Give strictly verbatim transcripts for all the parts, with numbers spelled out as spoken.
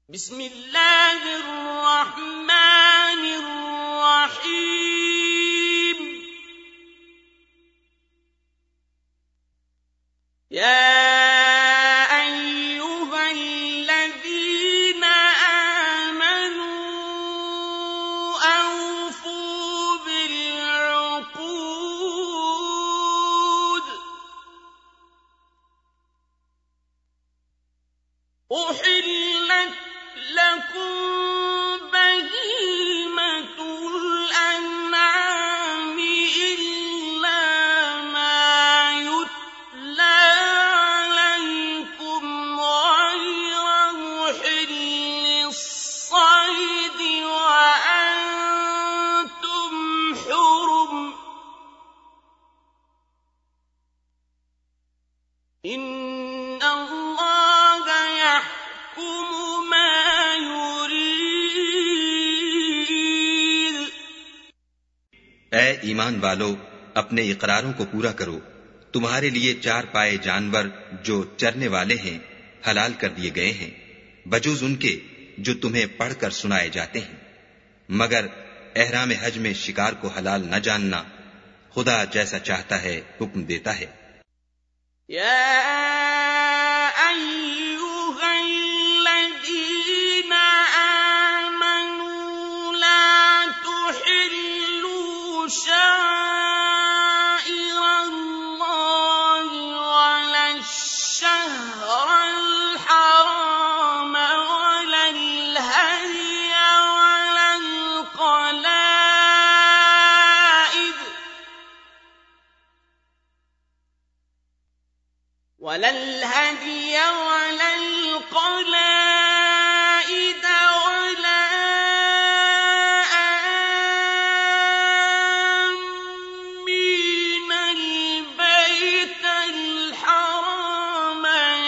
بسم الله الرحمن الرحيم. يا أيها الذين آمنوا أوفوا بالعقود أحلت لكم بهيمة الأنعام إلا ما يتلى عليكم غير محل الصيد وأنتم حرم. إن الله يحكم ما يريد. ऐ ईमान वालो, अपने इकरारों को पूरा करो। तुम्हारे लिए चार पाए जानवर जो चरने वाले हैं हलाल कर दिए गए हैं, बजूज उनके जो तुम्हें पढ़कर सुनाए जाते हैं, मगर एहराम हज में शिकार को हलाल न जानना। खुदा जैसा चाहता है हुक्म देता है। شعائر الله ولا الشهر الحرام ولا الهدي ولا القلائد ولا الهدي ولا القلائد ولا آمين البيت الحرام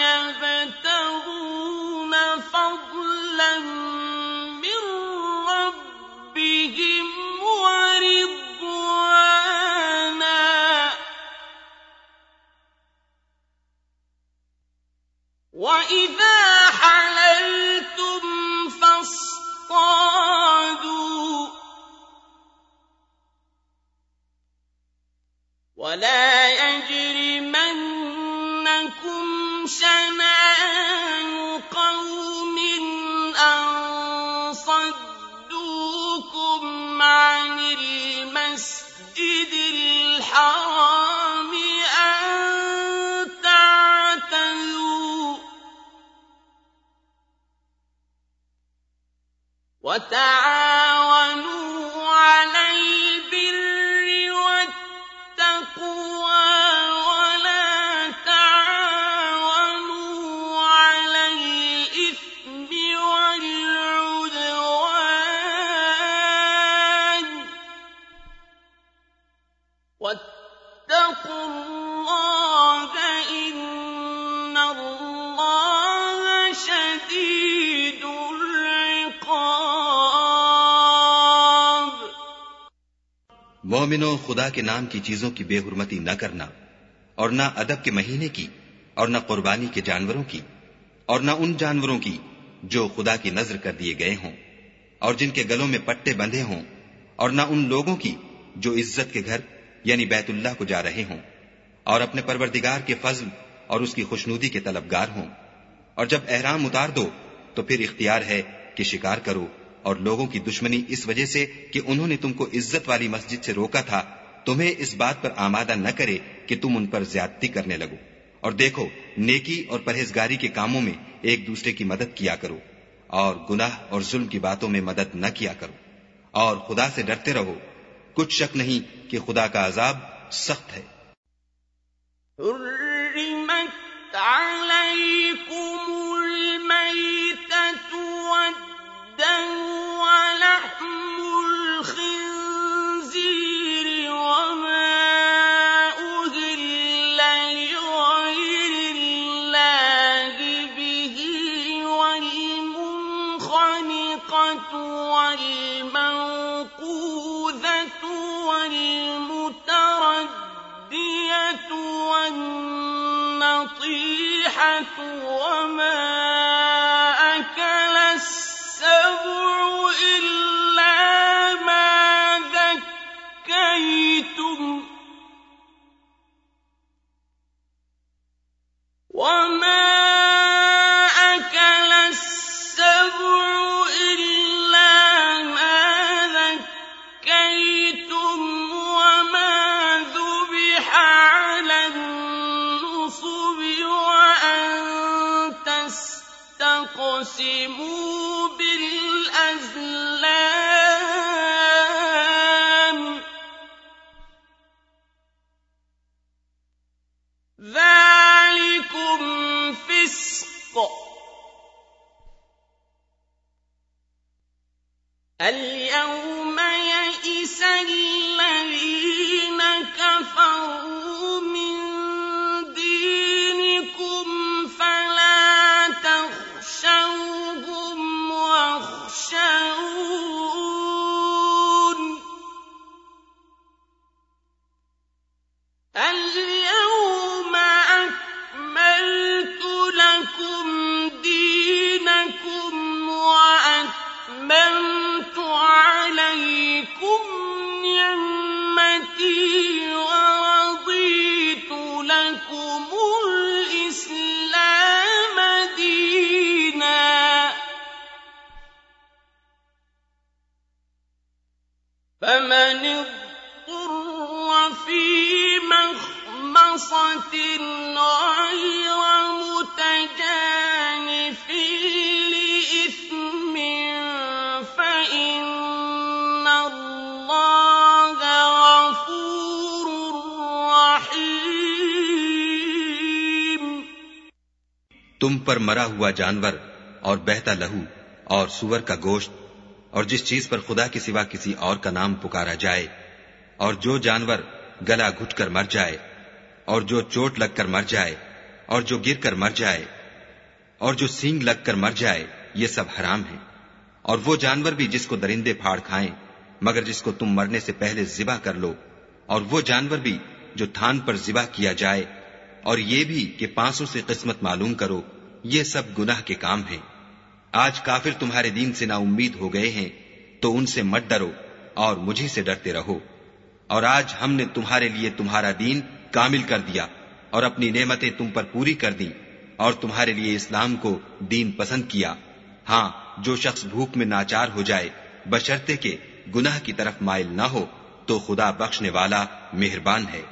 يبتغون فضلا من ربهم ورضوانا وإذا حللتم فاصطادوا ولا يجرمنكم شنآن قوم أن صدوكم عن المسجد الحرام أن تعتدوا وتعاونوا على البر والتقوى ولا تعاونوا على الإثم والعدوان واتقوا الله إن الله شديد العقاب. मोमिनो, खुदा के नाम की चीजों की बेहुरमती न करना, और न अदब के महीने की, और न कुर्बानी के जानवरों की, और न उन जानवरों की जो खुदा की नजर कर दिए गए हों और जिनके गलों में पट्टे बंधे हों, और न उन लोगों की जो इज्जत के घर यानी बैतुल्लाह को जा रहे हों और अपने परवरदिगार के फजल और उसकी खुशनूदी के तलबगार हों। और जब एहराम उतार दो तो फिर इख्तियार है कि शिकार करो, और लोगों की दुश्मनी इस वजह से कि उन्होंने तुमको इज्जत वाली मस्जिद से रोका था तुम्हें इस बात पर आमादा न करे कि तुम उन पर ज्यादती करने लगो। और देखो, नेकी और परहेजगारी के कामों में एक दूसरे की मदद किया करो, और गुनाह और जुल्म की बातों में मदद न किया करो, और खुदा से डरते रहो। कुछ शक नहीं कि खुदा का अजाब सख्त है। حرمت عليكم الميتة والدم ولحم الخنزير وما أهل لغير الله به والمنخنقة والموقوذة والمتردية والنطيحة وما أكل السبع إلا ما ذكيتم وما أكل السبع إلا ما ذكيتم وما ذبح على النصب وأن تستقسموا بالأزلام ذلكم فسق اليوم يئس الذين كفروا من دينكم فلا تخشوهم واخشون اليوم أكملت لكم دينكم وأتممت عليكم نعمتي ورضيت لكم الإسلام دينا فمن اضطر في مخمصة غير متجانف لإثم فإن الله غفور رحيم तुम पर मरा हुआ जानवर और बहता लहू और सुअर का गोश्त और जिस चीज पर खुदा के सिवा किसी और का नाम पुकारा जाए और जो जानवर गला घुटकर मर जाए और जो चोट लगकर मर जाए और जो गिरकर मर जाए और जो सींग लगकर मर जाए ये सब हराम है और वो जानवर भी जिसको दरिंदे फाड़ खाएं मगर जिसको तुम मरने से पहले जिबा कर लो और वो जानवर भी जो थान पर जिबा किया जाए और ये भी कि पांसों से किस्मत मालूम करो ये सब गुनाह के काम हैं। आज काफिर तुम्हारे दीन से ना उम्मीद हो गए हैं तो उनसे मत डरो और मुझे से डरते रहो। और आज हमने तुम्हारे लिए तुम्हारा दीन कामिल कर दिया और अपनी नेमतें तुम पर पूरी कर दी और तुम्हारे लिए इस्लाम को दीन पसंद किया। हाँ, जो शख्स भूख में नाचार हो जाए बशर्ते के गुनाह की तरफ माइल न हो तो खुदा बख्शने वाला मेहरबान है।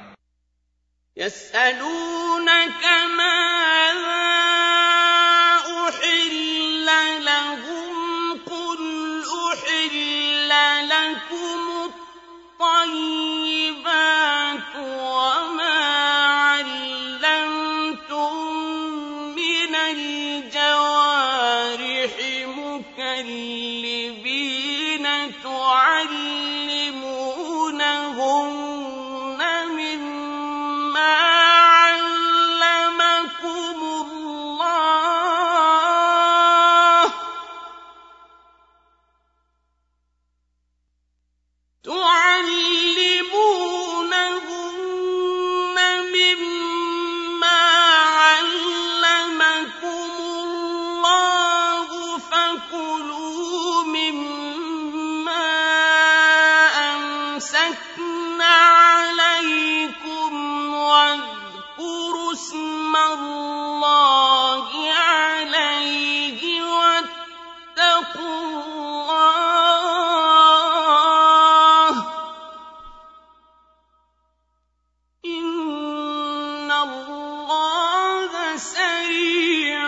يسألونك ماذا أحل لهم قل أحل لكم الطيبات وما علمتم من الجوارح مكلبين تعلمونهن مما علمكم الله تعلمونهن مما علمكم الله فكلوا مما أمسكن عليكم واذكروا اسم الله عليه واتقوا الله إن الله سريع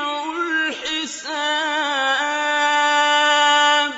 الحساب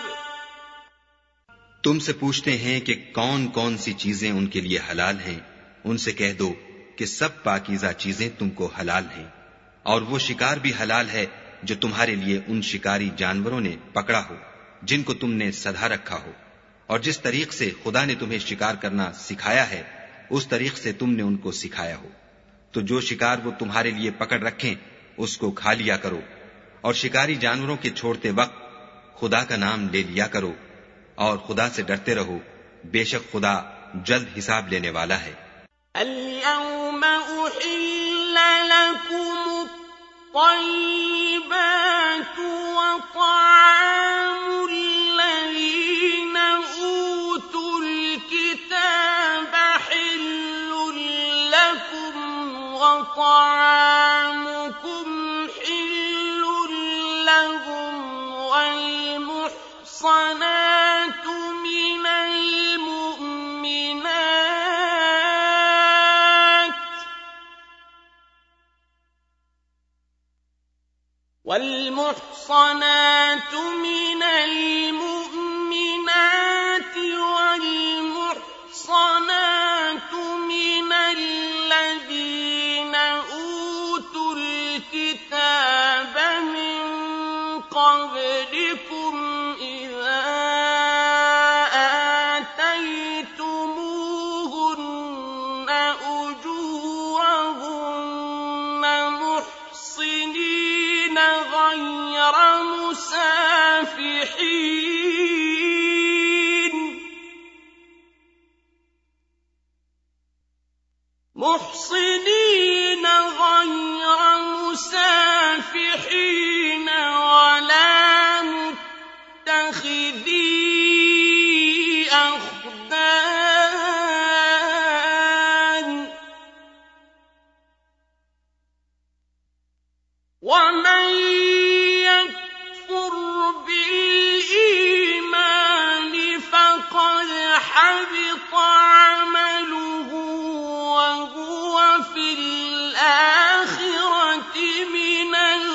तुमसे पूछते हैं कि कौन कौन सी चीजें उनके लिए हलाल हैं। उनसे कह दो कि सब पाकीज़ा चीजें तुमको हलाल हैं और वो शिकार भी हलाल है जो तुम्हारे लिए उन शिकारी जानवरों ने पकड़ा हो जिनको तुमने सधा रखा हो और जिस तरीक से खुदा ने तुम्हें शिकार करना सिखाया है उस तरीक से तुमने उनको सिखाया हो। तो जो शिकार वो तुम्हारे लिए पकड़ रखें उसको खा लिया करो और शिकारी जानवरों के छोड़ते वक्त खुदा का नाम ले लिया करो और खुदा से डरते रहो, बेशक खुदा जल्द हिसाब लेने वाला है। اليوم أحل لكم الطيبات وطعام الذين والمحصنات من والمحصنات من المؤمنات والمحصنات من الذين أوتوا الكتاب من قبلكم إذا آتيتموهن أجورهن محصنين غير مسافحين محصنين غير مسافحين ولا متخذي أخدان ومن يكفر بالإيمان فقد حبط عمله وهو في الآخرة من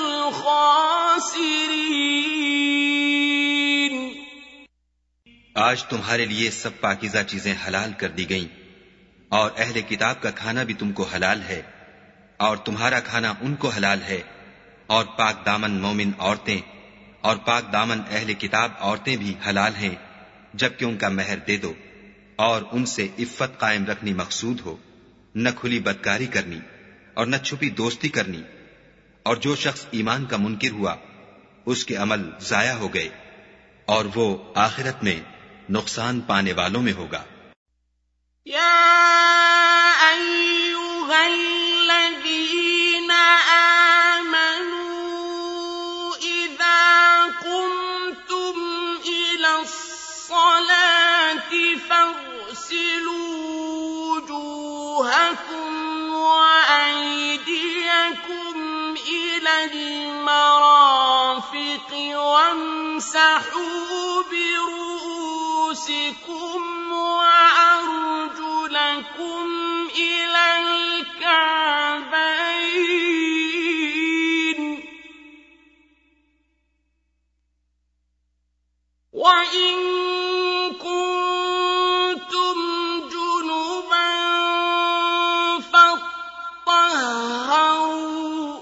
الخاسرين. आज तुम्हारे लिए सब पाकीज़ा चीजें हलाल कर दी गईं और अहले किताब का खाना भी तुमको हलाल है और तुम्हारा खाना उनको हलाल है और पाक दामन मोमिन औरतें और पाक दामन अहले किताब औरतें भी हलाल हैं जबकि उनका महर दे दो और उनसे इफ्फत कायम रखनी मकसूद हो, न खुली बदकारी करनी और न छुपी दोस्ती करनी। और जो शख्स ईमान का मुनकिर हुआ उसके अमल जाया हो गए और वो आखिरत में नुकसान पाने वालों में होगा। या अय्युहल्लज़ीना आमनू इज़ा कुमतुम इलस्सलाति फग़सिलू वुजूहकुम वअयदियकुम इलल मराफ़िक़ि वamsahū برؤوسكم وأرجلكم إلى الكعبين وإن كنتم جنبا فاطهروا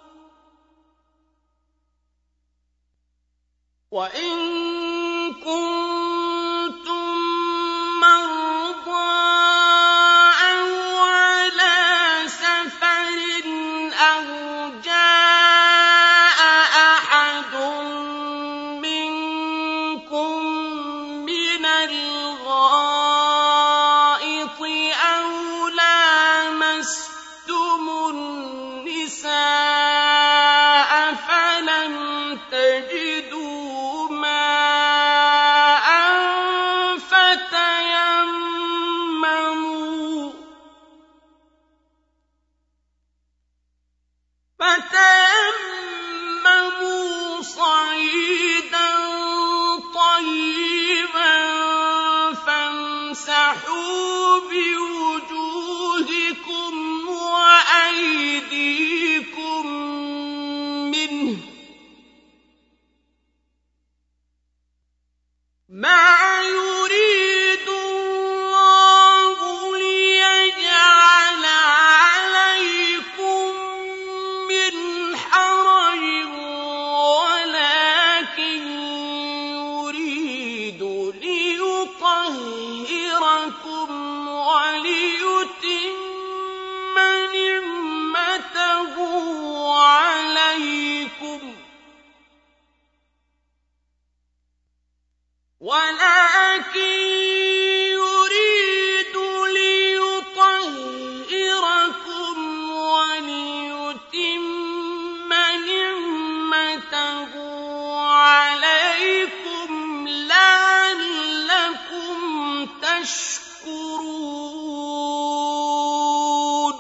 وإن كنتم مرضى أو على سفر أو جاء أحد منكم من الغائط أو لامستم النساء فلم تجدوا فتيمموا صعيدا طيبا فامسحوا بوجوهكم وأيديكم منه ما يريد الله ليجعل عليكم من حرج ولكن يريد ليطهركم وليتم نعمته عليكم ولكن يريد ليطهركم وليتم نعمته عليكم لعلكم تشكرون.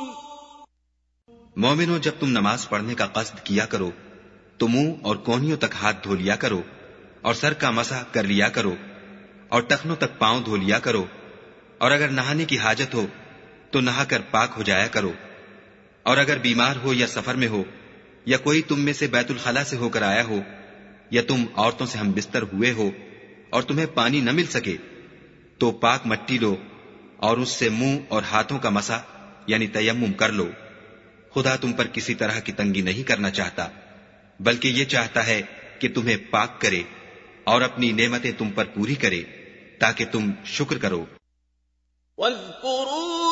मोमिनो, जब तुम नमाज पढ़ने का कस्द किया करो तो मुंह और कोहनियों तक हाथ धो लिया करो और सर का मसह कर लिया करो और टखनों तक पांव धो लिया करो, और अगर नहाने की हाजत हो तो नहाकर पाक हो जाया करो, और अगर बीमार हो या सफर में हो या कोई तुम में से बैतुल खला से होकर आया हो या तुम औरतों से हम बिस्तर हुए हो और तुम्हें पानी न मिल सके तो पाक मट्टी लो और उससे मुंह और हाथों का मसा यानी तयम्मुम कर लो। खुदा तुम पर किसी तरह की तंगी नहीं करना चाहता, बल्कि ये चाहता है कि तुम्हें पाक करे और अपनी नेमतें तुम पर पूरी करे ताकि तुम शुक्र करो। वज़्कुरू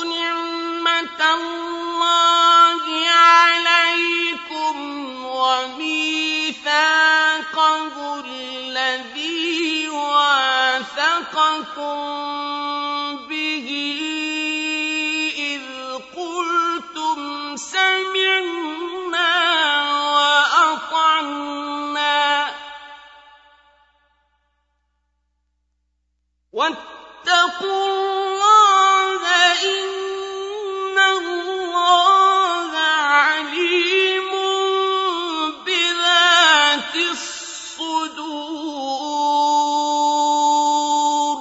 निअमतल्लाहि अलैकुम व मीसाक़हु अल्लज़ी वासक़कुम बिही इज़ क़ुल्तुम समि'ना व अतअना वत्तक़ुल्लाह इन्न अल्लाह अलीमुन बिज़ातिस सुदूर।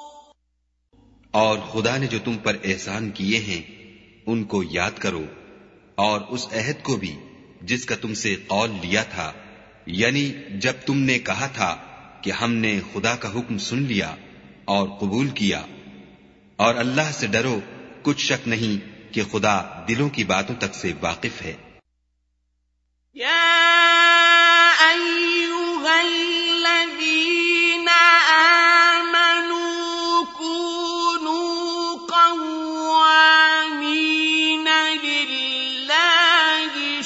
और खुदा ने जो तुम पर एहसान किए हैं उनको याद करो, और उस अहद को भी जिसका तुमसे कौल लिया था, यानी जब तुमने कहा था कि हमने खुदा का हुक्म सुन लिया और कबूल किया। और अल्लाह से डरो, कुछ शक नहीं कि खुदा दिलों की बातों तक से वाकिफ है। या अय्युहल्लज़ीना आमनू कूनू क़व्वामीना लिल्लाहि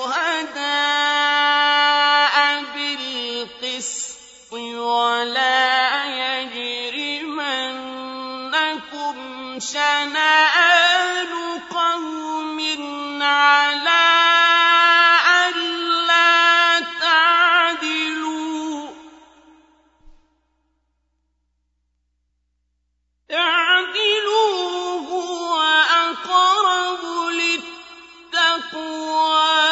शुहदाअ बिल क़िस्ति वला यजरिमन्नकुम शनआनु क़ौमिन अला अल्ला तादिलू तादिलू हुव अक़रबु लित्तक़वा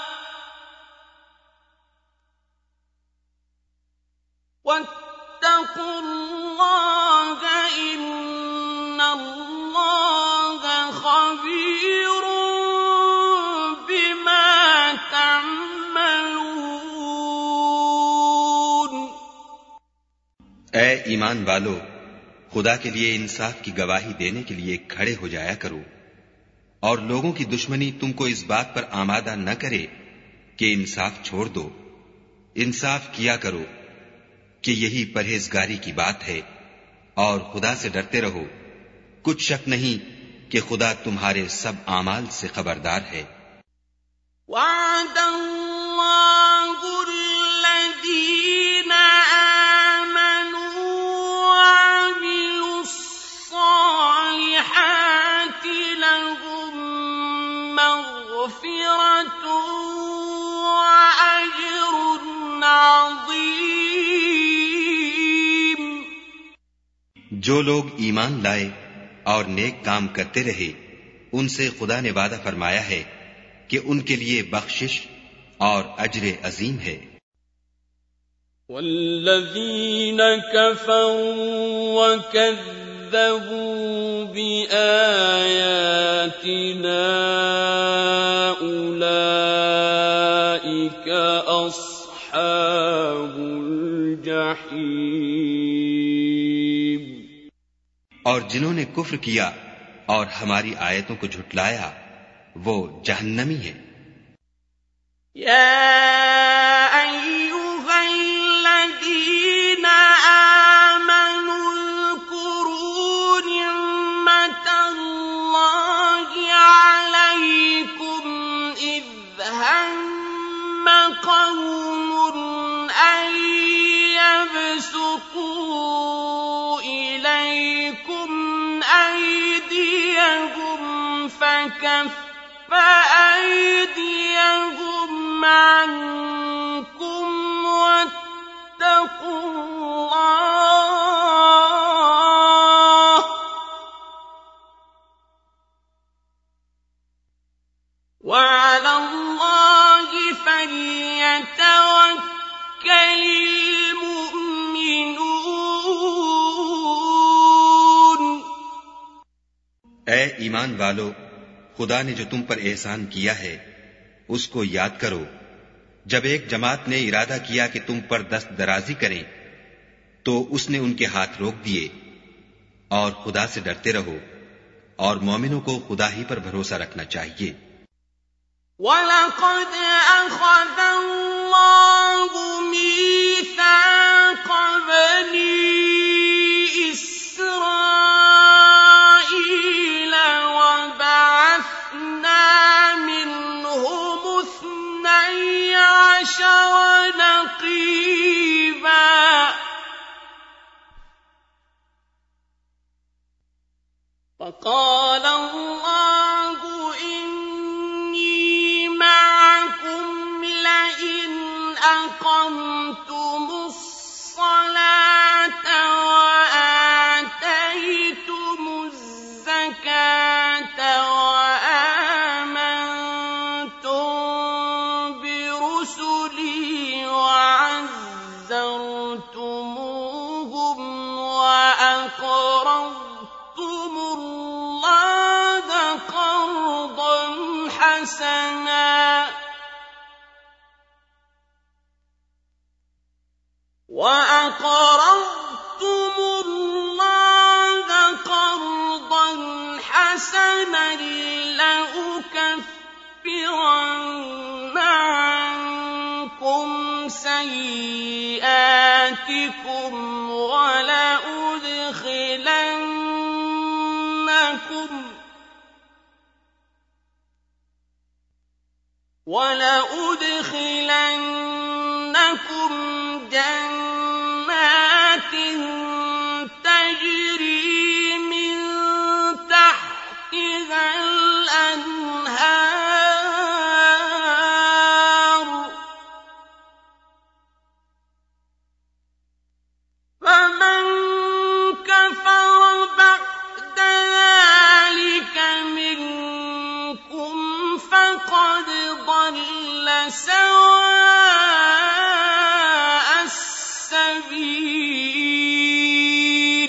वत्तक़ुल्लाह इन्नल्लाह ख़बीरुन बिमा तअमलून। ऐ ईमान वालो, खुदा के लिए इंसाफ की गवाही देने के लिए खड़े हो जाया करो, और लोगों की दुश्मनी तुमको इस बात पर आमादा न करे कि इंसाफ छोड़ दो। इंसाफ किया करो कि यही परहेजगारी की बात है, और खुदा से डरते रहो। कुछ शक नहीं कि खुदा तुम्हारे सब आमाल से खबरदार है। वअदल्लाहु अल्लज़ीना आमनू वअमिलुस्सालिहाति लहुम मग़फ़िरतुन व अज्रुन अज़ीम। जो लोग ईमान लाए और नेक काम करते रहे, उनसे खुदा ने वादा फरमाया है कि उनके लिए बख्शिश और अज्र अजीम है। वल्लज़ीन कफ़रू वकज़्ज़बू बिआयातिना उलाइका अस्हाबुल जहीम। और जिन्होंने कुफ्र किया और हमारी आयतों को झुटलाया, वो जहन्नमी है। या अय्युहल्लज़ीना आमनू ज़्कुरू निअमतल्लाहि अलैकुम इज़ हम्म क़ौमुन अन यबसुतू इलैकुम अयदियहुम फकफ्फ अयदियहुम अन्कुम वत्तक़ुल्लाह वअलल्लाहि फल्यतवक्कलिल मुमिनून। ए ईमान वालो, खुदा ने जो तुम पर एहसान किया है उसको याद करो। जब एक जमात ने इरादा किया कि तुम पर दस्त दराजी करें तो उसने उनके हाथ रोक दिए। और खुदा से डरते रहो और मोमिनों को खुदा ही पर भरोसा रखना चाहिए। وَلَقَدْ أَخَذَ اللَّهُ مِيثَاقَ بَنِي إِسْرَائِيلَ وَبَعَثْنَا مِنْهُمُ اثْنَيْ عَشَرَ نَقِيبًا فَقَالَ اللَّهُ إِنِّي مَعَكُمْ لَئِنْ أَقَمْتُمُ الصَّلَاةَ وَآتَيْتُمُ الزَّكَاةَ وَآمَنتُم بِرُسُلِي وَعَزَّرْتُمُوهُمْ وَأَقْرَضْتُمُ اللَّهَ قَرْضًا حَسَنًا وَأَقْرَضْتُمُ اللَّهَ قَرْضًا حَسَنًا لَّأُكَفِّرَنَّ عَنكُمْ سَيِّئَاتِكُمْ وَلَأُدْخِلَنَّكُمْ وَلَأُدْخِلَنَّكُمْ جَنَّاتٍ تَجْرِي مِن تَحْتِهَا الْأَنْهَارُ فَمَن كَفَرَ بَعْدَ ذَلِكَ مِنكُمْ فَقَدْ ضَلَّ سَوَاءَ السَّبِيلِ।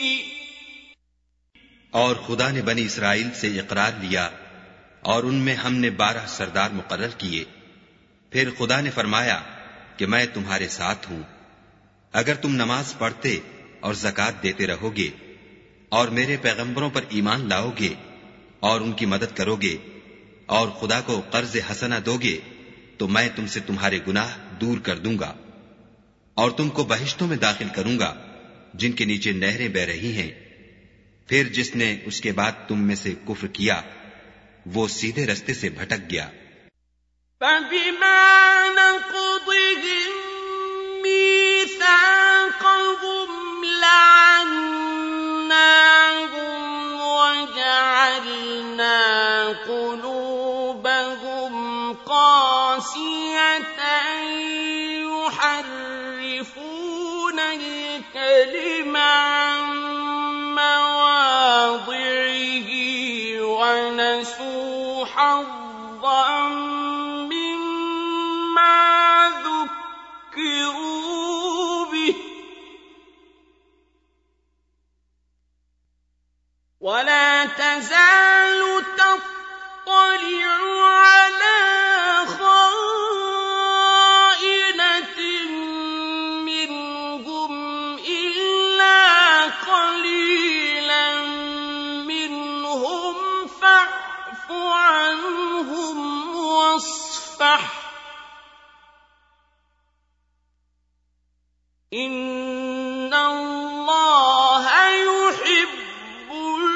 और खुदा ने बनी इसराइल से इकरार लिया और उनमें हमने बारह सरदार मुकर्रर किए। फिर खुदा ने फरमाया कि मैं तुम्हारे साथ हूं। अगर तुम नमाज पढ़ते और ज़कात देते रहोगे और मेरे पैगंबरों पर ईमान लाओगे और उनकी मदद करोगे और खुदा को कर्ज हसना दोगे तो मैं तुमसे तुम्हारे गुनाह दूर कर दूंगा और तुमको बहिश्तों में दाखिल करूंगा जिनके नीचे नहरें बह रही हैं। फिर जिसने उसके बाद तुम में से कुफ्र किया वो सीधे रास्ते से भटक गया। فَبِمَا نَقْضِهِم مِّيثَاقَهُمْ لَعَنَّاهُمْ وَجَعَلْنَا قُلُوبَهُمْ قَاسِيَةً يُحَرِّفُونَ الْكَلِمَ عَن مَّوَاضِعِهِ وَنَسُوا حَظًّا مِّمَّا ذُكِّرُوا بِهِ وَلَا تَزَالُ تَطَّلِعُ عَلَىٰ خَائِنَةٍ مِّنْهُمْ إِلَّا قَلِيلًا مِّنْهُمْ فَاعْفُ عَنْهُمْ وَاصْفَحْ إِنَّ اللَّهَ يُحِبُّ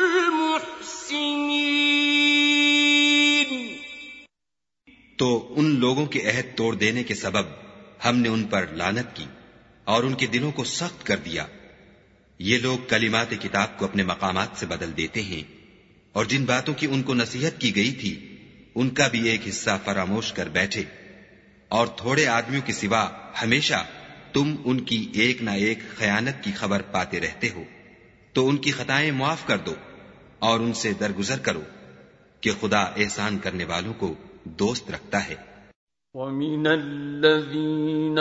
الْمُحْسِنِينَ। तो उन लोगों के अहद तोड़ देने के सबब हमने उन पर लानत की और उनके दिलों को सख्त कर दिया। ये लोग कलिमात किताब को अपने मकामात से बदल देते हैं और जिन बातों की उनको नसीहत की गई थी उनका भी एक हिस्सा फरामोश कर बैठे। और थोड़े आदमियों के सिवा हमेशा तुम उनकी एक ना एक खयानत की खबर पाते रहते हो, तो उनकी खताएं मुआफ कर दो और उनसे दरगुजर करो कि खुदा एहसान करने वालों को दोस्त रखता है। وَمِنَ الَّذِينَ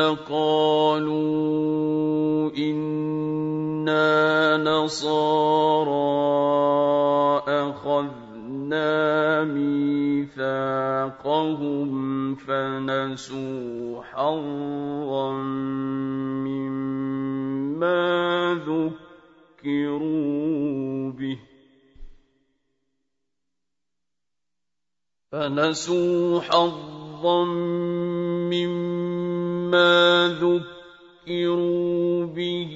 قَالُوا إِنَّا نَصَارَىٰ أَخَذْنَا مِيثَاقَهُمْ فَنَسُوا حَظًّا مِّمَّا ذُكِّرُوا بِهِ فَنَسُوا حَظًّا مِّمَّا ذُكِّرُوا بِهِ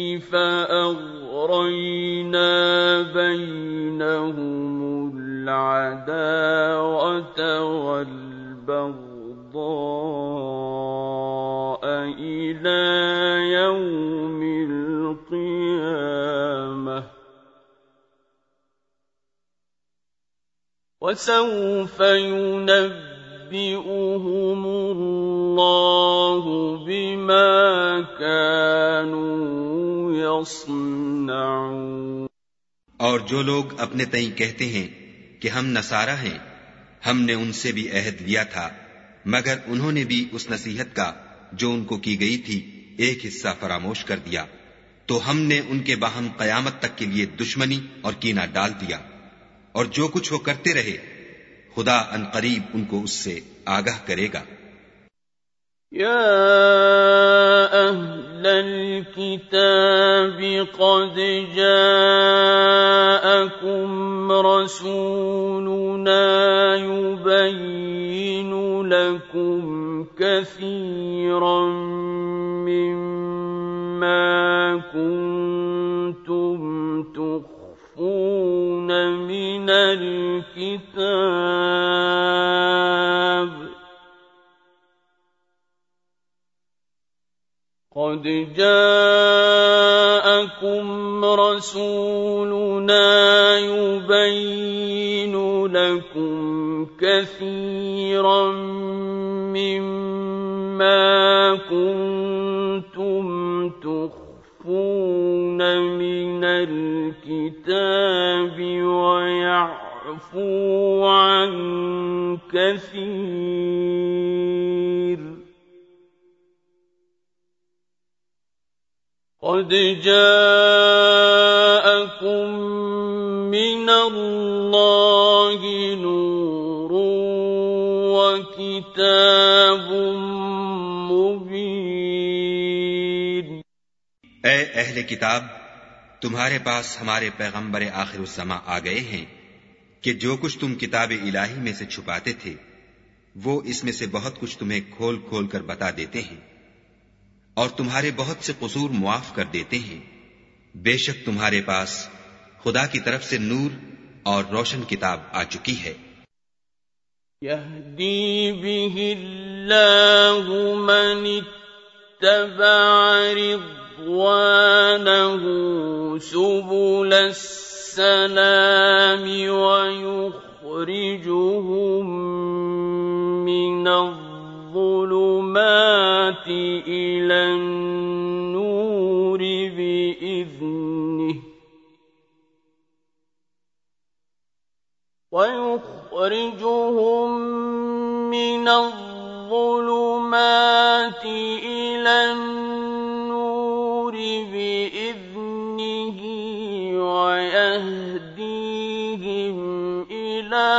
فَأَغْرَيْنَا بَيْنَهُمُ الْعَدَاوَةَ وَالْبَغْضَاءَ إِلَىٰ يَوْمِ الْقِيَامَةِ ۚ وَسَوْفَ يُنَبِّئُهُمُ اللَّهُ بِمَا كَانُوا يَصْنَعُونَ۔ और जो लोग अपने तई कहते हैं कि हम नसारा हैं, हमने उनसे भी अहद लिया था, मगर उन्होंने भी उस नसीहत का जो उनको की गई थी एक हिस्सा फरामोश कर दिया, तो हमने उनके बाहम कयामत तक के लिए दुश्मनी और कीना डाल दिया। और जो कुछ वो करते रहे खुदा अनकरीब उनको उससे आगाह करेगा। या अहलल किताब क़द जाअकुम रसूलुना युबय्यिनु लकुम कसीरन मिम्मा कुन्तुम तुख्फून मिनल किताब قد جاءكم رسولنا يبين لكم كثيرا مما كنتم تخفون من الكتاب ويعفو عن كثير قد جاءكم من الله نور وكتاب مبين। ऐ अहले किताब, तुम्हारे पास हमारे पैगंबर आखिरुज़्ज़मा आ गए हैं कि जो कुछ तुम किताब इलाही में से छुपाते थे वो इसमें से बहुत कुछ तुम्हें खोल खोल कर बता देते हैं और तुम्हारे बहुत से कसूर मुआफ कर देते हैं। बेशक तुम्हारे पास खुदा की तरफ से नूर और रोशन किताब आ चुकी है। यहदी बिहिल्लाहु मन इत्तबअ रिضवानहु सुबुलस सलाम व युखरिजुहुम मिनज़-ज़ुलुमाति इलन-नूर बिइज़निहि ويخرجهم من الظلمات إلى النور بإذنه ويهديهم إلى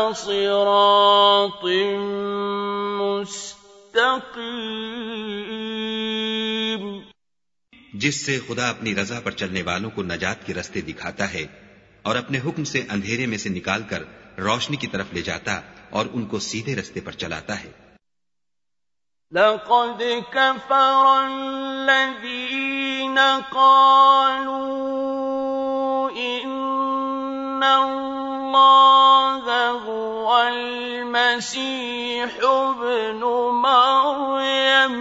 صراط مستقيم। जिससे खुदा अपनी रजा पर चलने वालों को नजात के रास्ते दिखाता है और अपने हुक्म से अंधेरे में से निकालकर रोशनी की तरफ ले जाता और उनको सीधे रास्ते पर चलाता है। लक़द कफ़र अल्लज़ीन क़ालू इन्नल्लाह हुवल मसीह इब्नु मर्यम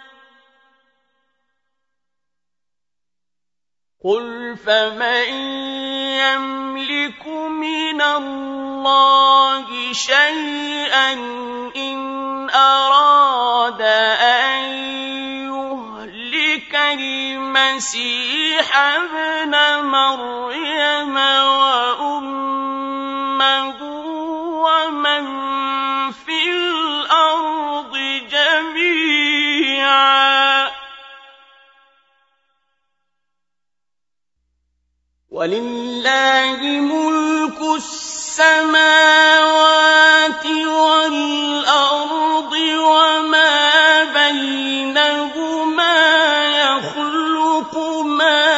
क़ुल फ़मन यमलिक मिनल्लाहि शैअन इन अराद अन युहलिकल मसीह इब्न मर्यम व उम्महु व मन फिल अर्दि जमीअन वलिल्लाहि मुल्कु السماوات والأرض وما بينهما يخلق ما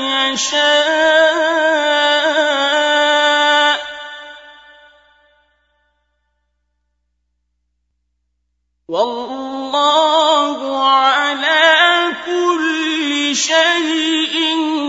يشاء والله على كل شيء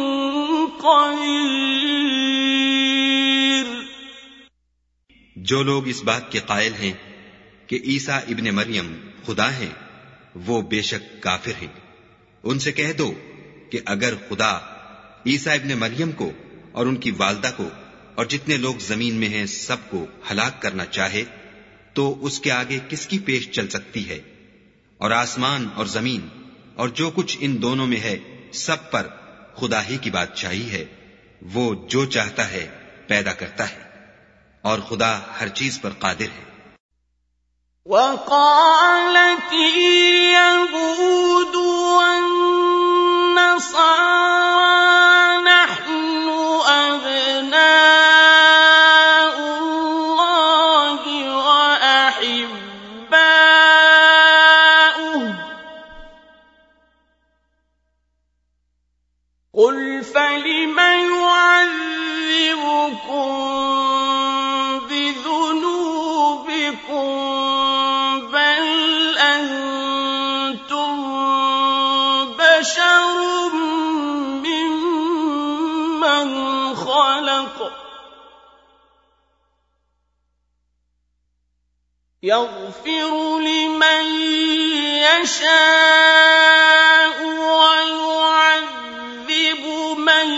قدير. जो लोग इस बात के कायल हैं कि ईसा इब्ने मरियम खुदा हैं, वो बेशक काफिर हैं। उनसे कह दो कि अगर खुदा ईसा इब्ने मरियम को और उनकी वालदा को और जितने लोग जमीन में हैं सबको हलाक करना चाहे तो उसके आगे किसकी पेश चल सकती है। और आसमान और जमीन और जो कुछ इन दोनों में है सब पर खुदा ही की बादशाही है। वो जो चाहता है पैदा करता है और खुदा हर चीज पर कादिर है। وقالت اليهود والنصارى نحن أبناء الله وأحباؤه قل فلم يعذبكم بذنوبكم بل أنتم بشر ممن خلق يغفر لمن يشاء ويعذب من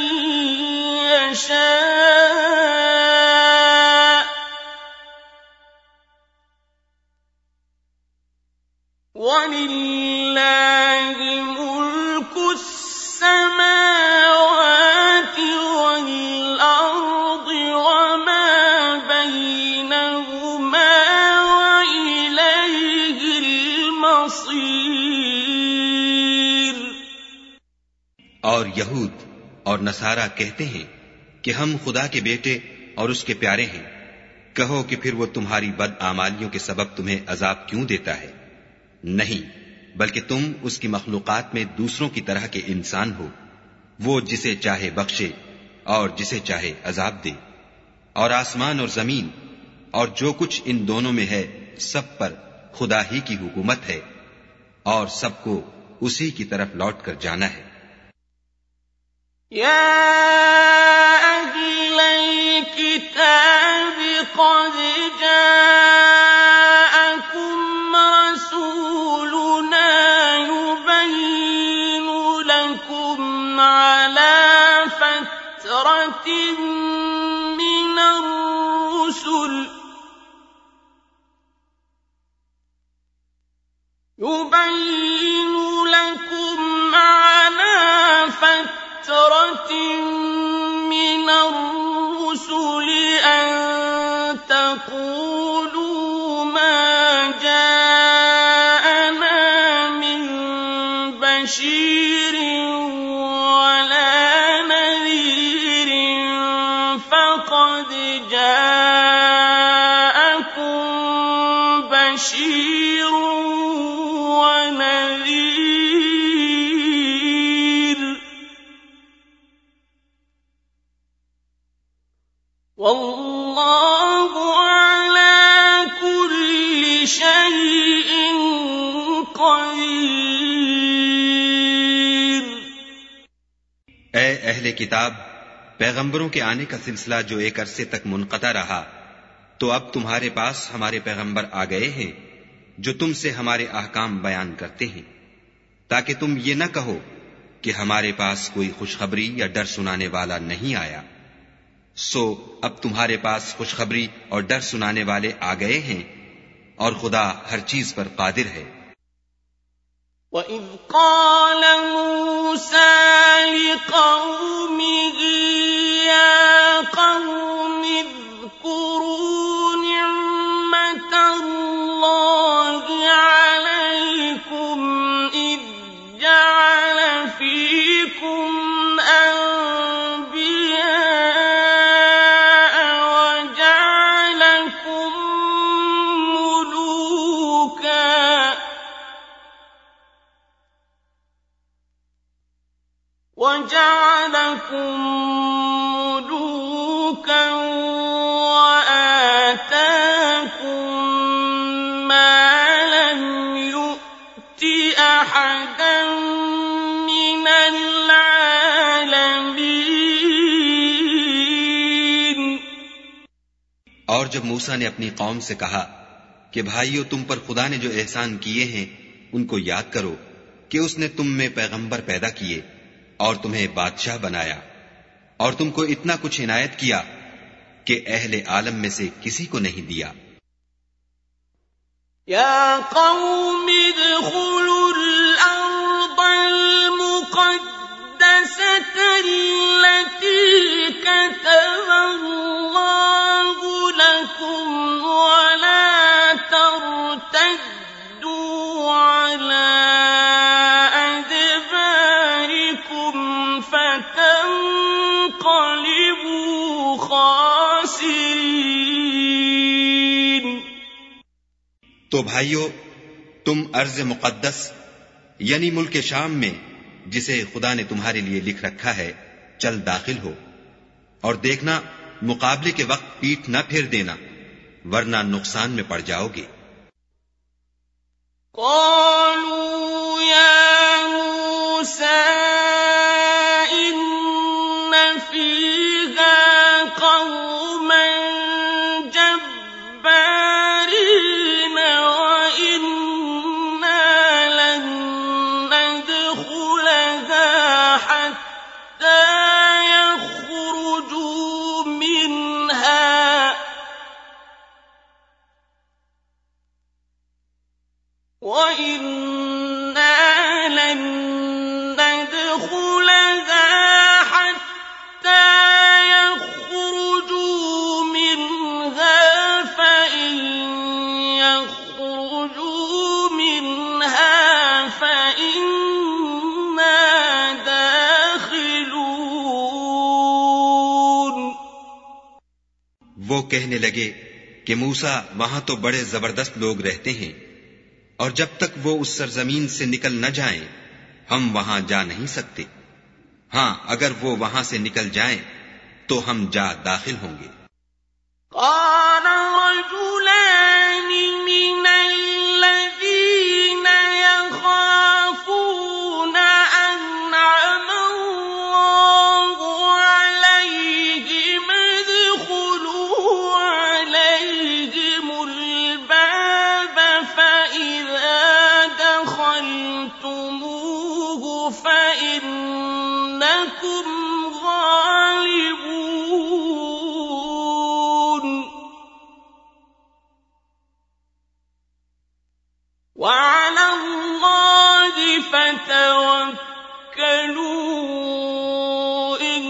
يشاء ولله ملك السماوات والأرض وما بينهما وإليه المصير. और यहूद और नसारा कहते हैं कि हम खुदा के बेटे और उसके प्यारे हैं। कहो कि फिर वो तुम्हारी बदआमालियों के सबब तुम्हें अजाब क्यों देता है? नहीं, बल्कि तुम उसकी मखलूकात में दूसरों की तरह के इंसान हो। वो जिसे चाहे बख्शे और जिसे चाहे अजाब दे। और आसमान और जमीन और जो कुछ इन दोनों में है सब पर खुदा ही की हुकूमत है और सबको उसी की तरफ लौट कर जाना है। يا أهل الكتاب قد جاءكم رسولنا يبين لكم على فترة من الرسل يبين لكم على فترة من الرسل أن تقولوا ما جاءنا من بشير ولا نذير فقد جاءكم بشير ونذير والله على كل شيء قدير. ए अहले किताब, पैगंबरों के आने का सिलसिला जो एक अरसे तक मुनक़ता रहा, तो अब तुम्हारे पास हमारे पैगंबर आ गए हैं जो तुमसे हमारे अहकाम बयान करते हैं, ताकि तुम ये न कहो कि हमारे पास कोई खुशखबरी या डर सुनाने वाला नहीं आया। सो अब तुम्हारे पास खुशखबरी और डर सुनाने वाले आ गए हैं और खुदा हर चीज पर कादिर है। وَإِذْ قَالَ مُوسَى لِقَوْمِهِ يَا قَوْمِ اذْكُرُوا نِعْمَةَ اللَّهِ عَلَيْكُمْ إِذْ جَعَلَ فِيكُمْ أَنْبِيَاءَ وَجَعَلَكُمْ وَجَعَلَكُم مُّلُوكًا وَآتَاكُم مَّا لَمْ يُؤْتِ أَحَدًا مِّنَ الْعَالَمِينَ। और जब मूसा ने अपनी कौम से कहा कि भाइयों, तुम पर खुदा ने जो एहसान किए हैं उनको याद करो कि उसने तुम में पैगंबर पैदा किए और तुम्हें बादशाह बनाया और तुमको इतना कुछ इनायत किया कि अहले आलम में से किसी को नहीं दिया। या कौम इदखुलुल अर्दल मुक़द्दसतल्लती कतबल्लाहु लकुम वला तर्तद्दू अला तो भाइयों, तुम अर्ज मुक़द्दस यानी मुल्क शाम में, जिसे खुदा ने तुम्हारे लिए लिख रखा है, चल दाखिल हो और देखना मुकाबले के वक्त पीठ न फेर देना, वरना नुकसान में पड़ जाओगे। क़ालू या मूसा इन्न फ़ीहा क़ौमन जब्बारीन व इन्ना लन नदख़ुलहा हत्ता यख़रुजू मिन्हा وَإِنَّا لَن نَّدْخُلَهَا حَتَّىٰ يَخْرُجُوا مِنْهَا فَإِن يَخْرُجُوا مِنْهَا فَإِنَّا دَاخِلُونَ। वो कहने लगे कि मूसा, वहां तो बड़े जबरदस्त लोग रहते हैं और जब तक वो उस सरजमीन से निकल न जाएं, हम वहां जा नहीं सकते। हां, अगर वो वहां से निकल जाएं, तो हम जा दाखिल होंगे। قال رجلان من الذين يخافون أنعم الله عليهم ادخلوا عليهم الباب فإذا دخلتموه فإنكم غالبون وعلى الله فتوكلوا إن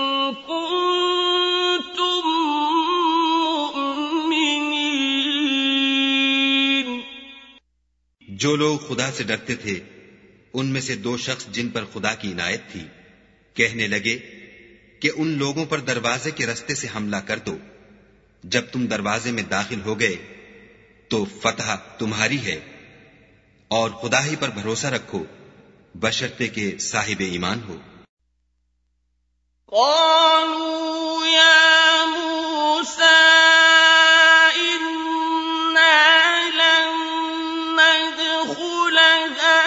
كنتم مؤمنين। जो लोग खुदा से डरते थे, उनमें से दो शख्स जिन पर खुदा की इनायत थी, कहने लगे कि उन लोगों पर दरवाजे के रास्ते से हमला कर दो। जब तुम दरवाजे में दाखिल हो गए तो फतह तुम्हारी है और खुदा ही पर भरोसा रखो, बशर्ते के साहिब ईमान हो। قالوا يا موسى إنا لن ندخلها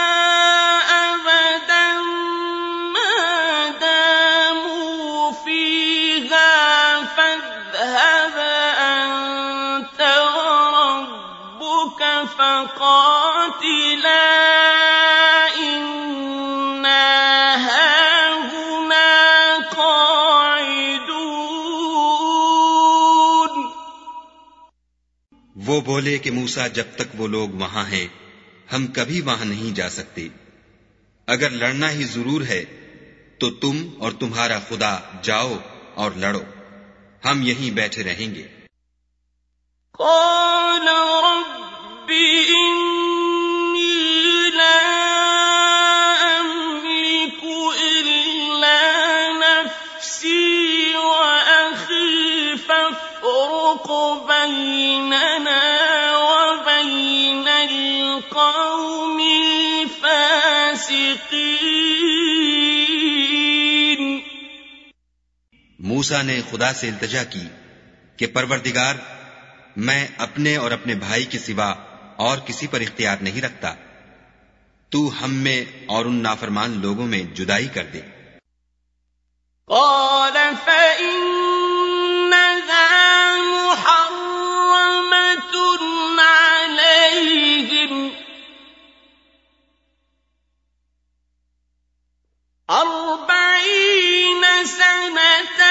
أبدا ما داموا فيها فاذهب أنت وربك فقاتلا إنا هاهنا قاعدون। वो बोले कि मूसा, जब तक वो लोग वहां हैं, हम कभी वहां नहीं जा सकते। अगर लड़ना ही जरूर है तो तुम और तुम्हारा खुदा जाओ और लड़ो, हम यहीं बैठे रहेंगे। قال رب إني لا أملك إلا نفسي وأخي فافرق بيننا وبين القوم الفاسقين۔ मूसा ने खुदा से इल्तिजा की कि परवरदिगार, मैं अपने और अपने भाई के सिवा और किसी पर इख्तियार नहीं रखता, तू हम में और उन नाफरमान लोगों में जुदाई कर दे। قال فإنها محرمة عليهم أربعين سنة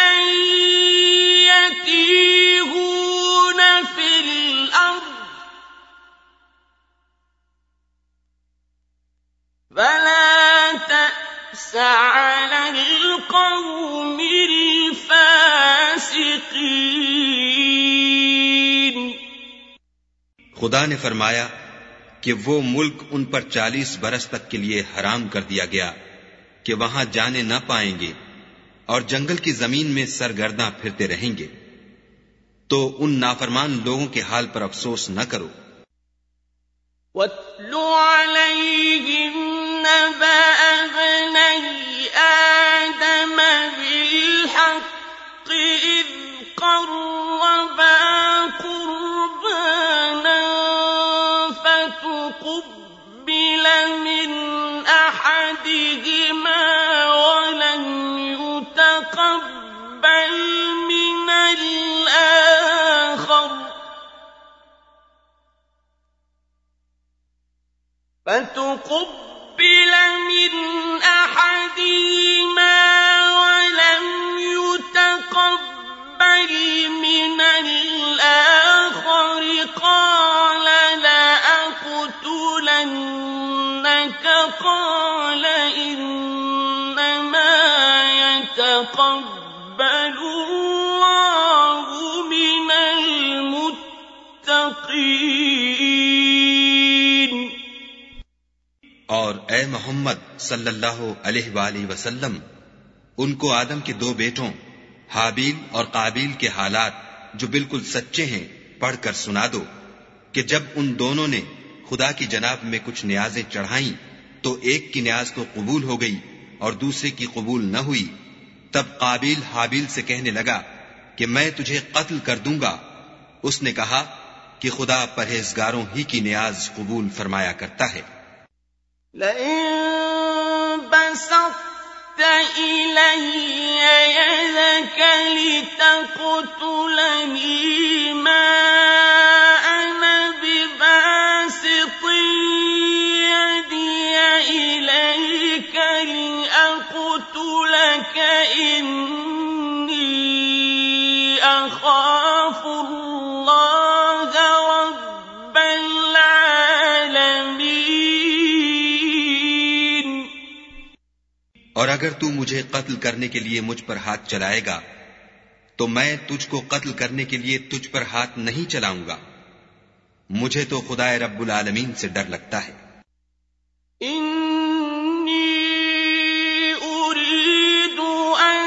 يتيهون في الأرض فلا تأس على القوم الفاسقين। खुदा ने फरमाया कि वो मुल्क उन पर चालीस बरस तक के लिए हराम कर दिया गया कि वहां जाने न पाएंगे और जंगल की जमीन में सरगर्दा फिरते रहेंगे। तो उन नाफरमान लोगों के हाल पर अफसोस न करो। वत्लु अलैहिम नबअ इब्नै आदम बिलहक़्क़ इज़ क़र्रबा क़ुर्बानन फ़तुक़ुब्बिल मिन अहदिहिमा वलम युतक़ब्बल मिनल आख़र فتقبل من أحدهما ولم يتقبل من الآخر قال لأقتلنك قال إنما يتقبل الله من المتقين। और ए मोहम्मद सल्लल्लाहु अलैहि वसल्लम, उनको आदम के दो बेटों हाबील और काबील के हालात जो बिल्कुल सच्चे हैं पढ़कर सुना दो कि जब उन दोनों ने खुदा की जनाब में कुछ न्याज़ें चढ़ाईं तो एक की न्याज तो कबूल हो गई और दूसरे की कबूल न हुई। तब काबील हाबील से कहने लगा कि मैं तुझे कत्ल कर दूंगा। उसने कहा कि खुदा परहेजगारों ही की न्याज कबूल फरमाया करता है। لئن بسطت إلي يدك لتقتلني ما أنا بباسط يدي إليك لأقتلك إني أخاف الله رب العالمين। और अगर तू मुझे कत्ल करने के लिए मुझ पर हाथ चलाएगा तो मैं तुझको कत्ल करने के लिए तुझ पर हाथ नहीं चलाऊंगा। मुझे तो खुदाए रब्बुल आलमीन से डर लगता है। इन्नी उरीदु अन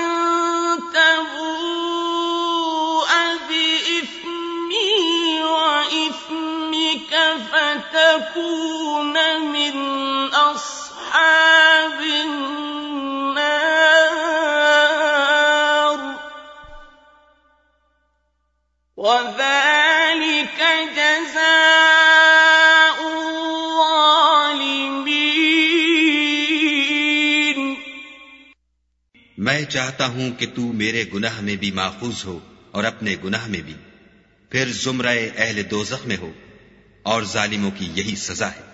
तबूअ बिइस्मी व इस्मिक फतकून मिन अस्हाबिन وذلك جزاء الظالمين। मैं चाहता हूं कि तू मेरे गुनाह में भी माखूज हो और अपने गुनाह में भी, फिर जुमराए अहले दोज़ख में हो और जालिमों की यही सजा है।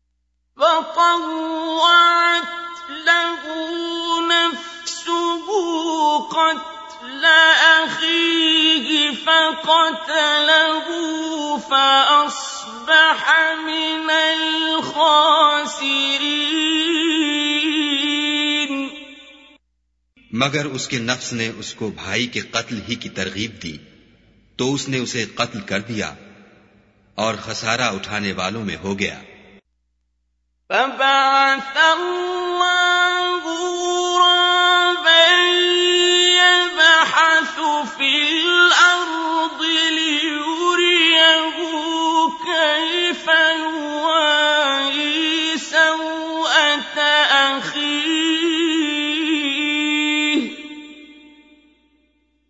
وطوعت له نفسه قتل أخيه فقتله فأصبح من الخاسرين। मगर उसके नफ्स ने उसको भाई के कत्ल ही की तरगीब दी तो उसने उसे कत्ल कर दिया और खसारा उठाने वालों में हो गया। فبعث الله غرابا يبحث في الأرض ليريه كيف يواري سوءة أخيه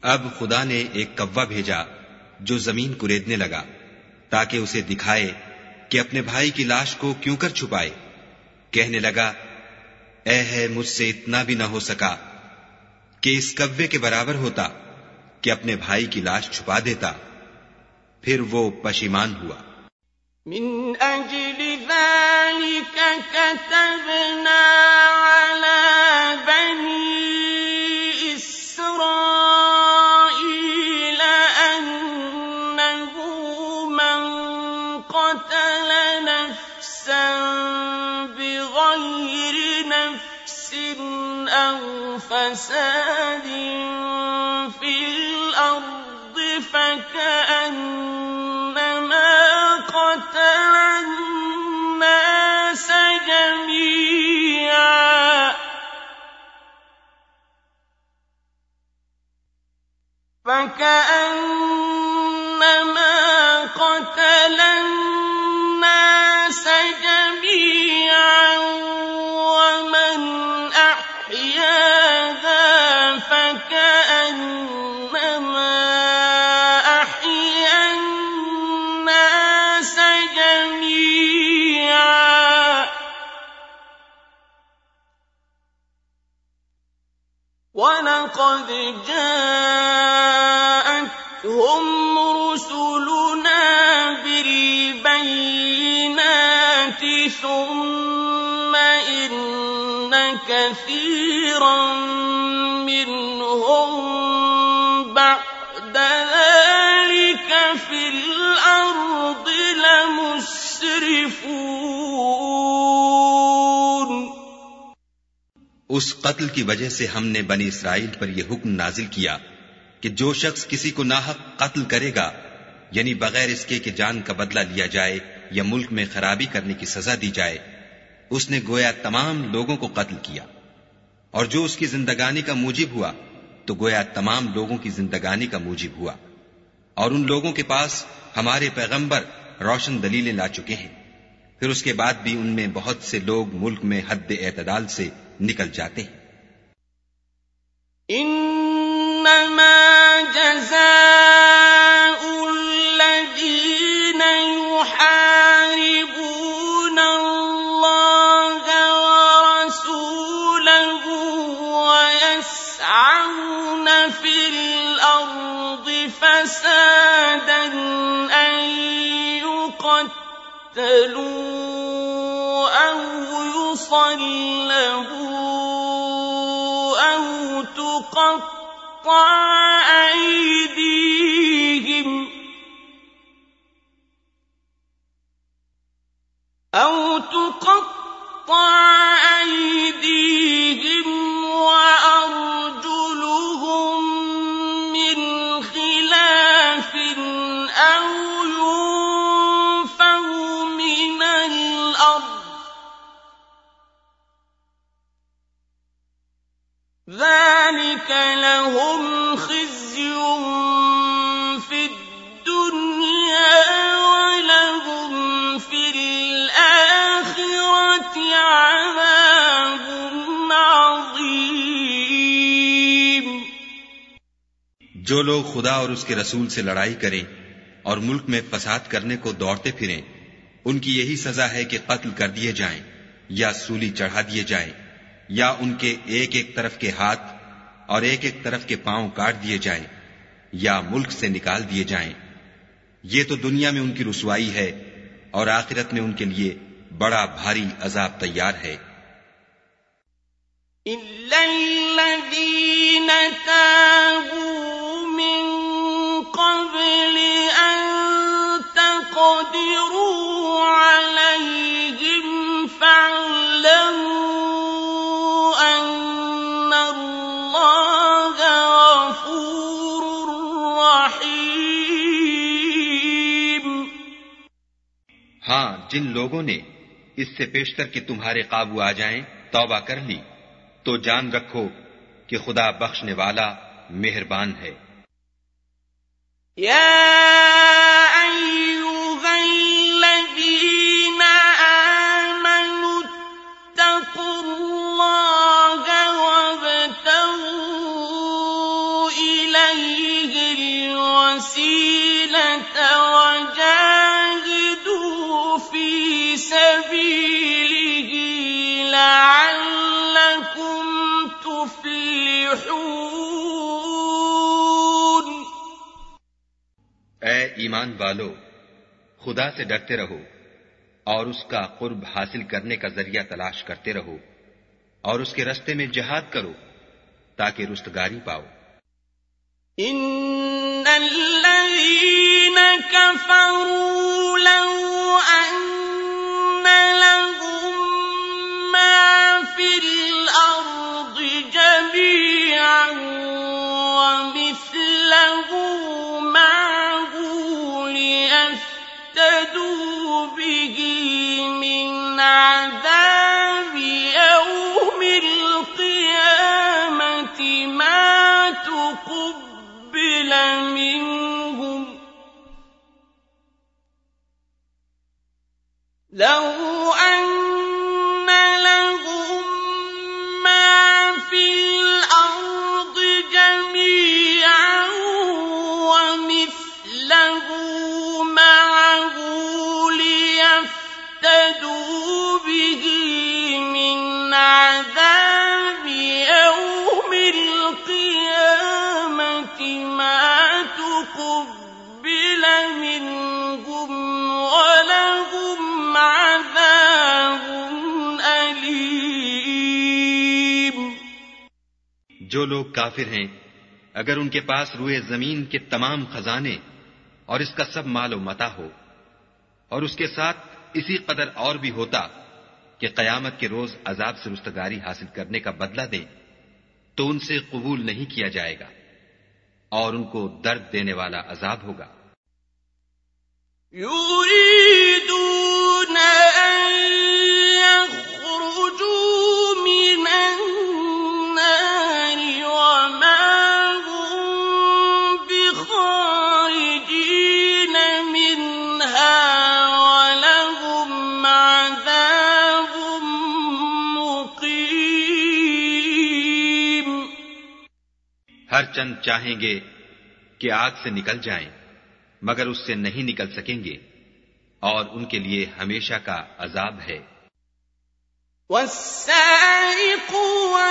अब खुदा ने एक कव्वा भेजा जो जमीन कुरेदने लगा ताकि उसे दिखाए कि अपने भाई की लाश को क्यों कर छुपाए। कहने लगा, ऐ है मुझसे इतना भी न हो सका कि इस कव्वे के बराबर होता कि अपने भाई की लाश छुपा देता। फिर वो पशिमान हुआ। मिन अजलि ज़ालिका कतबना अला बनी इस्राईल अन्नहु मन क़तल नफ्सन बिग़ैरि नफ्सिन औ फसादिन फिल अर्द फकअन्नमा قتل الناس جميعا فكأنما قتل الناس جميعا ومن أحياها فكأنما أحيا الناس جميعا ولقد جاءتهم رسلنا بالبينات ثم إن كثيرا منهم بعد ذلك في الأرض لمسرفون। उस कत्ल की वजह से हमने बनी इसराइल पर यह हुक्म नाजिल किया कि जो शख्स किसी को नाहक कत्ल करेगा, यानी बगैर इसके कि जान का बदला लिया जाए या मुल्क में खराबी करने की सजा दी जाए, उसने गोया तमाम लोगों को कत्ल किया। और जो उसकी जिंदगानी का मूजिब हुआ तो गोया तमाम लोगों की जिंदगानी का मूजिब हुआ। और उन लोगों के पास हमारे पैगंबर रोशन दलीलें ला चुके हैं, फिर उसके बाद भी उनमें बहुत से लोग मुल्क में हद एतदाल से निकल जाते हैं। इन्नमा जज़ाउल लज़ीना युहारिबूना अल्लाह व रसूलहु व यस्अऊना फिल अर्दि फसादन अन युक़त्तलू औ युसल्लबू أو تقطع أيديهم أو تقطع أيديهم وأرجلهم من خلاف أو ينفوا من الأرض ذلك لهم خزي في الدنيا ولهم في الآخرة عذاب عظيم। जो लोग खुदा और उसके रसूल से लड़ाई करें और मुल्क में फसाद करने को दौड़ते फिरें, उनकी यही सजा है कि कत्ल कर दिए जाएं या सूली चढ़ा दिए जाएं या उनके एक एक तरफ के हाथ और एक एक तरफ के पांव काट दिए जाएं या मुल्क से निकाल दिए जाएं। ये तो दुनिया में उनकी रुसवाई है और आखिरत में उनके लिए बड़ा भारी अजाब तैयार है। इल्लल्लज़ीना ताबू मिन क़ब्ल अन तक़दिरू अलैहिम फ़अलमू हाँ, जिन लोगों ने इससे पेशतर कि तुम्हारे काबू आ जाएं तौबा कर ली, तो जान रखो कि खुदा बख्शने वाला मेहरबान है। या अय्युहल्लज़ीना आमनू तक़ुल्लाह वब्तगू इलैहि तुफ्लिहून। ऐ ईमान वालो, खुदा से डरते रहो और उसका कुर्ब हासिल करने का जरिया तलाश करते रहो और उसके रास्ते में जिहाद करो ताकि रुस्तगारी पाओ। इन्नल्लज़ीन कफ़रू लौ अन्ना लहुम मा फिल अर्दि जमीअन व मिस्लहु मअहु लियफ्तदू बिही मिन अज़ाबि यौमिल क़ियामति मा तुक़ब्बिल मिनहुम लौ अन्न लहुम मा फिल अर्दि जमीअन व मिस्लहु मअहु लियफ्तदू बिही मिन अज़ाबि यौमिल क़ियामति मा तुक़ब्बिल मिनहुम व लहुम अज़ाबुन अलीम। जो लोग काफिर हैं, अगर उनके पास रुए जमीन के तमाम खजाने और इसका सब मालो मता हो और उसके साथ इसी कदर और भी होता कि कयामत के रोज अजाब से रुस्तगारी हासिल करने का बदला दें, तो उनसे कबूल नहीं किया जाएगा और उनको दर्द देने वाला अजाब होगा। युरीदून अन यख़्रुजू मिनन्नारि वमा हुम बिख़ारिजीन मिन्हा वलहुम अज़ाबुम मुक़ीम। हर चंद चाहेंगे कि आग से निकल जाएं, मगर उससे नहीं निकल सकेंगे और उनके लिए हमेशा का अजाब है। वस्सारिक़ु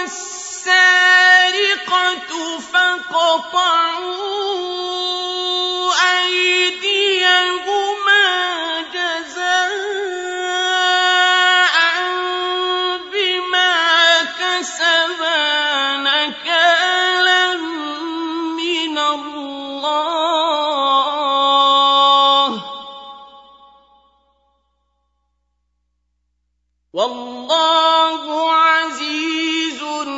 वस्सारिक़तु फ़क़तअू अयदियहुमा जज़ाअन बिमा कसबा नकालन मिन अल्लाह वल्लाहु अज़ीज़ुन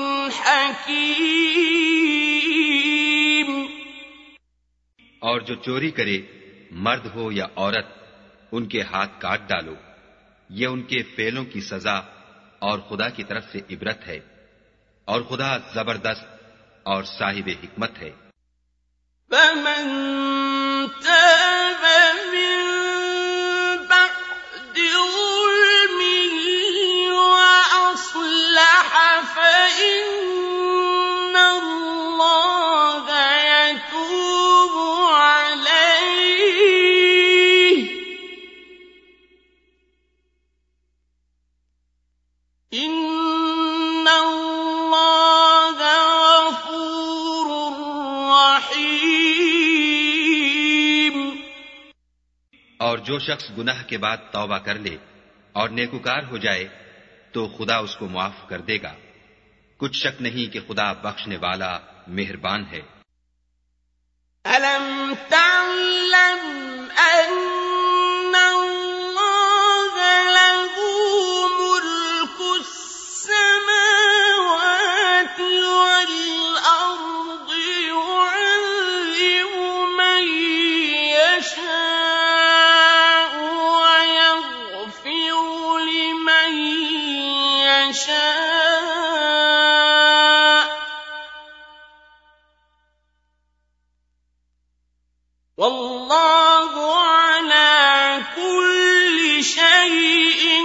हकीम। और जो चोरी करे, मर्द हो या औरत, उनके हाथ काट डालो। ये उनके फेलों की सजा और खुदा की तरफ से इबरत है, और खुदा जबरदस्त और साहिब हिकमत है। فمن تاب من بعد ظلمه وأصلح فإن الله يتوب عليه إن الله غفور रहीम। और जो शख्स गुनाह के बाद तौबा कर ले और नेकुकार हो जाए तो खुदा उसको माफ कर देगा। कुछ शक नहीं कि खुदा बख्शने वाला मेहरबान है। अलम तअलम अन्न अल्लाह लहू मुल्कुस समावाति वल अर्दि युअज़्ज़िबु मन यशाअ व यग़फिरु लिमन यशाअ वल्लाहु अला कुल्लि शैइन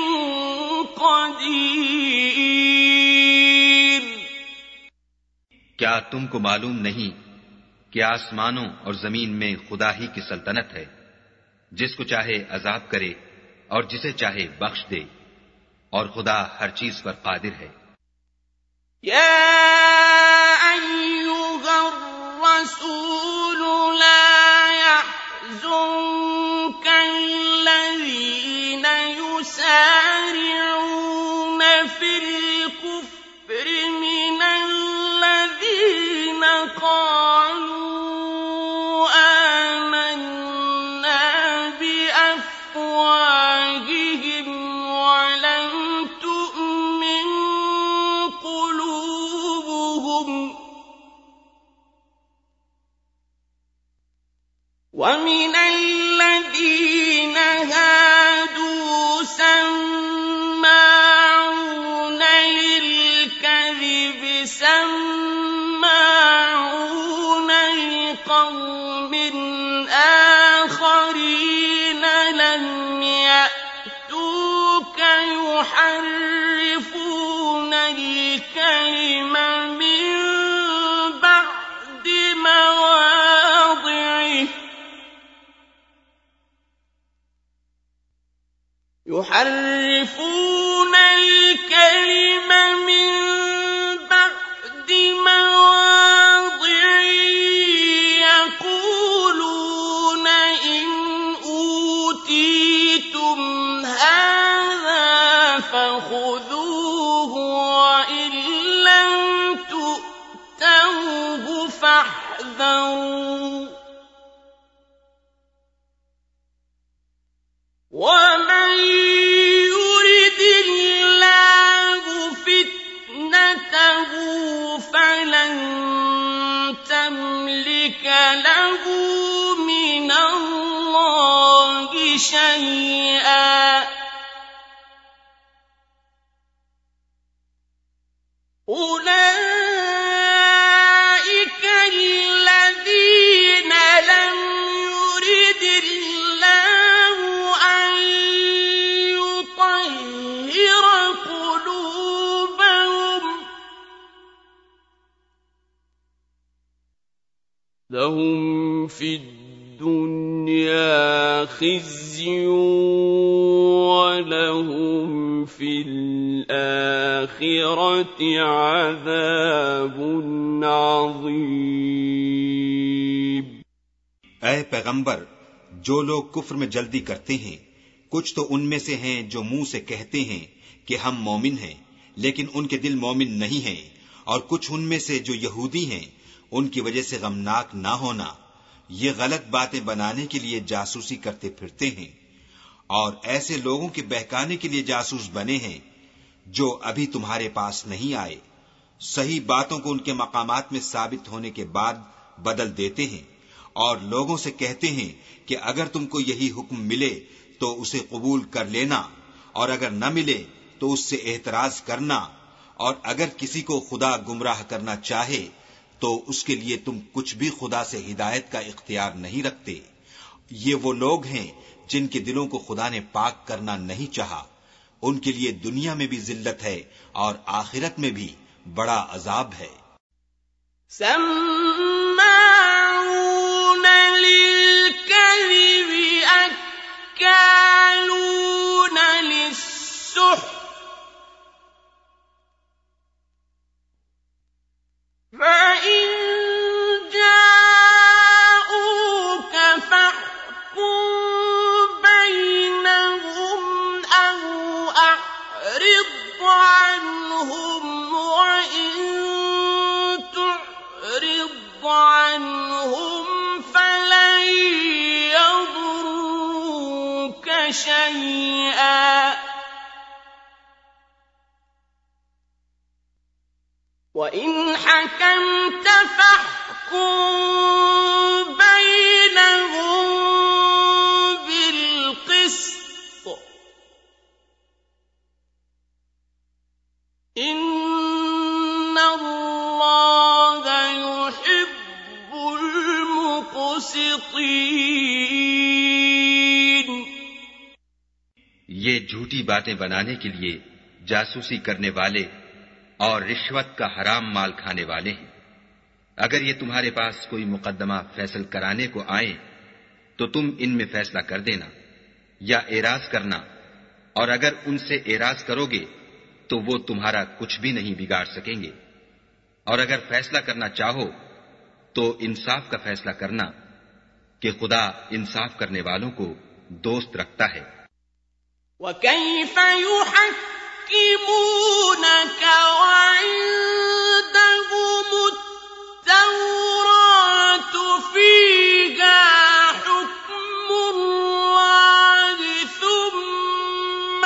क़दीर। क्या तुमको मालूम नहीं कि आसमानों और जमीन में खुदा ही की सल्तनत है, जिसको चाहे अजाब करे और जिसे चाहे बख्श दे, और खुदा हर चीज पर कादिर है। या وَمِنَ الَّذِينَ هَادُوا سَمَّاعُونَ لِلْكَذِبِ سَمَّاعُونَ لِقَوْمٍ آخَرِينَ لَمْ يَأْتُوكَ يُحَرِّفُونَ الْكَلِمَ مِن بَعْدِ مَوَاضِعِهِ يُحَرِّفُونَ الْكَلِمَ مِن بَعْدِ مَوَاضِعِهِ يَقُولُونَ إِنْ أُوتِيتُمْ هَٰذَا فَخُذُوهُ وَإِن لَّمْ تُؤْتَوْهُ فَاحْذَرُوا وَمَن يُرِدِ اللَّهُ فِتْنَتَهُ فَلَن تَمْلِكَ لَهُ مِنَ اللَّهِ شَيْئًا أُولَٰئِكَ الَّذِينَ لَمْ يُرِدِ اللَّهُ أَن يُطَهِّرَ قُلُوبَهُمْ ۚ لَهُمْ فِي الدُّنْيَا خِزْيٌ وَلَهُمْ فِي الْآخِرَةِ عَذَابٌ عَظِيمٌ۔ ऐ पैगंबर, जो लोग कुफ्र में जल्दी करते हैं, कुछ तो उनमें से हैं जो मुंह से कहते हैं कि हम मोमिन हैं, लेकिन उनके दिल मोमिन नहीं हैं, और कुछ उनमें से जो यहूदी हैं, उनकी वजह से गमनाक ना होना, ये गलत बातें बनाने के लिए जासूसी करते फिरते हैं, और ऐसे लोगों के बहकाने के लिए जासूस बने हैं जो अभी तुम्हारे पास नहीं आए। सही बातों को उनके मकामात में साबित होने के बाद बदल देते हैं, और लोगों से कहते हैं कि अगर तुमको यही हुक्म मिले तो उसे कबूल कर लेना, और अगर न मिले तो उससे एतराज करना, और अगर किसी को खुदा गुमराह करना चाहे तो उसके लिए तुम कुछ भी खुदा से हिदायत का इख्तियार नहीं रखते। ये वो लोग हैं जिनके दिलों को खुदा ने पाक करना नहीं चाहा। उनके लिए दुनिया में भी जिल्लत है और आखिरत में भी बड़ा अजाब है। سَمَّاعُونَ لِلْكَذِبِ أَكَّالُونَ لِلسُّحْتِ فَإِن جَاءُوكَ فَاحْكُم بَيْنَهُمْ أَوْ أَعْرِضْ عَنْهُمْ وَإِن تُعْرِضْ عَنْهُمْ فَلَن يَضُرُّوكَ شَيْئًا وَإِنْ حَكَمْتَ فَاحْكُم بَيْنَهُم بِالْقِسْطِ ۚ إِنَّ اللَّهَ يُحِبُّ الْمُقْسِطِينَ۔ ये झूठी बातें बनाने के लिए जासूसी करने वाले और रिश्वत का हराम माल खाने वाले हैं। अगर ये तुम्हारे पास कोई मुकदमा फैसल कराने को आए तो तुम इनमें फैसला कर देना या एराज करना, और अगर उनसे एराज करोगे तो वो तुम्हारा कुछ भी नहीं बिगाड़ सकेंगे। और अगर फैसला करना चाहो तो इंसाफ का फैसला करना कि खुदा इंसाफ करने वालों को दोस्त रखता है। وَكَيْفَ يُحَكِّمُونَكَ وَعِندَهُمُ التَّوْرَاةُ فِيهَا حُكْمُ اللَّهِ ثُمَّ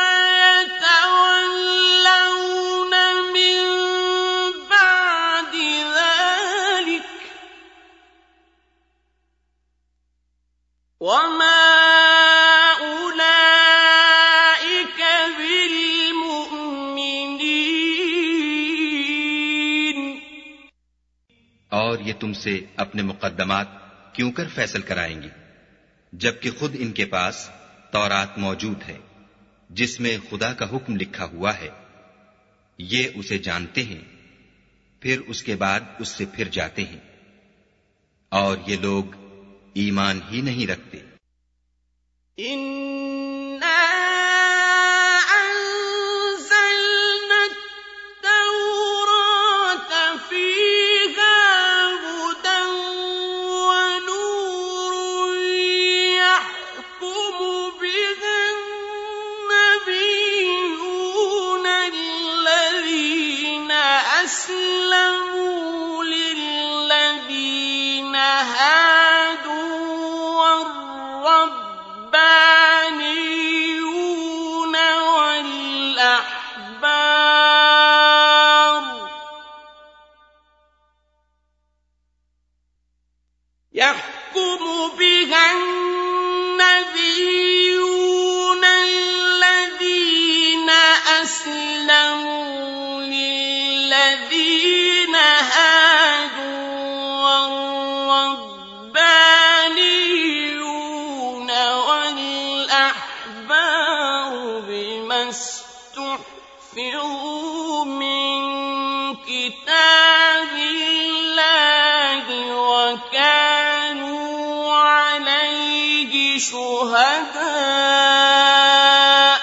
يَتَوَلَّوْنَ مِن بَعْدِ ذَلِكَ وما أولئك بالمؤمنين और ये तुमसे अपने मुकद्दमात क्यों कर फैसल कराएंगे, जबकि खुद इनके पास तौरात मौजूद है जिसमें खुदा का हुक्म लिखा हुआ है। ये उसे जानते हैं, फिर उसके बाद उससे फिर जाते हैं, और ये लोग ईमान ही नहीं रखते। يحكم بها النبيون الذين أسلموا للذين هادوا والربانيون والأحبار بما استحفظوا من كتاب الله وكانوا عليه شهداء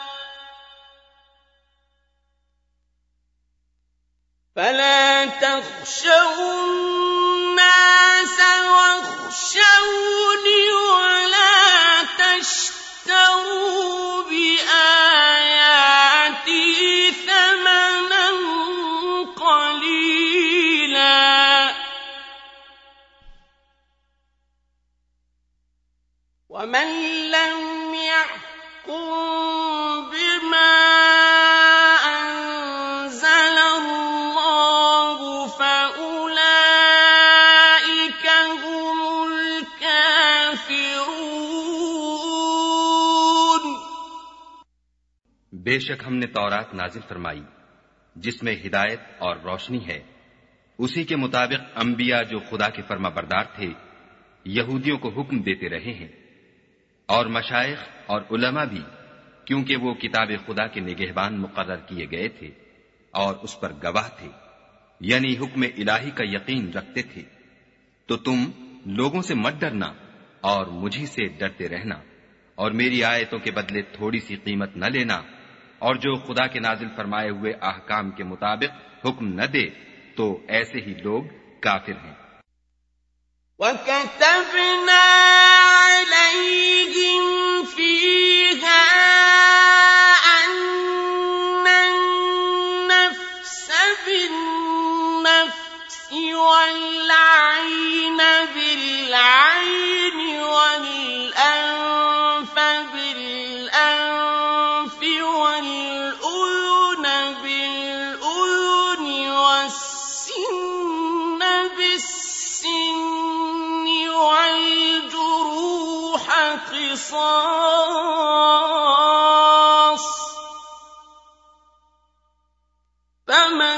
فلا تخشوا الناس واخشوني ولا تشتروا بآياتي ثمنا قليلا ومن لم يحكم بما أنزل الله فأولئك هم الكافرون बेशक हमने तौरात नाजिल फरमाई जिसमें हिदायत और रोशनी है। उसी के मुताबिक अंबिया जो खुदा के फर्माबरदार थे यहूदियों को हुक्म देते रहे हैं, और मशाइख और उलमा भी, क्योंकि वो किताब खुदा के निगहबान मुकर्रर किए गए थे और उस पर गवाह थे, यानी हुक्म इलाही का यकीन रखते थे। तो तुम लोगों से मत डरना और मुझी से डरते रहना, और मेरी आयतों के बदले थोड़ी सी कीमत न लेना, और जो खुदा के नाजिल फरमाए हुए अहकाम के मुताबिक हुक्म न दे तो ऐसे ही लोग काफिर हैं। وكتبنا عليهم فيها أن النفس بالنفس والعين بالعين والأنف بالأنف والأذن بالأذن والسن بالسن والجروح قصاص فمن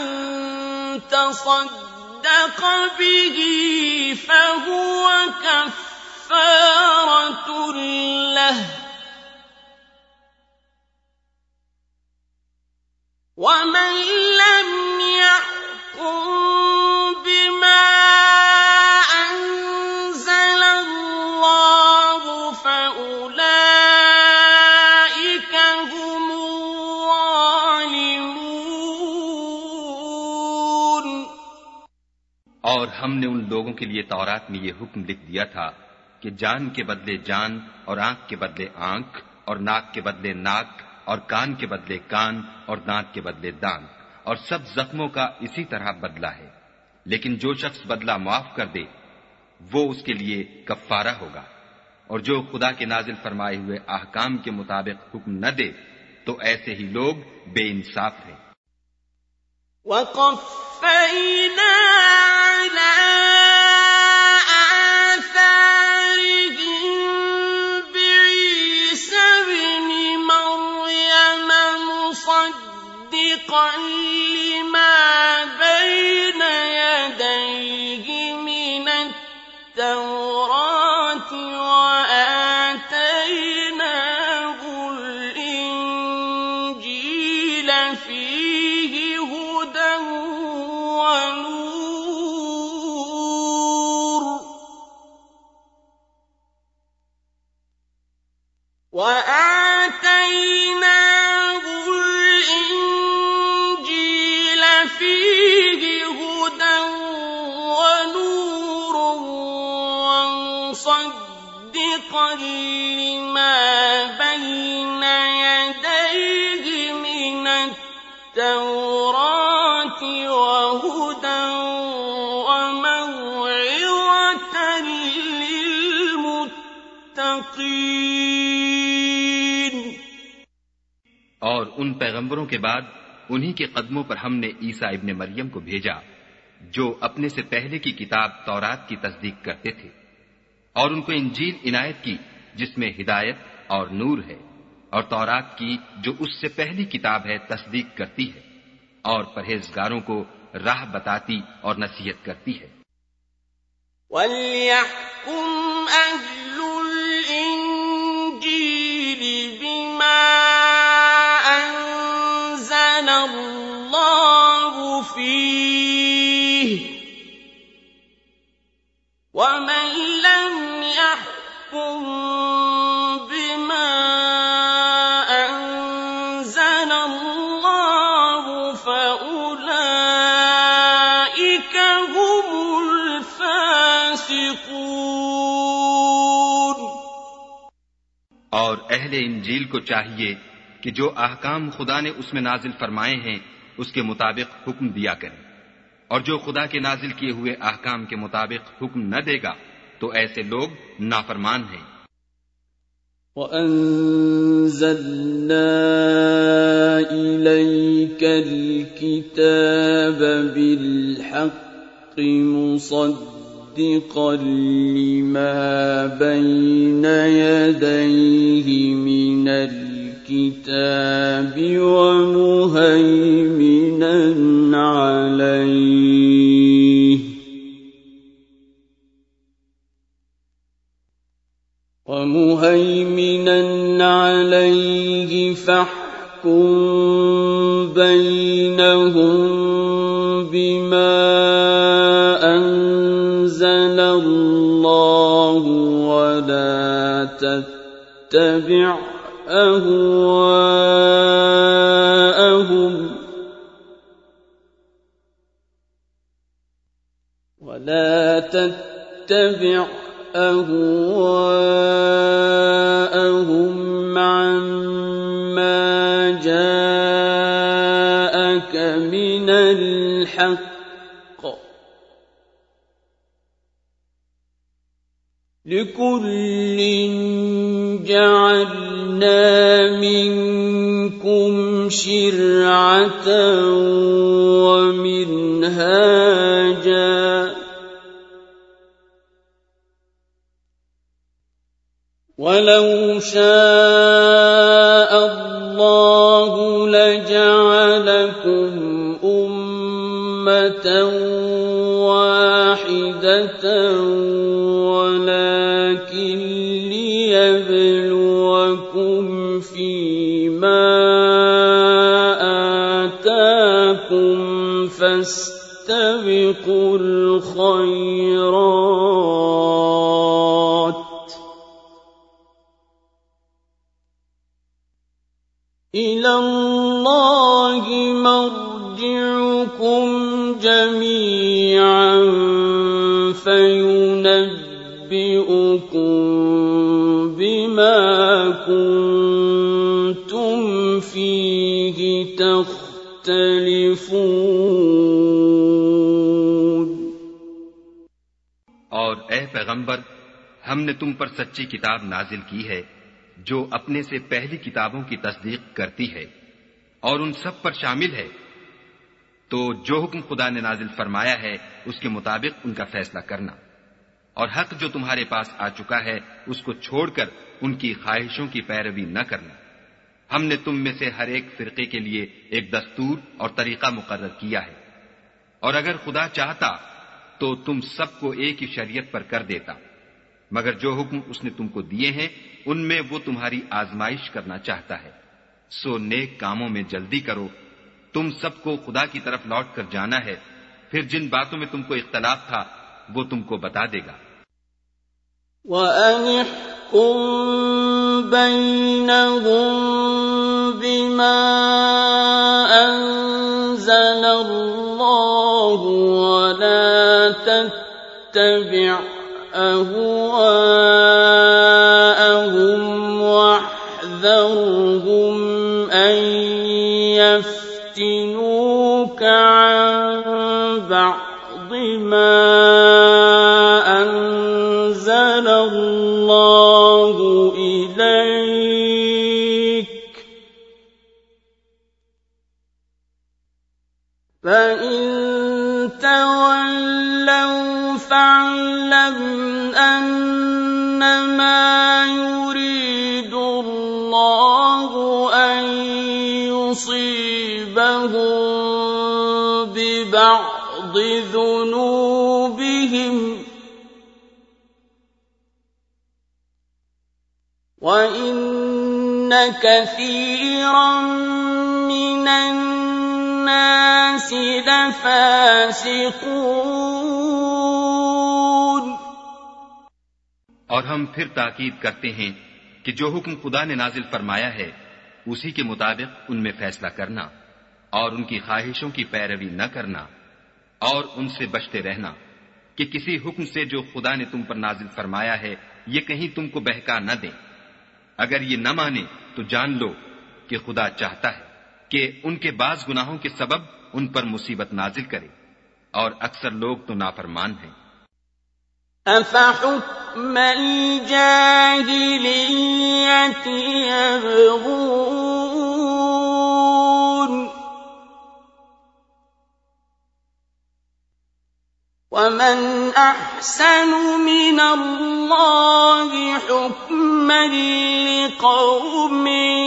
تصدق به فهو كفارة له ومن لم يحكم بما أنزل الله فأولئك هم الظالمون और हमने उन लोगों के लिए तौरात में ये हुक्म लिख दिया था कि जान के बदले जान और आंख के बदले आंख और नाक के बदले नाक और कान के बदले कान और दांत के बदले दांत, और सब जख्मों का इसी तरह बदला है। लेकिन जो शख्स बदला माफ कर दे वो उसके लिए कफ्फारा होगा, और जो खुदा के नाजिल फरमाए हुए अहकाम के मुताबिक हुक्म न दे तो ऐसे ही लोग बेइंसाफ हैं। وقفينا على آثارهم التوراة وآتيناه الإنجيل فيه هدى ونور وآتيناه الإنجيل فيه هدى ونور ومصدقا لما بين يديه من التوراة وهدى وموعظة للمتقين. और उन पैगंबरों के बाद उन्हीं के कदमों पर हमने ईसा इब्ने मरियम को भेजा जो अपने से पहले की किताब तौरात की तस्दीक करते थे, और उनको इंजील इनायत की जिसमें हिदायत और नूर है, और तौरात की जो उससे पहली किताब है तस्दीक करती है, और परहेजगारों को राह बताती और नसीहत करती है। वल्यहकुम अह्लुल इंजील बिमा अंज़लल्लाहु फीह वमन लम यहकुम बिमा अंज़लल्लाहु फउलाइक हुमुल फासिकून। और अहले इंजील को चाहिए कि जो अहकाम खुदा ने उसमें नाजिल फरमाए हैं उसके मुताबिक हुक्म दिया करें, और जो खुदा के नाजिल किए हुए अहकाम के मुताबिक हुक्म न देगा तो ऐसे लोग नाफरमान हैं। وَأَنزَلْنَا إِلَيْكَ الْكِتَابَ بِالْحَقِّ مُصَدِّقًا لِمَا بَيْنَ يَدَيْهِ مِنَ الْكِتَابِ وَمُهَيْمِنًا عَلَيْهِ وَمُهَيْمِنًا عَلَيْهِ فَاحْكُم بَيْنَهُم بِمَا أَنزَلَ اللَّهُ وَلَا تَتَّبِعْ أَهْوَاءَهُمْ وَلَا تَتَّبِعْ أَهْوَاءَهُمْ عَمَّا جَاءَكَ مِنَ الْحَقِّ لِكُلٍّ جَعَلْنَا مِنكُمْ شِرْعَةً وَمِنْهَاجًا وَلَوْ شَاءَ اللَّهُ لَجَعَلَكُمْ أُمَّةً وَاحِدَةً وَلَكِن لِّيَبْلُوَكُمْ فِيمَا آتَاكُمْ فَاسْتَبِقُوا الْخَيْرَاتِ إِلَى اللَّهِ مَرْجِعُكُمْ جَمِيعًا فَيُنَبِّئُكُم بِمَا كُنتُمْ فِيهِ تَخْتَلِفُونَ۔ और ए पैगंबर, हमने तुम पर सच्ची किताब नाजिल की है जो अपने से पहली किताबों की तस्दीक करती है और उन सब पर शामिल है। तो जो हुक्म खुदा ने नाजिल फरमाया है उसके मुताबिक उनका फैसला करना, और हक जो तुम्हारे पास आ चुका है उसको छोड़कर उनकी ख्वाहिशों की पैरवी न करना। हमने तुम में से हर एक फिरके के लिए एक दस्तूर और तरीका मुकर्रर किया है, और अगर खुदा चाहता तो तुम सबको एक ही शरीयत पर कर देता, मगर जो हुक्म उसने तुमको दिए हैं उनमें वो तुम्हारी आजमाइश करना चाहता है। सो नेक कामों में जल्दी करो, तुम सबको खुदा की तरफ लौट कर जाना है, फिर जिन बातों में तुमको इख्तलाफ था वो तुमको बता देगा। وَأَنِحْكُم بَيْنَهُم بِمَا أَنزَلَ اللَّهُ وَلَا تَتَّبِعْ أَهْوَاءَهُمْ وَاحْذَرْهُمْ أَن يَفْتِنُوكَ عَن بَعْضِ مَا أَنزَلَ اللَّهُ إِلَيْكَ فَإِن تَوَلَّوْا فَاعْلَمْ أَنَّمَا يُرِيدُ اللَّهُ أَن يُصِيبَهُم بِبَعْضِ ذُنُوبِهِمْ وَإِنَّ كَثِيرًا مِّنَ النَّاسِ لَفَاسِقُونَ। और हम फिर ताकीद करते हैं कि जो हुक्म खुदा ने नाजिल फरमाया है उसी के मुताबिक उनमें फैसला करना और उनकी ख्वाहिशों की पैरवी न करना और उनसे बचते रहना कि किसी हुक्म से जो खुदा ने तुम पर नाजिल फरमाया है ये कहीं तुमको बहका न दें। अगर ये न माने तो जान लो कि खुदा चाहता है कि उनके बाज गुनाहों के सबब उन पर मुसीबत नाजिल करे, और अक्सर लोग तो नाफरमान हैं। أَفَحُكْمَ الْجَاهِلِيَّةِ يَبْغُونَ وَمَنْ أَحْسَنُ مِنَ اللَّهِ حُكْمًا لِقَوْمٍ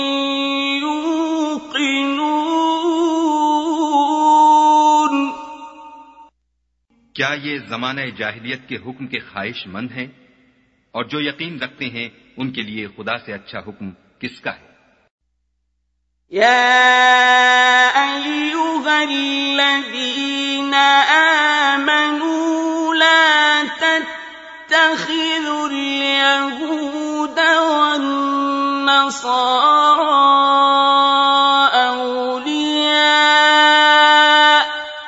يُوقِنُونَ। क्या ये जमाना जाहिलियत के हुक्म के ख्वाहिशमंद हैं? और जो यकीन रखते हैं उनके लिए खुदा से अच्छा हुक्म किसका है? يَا أَيُّهَا الَّذِينَ آمَنُوا لَا تَتَّخِذُوا الْيَهُودَ وَالنَّصَارَىٰ أَوْلِيَاءَ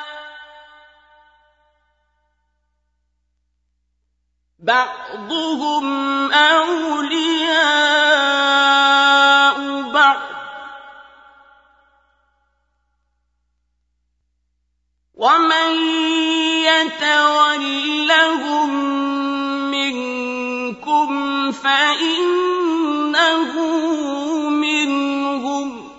بَعْضُهُمْ أَوْلِيَاءُ بَعْضٍ وَمَن يَتَوَلَّهُم مِّنكُمْ فَإِنَّهُ مِنْهُمْ ۗ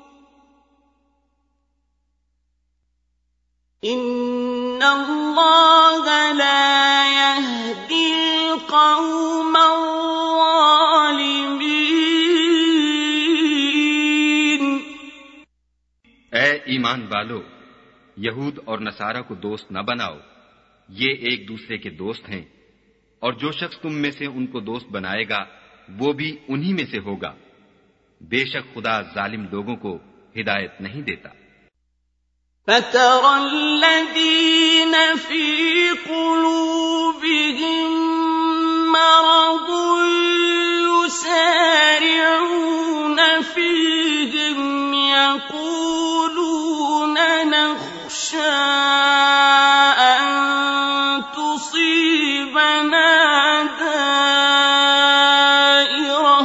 إِنَّ اللَّهَ لَا يَهْدِي الْقَوْمَ الظَّالِمِينَ। ऐ ईमान वालो, यहूद और नसारा को दोस्त न बनाओ, ये एक दूसरे के दोस्त हैं, और जो शख्स तुम में से उनको दोस्त बनाएगा वो भी उन्हीं में से होगा। बेशक खुदा जालिम लोगों को हिदायत नहीं देता। فَتَرَى الَّذِينَ فِي قُلُوبِهِم مَّرَضٌ يُسَارِعُونَ فِيهِمْ يَقُولُونَ نَخْشَىٰ أَن تُصِيبَنَا دَائِرَةٌ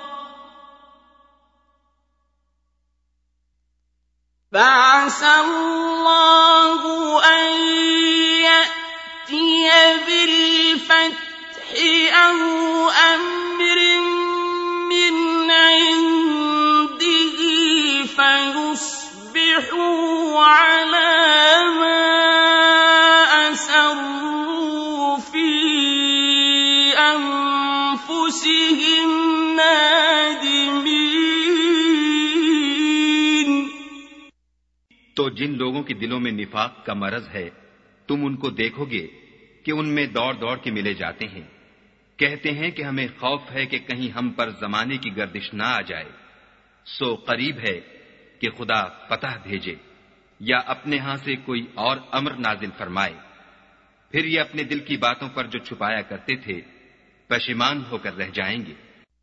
فَعَسَى اللَّهُ أَن يَأْتِيَ بِالْفَتْحِ أَوْ أَمْرٍ مِّنْ عِندِهِ فَيُصْبِحُوا عَلَىٰ مَا أَسَرُّوا فِي أَنفُسِهِمْ نَادِمِينَ। तो जिन लोगों के दिलों में निफाक का मरज है तुम उनको देखोगे कि उनमें दौड़ दौड़ के मिले जाते हैं। कहते हैं कि हमें खौफ है कि कहीं हम पर जमाने की गर्दिश ना आ जाए। सो करीब है कि खुदा फतह भेजे या अपने यहां से कोई और अम्र नाजिल फरमाए। फिर ये अपने दिल की बातों पर जो छुपाया करते थे पशेमान होकर रह जाएंगे।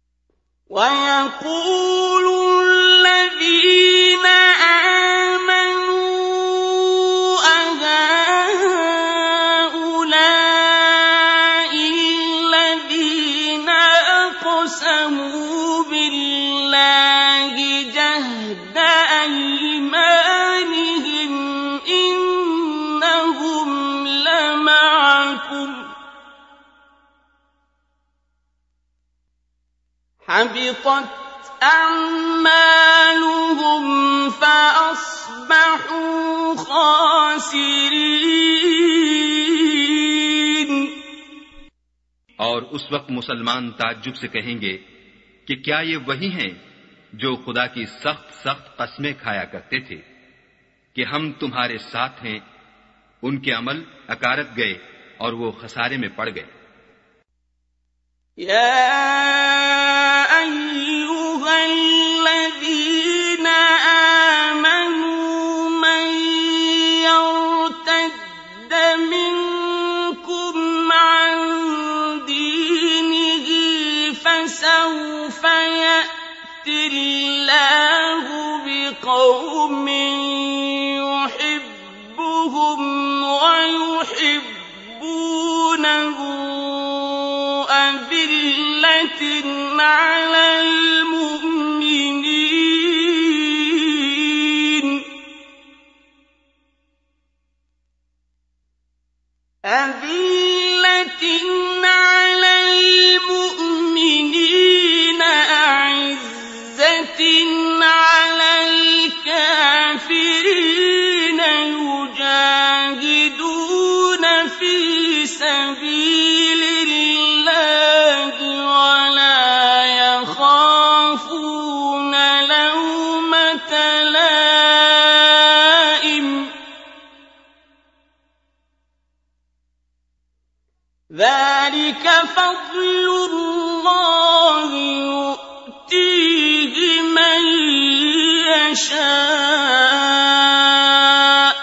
حبطت أعمالهم فأصبحوا خاسرين। और उस वक्त मुसलमान ताज्जुब से कहेंगे कि क्या ये वही हैं जो खुदा की सख्त सख्त कस्में खाया करते थे कि हम तुम्हारे साथ हैं। उनके अमल अकारत गए और वो खसारे में पड़ गए। قوم يحبهم ويحبونه أذلة على المؤمنين أذلة على المؤمنين أعزة على الكافرين يجاهدون في سبيل الله ولا يخافون لومة لائم ذلك فضل الله يؤتيه من يشاء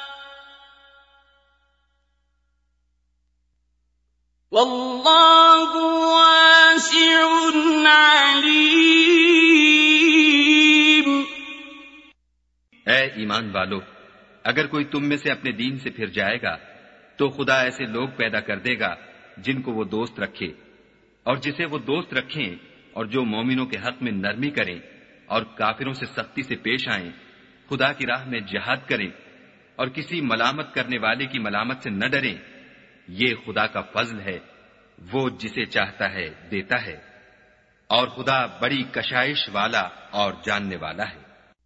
والله واسع عليم। ऐ ईमान वालो, अगर कोई तुम में से अपने दीन से फिर जाएगा तो खुदा ऐसे लोग पैदा कर देगा जिनको वो दोस्त रखे और जिसे वो दोस्त रखें, और जो मोमिनों के हक में नरमी करें और काफिरों से सख्ती से पेश आएं, खुदा की राह में जिहाद करें और किसी मलामत करने वाले की मलामत से न डरें। ये खुदा का फजल है, वो जिसे चाहता है देता है, और खुदा बड़ी कशाइश वाला और जानने वाला है।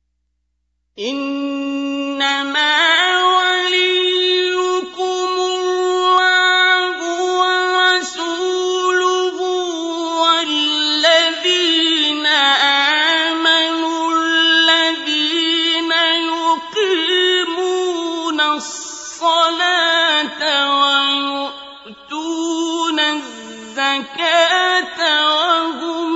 इन्नमा वलियुकुम अल्लाहु व रसूलुहु वल्लज़ीना आमनु अल्लज़ीना युकीमूना अस्सलाता व यु'तूना अज़्ज़काता व हुम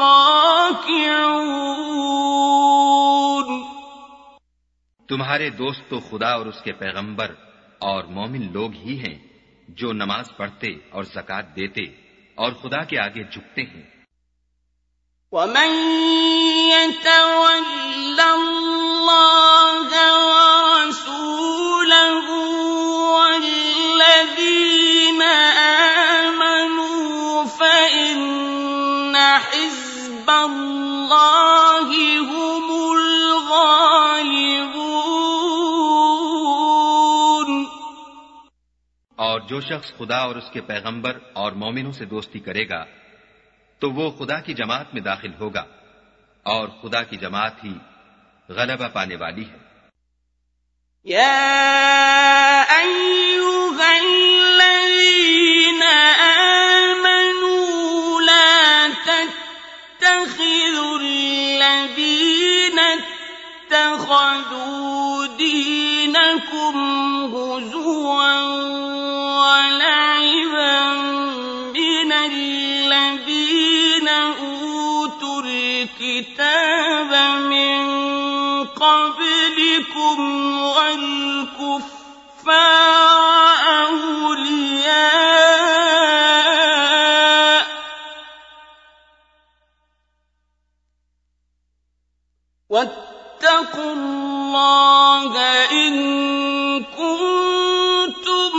राकिऊन। तुम्हारे दोस्त तो खुदा और उसके पैगंबर और मोमिन लोग ही हैं जो नमाज पढ़ते और ज़कात देते और खुदा के आगे झुकते हैं। وَمَن يَتَوَلَّ اللَّهَ وَرَسُولَهُ وَالَّذِينَ آمَنُوا فَإِنَّ حِزْبَ اللَّهِ هُمُ الْغَالِبُونَ। और जो शख्स खुदा और उसके पैगंबर और मोमिनों से दोस्ती करेगा तो वो खुदा की जमात में दाखिल होगा, और खुदा की जमात ही गलबा पाने वाली है। या अय्युहल्लज़ीन आमनू ला तत्तखिज़ुल्लज़ीन इत्तखज़ू दीनकुम हुज़ुवन वला الكتاب من قبلكم والكفار أولياء واتقوا الله إن كنتم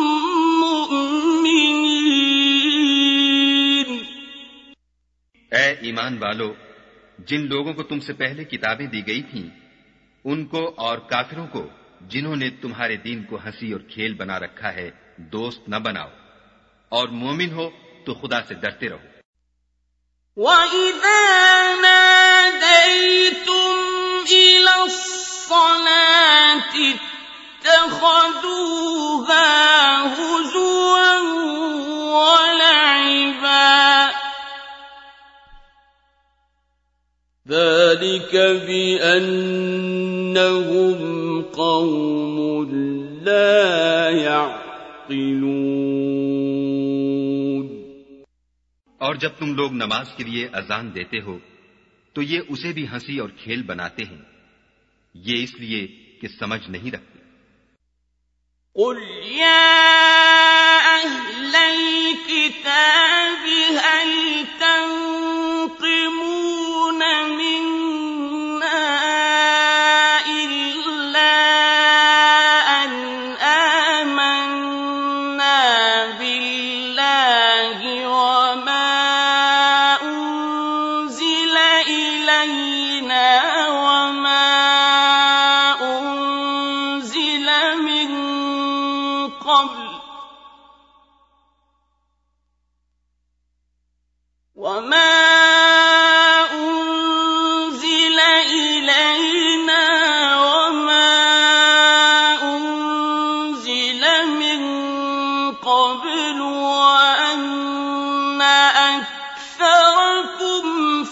مؤمنين. ऐ ईमान वालो, जिन लोगों को तुमसे पहले किताबें दी गई थीं, उनको और काफिरों को जिन्होंने तुम्हारे दीन को हंसी और खेल बना रखा है, दोस्त न बनाओ, और मोमिन हो तो खुदा से डरते रहो. وَإِذَا نَادَيْتُمْ إِلَى الصَّلَاةِ اتَّخَذُوهَا هُزُوًا وَلَعِبًا ذَلِكَ بِأَنَّهُمْ قَوْمٌ لَّا يَعْقِلُونَ. और जब तुम लोग नमाज के लिए अजान देते हो तो ये उसे भी हंसी और खेल बनाते हैं, ये इसलिए कि समझ नहीं रखते. قُلْ يَا أَهْلَ الْكِتَابِ هَلْ تَنقِمُونَ مِنَّا إِلَّا أَنْ آمَنَّا بِاللَّهِ وَمَا أُنزِلَ إِلَيْنَا وَمَا أُنزِلَ مِن قَبْلُ وَمَا أُنزِلَ إِلَيْنَا وَمَا أُنزِلَ مِن قَبْلُ وَأَنَّ أَكْثَرَكُمْ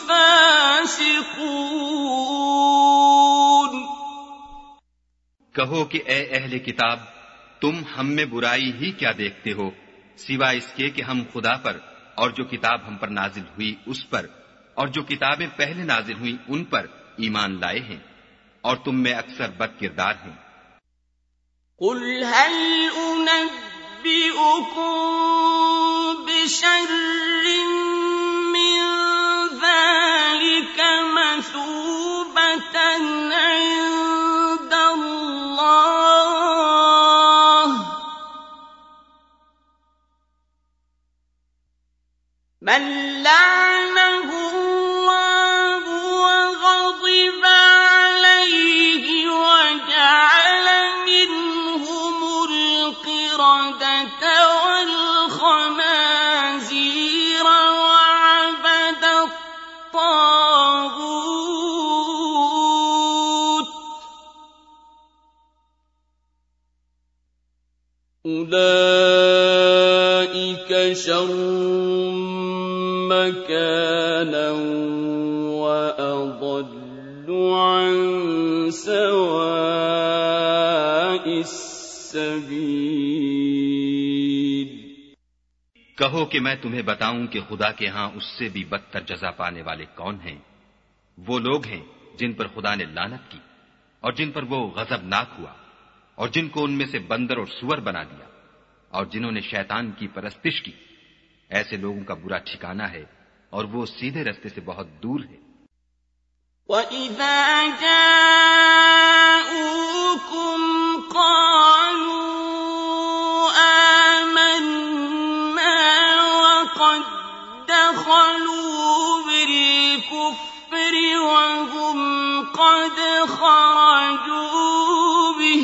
فَاسِقُونَ. कहो कि ए अहले किताब, तुम हम में बुराई ही क्या देखते हो, सिवाय इसके कि हम खुदा पर और जो किताब हम पर नाजिल हुई उस पर और जो किताबें पहले नाजिल हुई उन पर ईमान लाए हैं, और तुम में अक्सर बदकिरदार हैं. قُلْ هَلْ أُنَبِّئُكُم بِشَرٍّ مِّن ذَلِكَ مَثُوبَةً عِندَ اللَّهِ مَن لَّعَنَهُ اللَّهُ وَغَضِبَ عَلَيْهِ وَجَعَلَ مِنْهُمُ الْقِرَدَةَ وَالْخَنَازِيرَ وَعَبَدَ الطَّاغُوتَ أُولَٰئِكَ شَرٌّ مَّكَانًا وَأَضَلُّ عَن سَوَاءِ السَّبِيلِ. कहो कि मैं तुम्हें बताऊं कि खुदा के यहां उससे भी बदतर जजा पाने वाले कौन हैं. वो लोग हैं जिन पर खुदा ने लानत की और जिन पर वो गजबनाक हुआ और जिनको उनमें से बंदर और सुअर बना दिया और जिन्होंने शैतान की परस्तिश की. ऐसे लोगों का बुरा ठिकाना है और वो सीधे रास्ते से बहुत दूर है. وَإِذَا جَاءُوكُمْ قَالُوا آمَنَّا وَقَدْ دَخَلُوا بِالْكُفْرِ وَهُمْ قَدْ خَرَجُوا بِهِ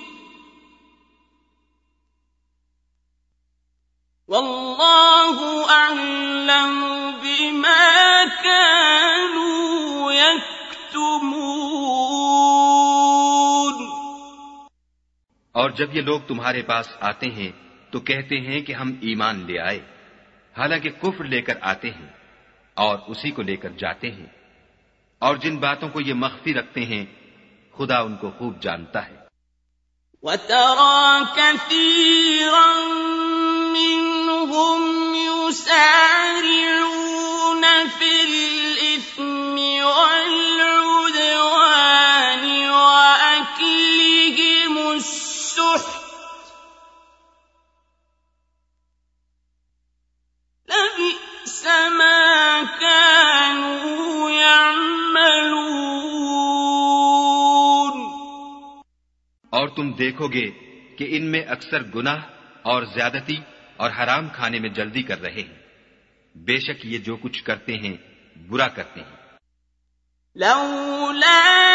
وَاللَّهُ أَعْلَمُ بِمَا كَانُوا يَكْتُمُونَ. और जब ये लोग तुम्हारे पास आते हैं तो कहते हैं कि हम ईमान ले आए, हालांकि कुफ्र लेकर आते हैं और उसी को लेकर जाते हैं. और जिन बातों को ये मख्फी रखते हैं खुदा उनको खूब जानता है. وَتَرَى كَثِيرًا مِّنْهُمْ يُسَارِعُونَ فِي الْإِثْمِ तुम देखोगे कि इनमें अक्सर गुनाह और ज्यादती और हराम खाने में जल्दी कर रहे हैं। बेशक ये जो कुछ करते हैं बुरा करते हैं। लौला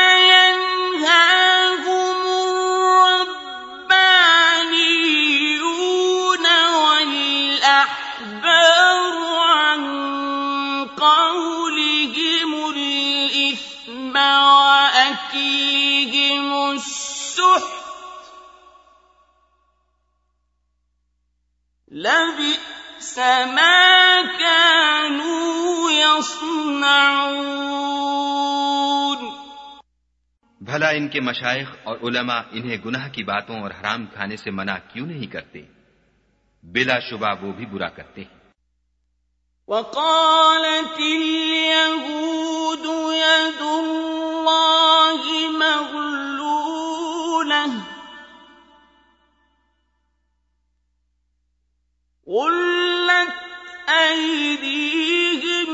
लबिअस मा कानू यस्नऊन। भला इनके मशाइख और उलमा इन्हें गुनाह की बातों और हराम खाने से मना क्यों नहीं करते? बिलाशुबा वो भी बुरा करते हैं। वक़ालतिल यहूदु यदुल्लाहि मग़लूलह غلت أيديهم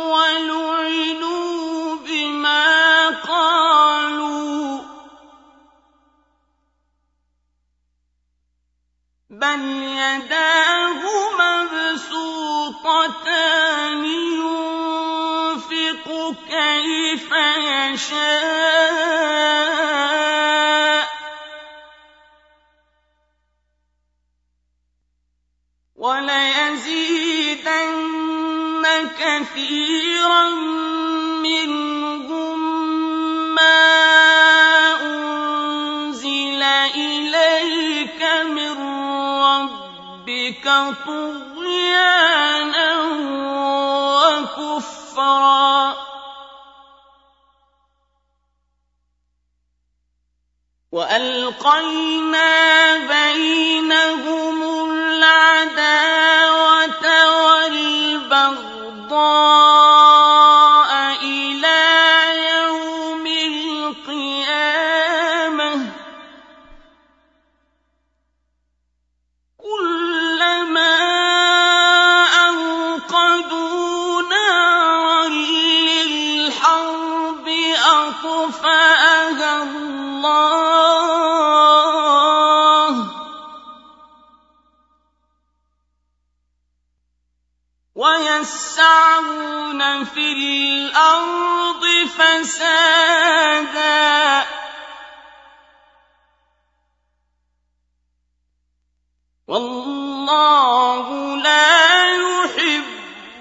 ولعنوا بما قالوا بل يداه مبسوطتان ينفق كيف يشاء وَلَيَزِيدَنَّ كَثِيرًا مِّنْهُم مَّا أُنزِلَ إِلَيْكَ مِن رَّبِّكَ طُغْيَانًا وَكُفْرًا وَأَلْقَيْنَا بَيْنَهُمُ الْعَدَاوَةَ وَالْبَغْضَاءَ إِلَىٰ يَوْمِ الْقِيَامَةِ كُلَّمَا أَوْقَدُوا نَارًا لِّلْحَرْبِ أَطْفَأَهَا اللَّهُ وَيَسْعَوْنَ فِي الْأَرْضِ فَسَادًا وَاللَّهُ لَا يُحِبُّ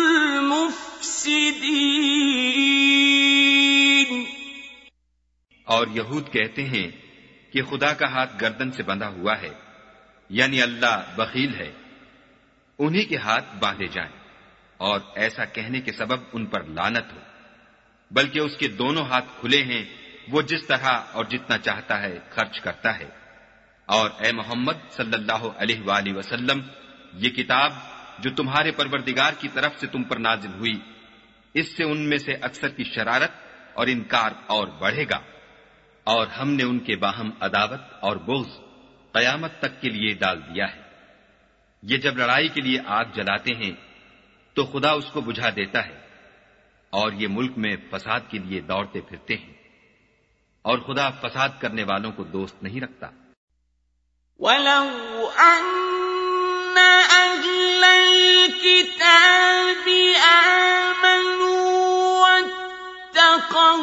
الْمُفْسِدِينَ। और यहूद कहते हैं कि खुदा का हाथ गर्दन से बंधा हुआ है, यानी अल्लाह बखील है, उन्हीं के हाथ बांधे जाएं, और ऐसा कहने के सबब उन पर लानत हो। बल्कि उसके दोनों हाथ खुले हैं, वो जिस तरह और जितना चाहता है खर्च करता है। और ए मोहम्मद सल्लल्लाहु अलैहि वसल्लम, ये किताब जो तुम्हारे परवरदिगार की तरफ से तुम पर नाजिल हुई, इससे उनमें से अक्सर की शरारत और इनकार और बढ़ेगा, और हमने उनके बाहम अदावत और बोझ कयामत तक के लिए डाल दिया है। ये जब लड़ाई के लिए आग जलाते हैं तो खुदा उसको बुझा देता है, और ये मुल्क में फसाद के लिए दौड़ते फिरते हैं, और खुदा फसाद करने वालों को दोस्त नहीं रखता। वलौ अन्न अहलल किताबि आमनू वत्तक़ौ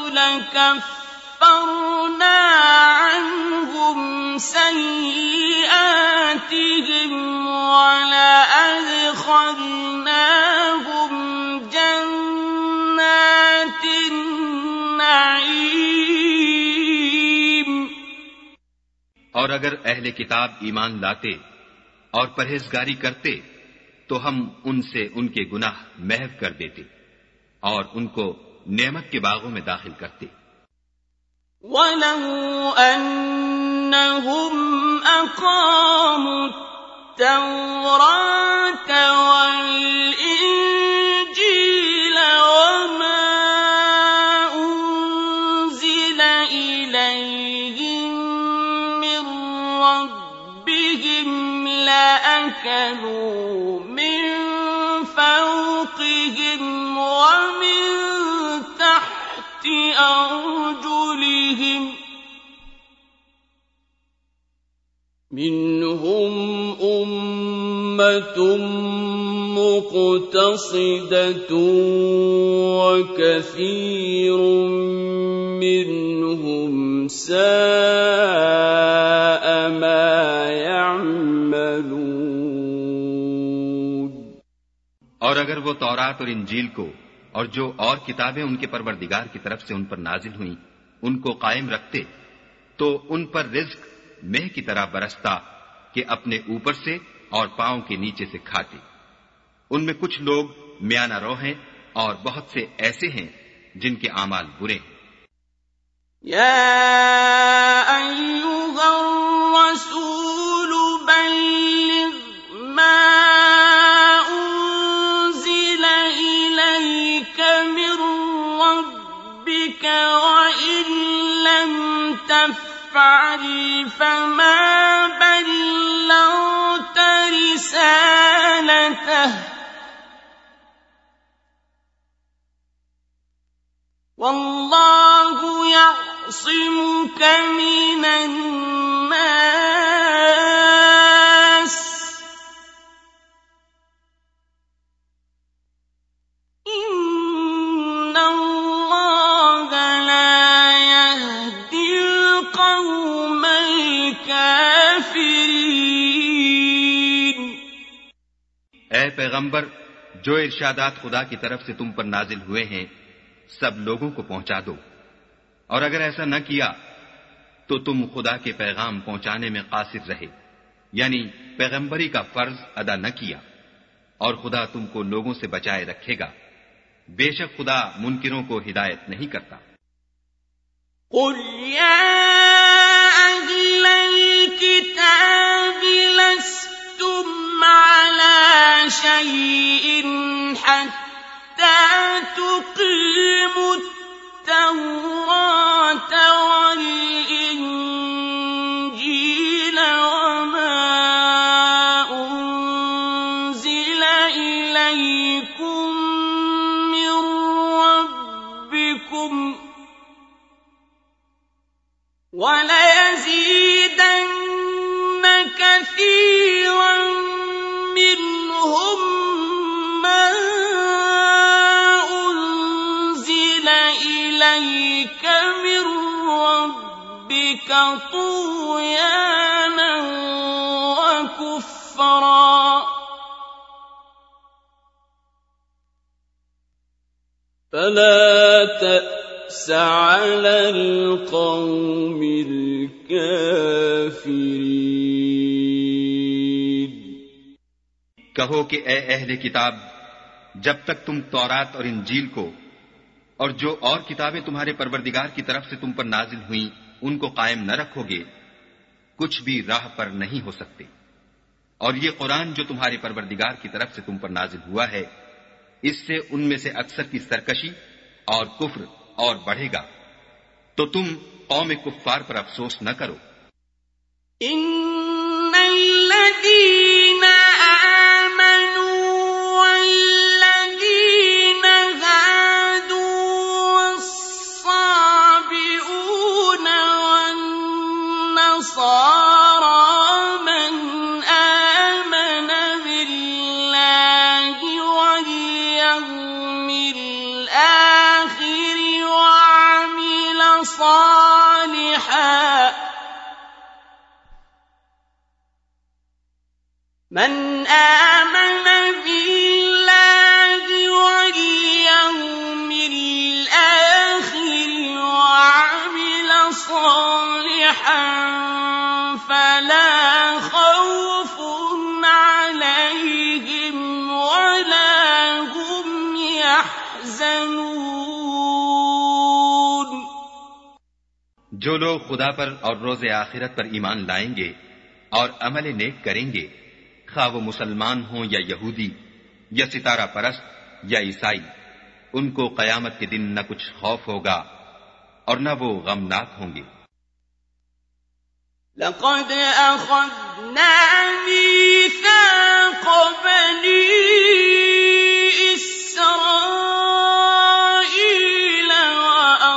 लकफ्फरना अन्हुम सय्यिआतिहिम वलअदखलनाहुम जन्नातिन नईम। और अगर अहले किताब ईमान लाते और परहेजगारी करते तो हम उनसे उनके गुनाह महव कर देते और उनको नेमत के बागों में दाखिल करते। वलौ अन्नहुम अक़ामु التوراة والإنجيل وما أنزل إليهم من ربهم لأكلوا من فوقهم ومن تحت أرجلهم منهم أمة مقتصدة وكثير منهم ساء ما يعملون. और अगर वो तौरात और इंजील को और जो और किताबें उनके परवरदिगार की तरफ से उन पर नाजिल हुई उनको कायम रखते तो उन पर रिज्क मेह की तरह बरसता कि अपने ऊपर से और पांव के नीचे से खाते. उनमें कुछ लोग म्याना रो हैं और बहुत से ऐसे हैं जिनके आमाल बुरे हैं. या अय्युहर रसूल बल्लिग मा उन्ज़िल इलैक मिर रब्बिक व इन लम तफ़अल फमा बल्लग़त रिसालतह वल्लाहु यअसिमुक मिनन नास इन्नल्लाह ला यहदिल क़ौमल काफ़िरीन. ऐ पैगंबर, जो इरशादात खुदा की तरफ से तुम पर नाजिल हुए हैं सब लोगों को पहुंचा दो, और अगर ऐसा न किया तो तुम खुदा के पैगाम पहुंचाने में कासिर रहे, यानी पैगंबरी का फर्ज अदा न किया, और खुदा तुमको लोगों से बचाए रखेगा. बेशक खुदा मुनकिरों को हिदायत नहीं करता. कुल या अहलल किताबि लस्तुम अला शैइन हत्ता तुक़ीमु التوراة والإنجيل وما أنزل إليكم من ربكم وليزيدن كثيرا منهم ما إليك من ربك طغيانا وكفرا فلا تأس على القوم الكافرين. कहो कि ए अहले किताब, जब तक तुम तौरात और इंजील को और जो और किताबें तुम्हारे परवरदिगार की तरफ से तुम पर नाजिल हुई उनको कायम न रखोगे, कुछ भी राह पर नहीं हो सकते. और ये कुरान जो तुम्हारे परवरदिगार की तरफ से तुम पर नाजिल हुआ है, इससे उनमें से अक्सर की सरकशी और कुफ्र और बढ़ेगा. तो तुम कौम कुफ्फार पर अफसोस न करो. इन्नल्लज़ीना आमनू من آمن بالله واليوم الآخر وعمل صالحا فلا خوف عليهم ولا هم يحزنون. जो लोग खुदा पर और रोज़े आखिरत पर ईमान लाएंगे और अमल नेक करेंगे, खा वो मुसलमान हों या यहूदी या सितारा परस्त या ईसाई, उनको कयामत के दिन न कुछ खौफ होगा और न वो गमनाक होंगे. लक़द अख़ज़ना मीसाक़ बनी इस्राईल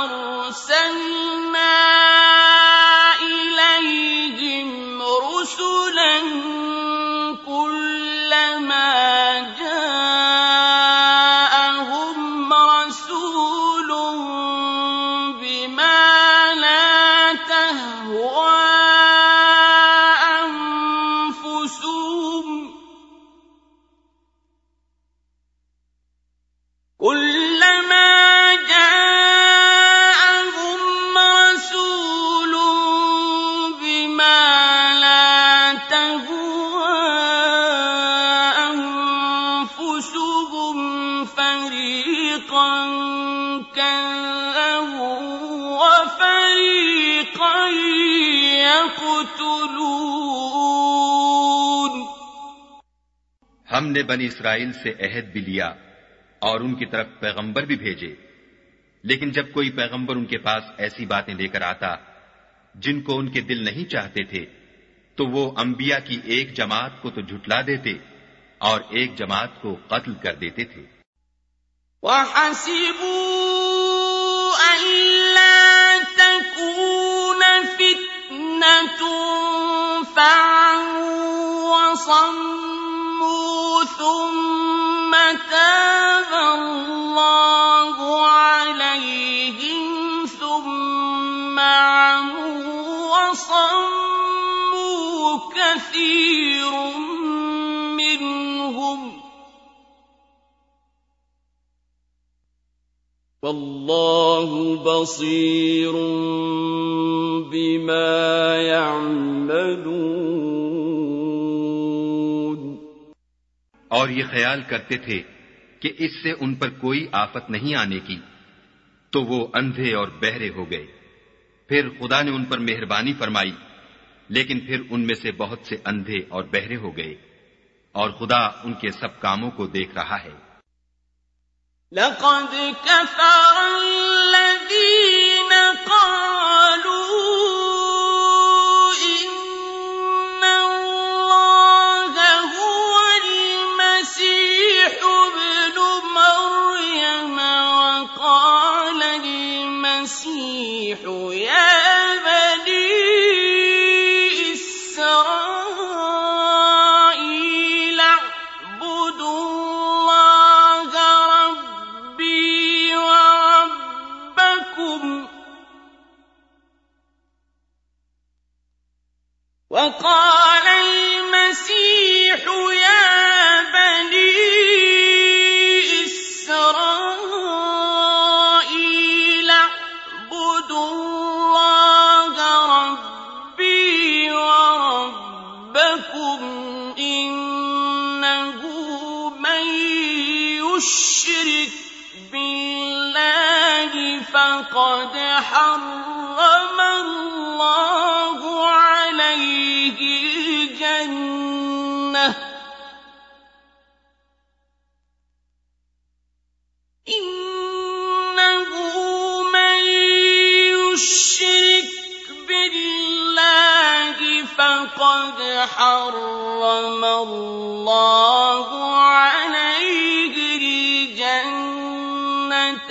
वअरसलना इलैहिम रुसुलन हमने बनी इसराइल से अहद भी लिया और उनकी तरफ पैगंबर भी भेजे, लेकिन जब कोई पैगंबर उनके पास ऐसी बातें लेकर आता जिनको उनके दिल नहीं चाहते थे, तो वो अंबिया की एक जमात को तो झुटला देते और एक जमात को कत्ल कर देते थे। وَحَسِبُوا أَلَّا تَكُونَ فِتْنَةٌ فَعَمُوا وَصَمُّوا ثُمَّ تَابَ اللَّهُ عَلَيْهِمْ ثُمَّ عَمُوا وَصَمُّوا كَثِيرٌ مِّنْهُمْ وَاللَّهُ بَصِيرٌ بِمَا يَعْمَلُونَ। और ये ख्याल करते थे कि इससे उन पर कोई आफत नहीं आने की, तो वो अंधे और बहरे हो गए। फिर खुदा ने उन पर मेहरबानी फरमाई, लेकिन फिर उनमें से बहुत से अंधे और बहरे हो गए, और खुदा उनके सब कामों को देख रहा है। لقد كفر الذين قالوا إن الله هو المسيح ابن مريم وقال المسيح يا بني إسرائيل اعبدوا الله ربي وربكم وقال المسيح يا بني إسرائيل اعبدوا الله ربي وربكم إنه من يشرك بالله فقد حرم الله عليه الجنة إنه من يشرك بالله فقد حرم الله عليه الجنة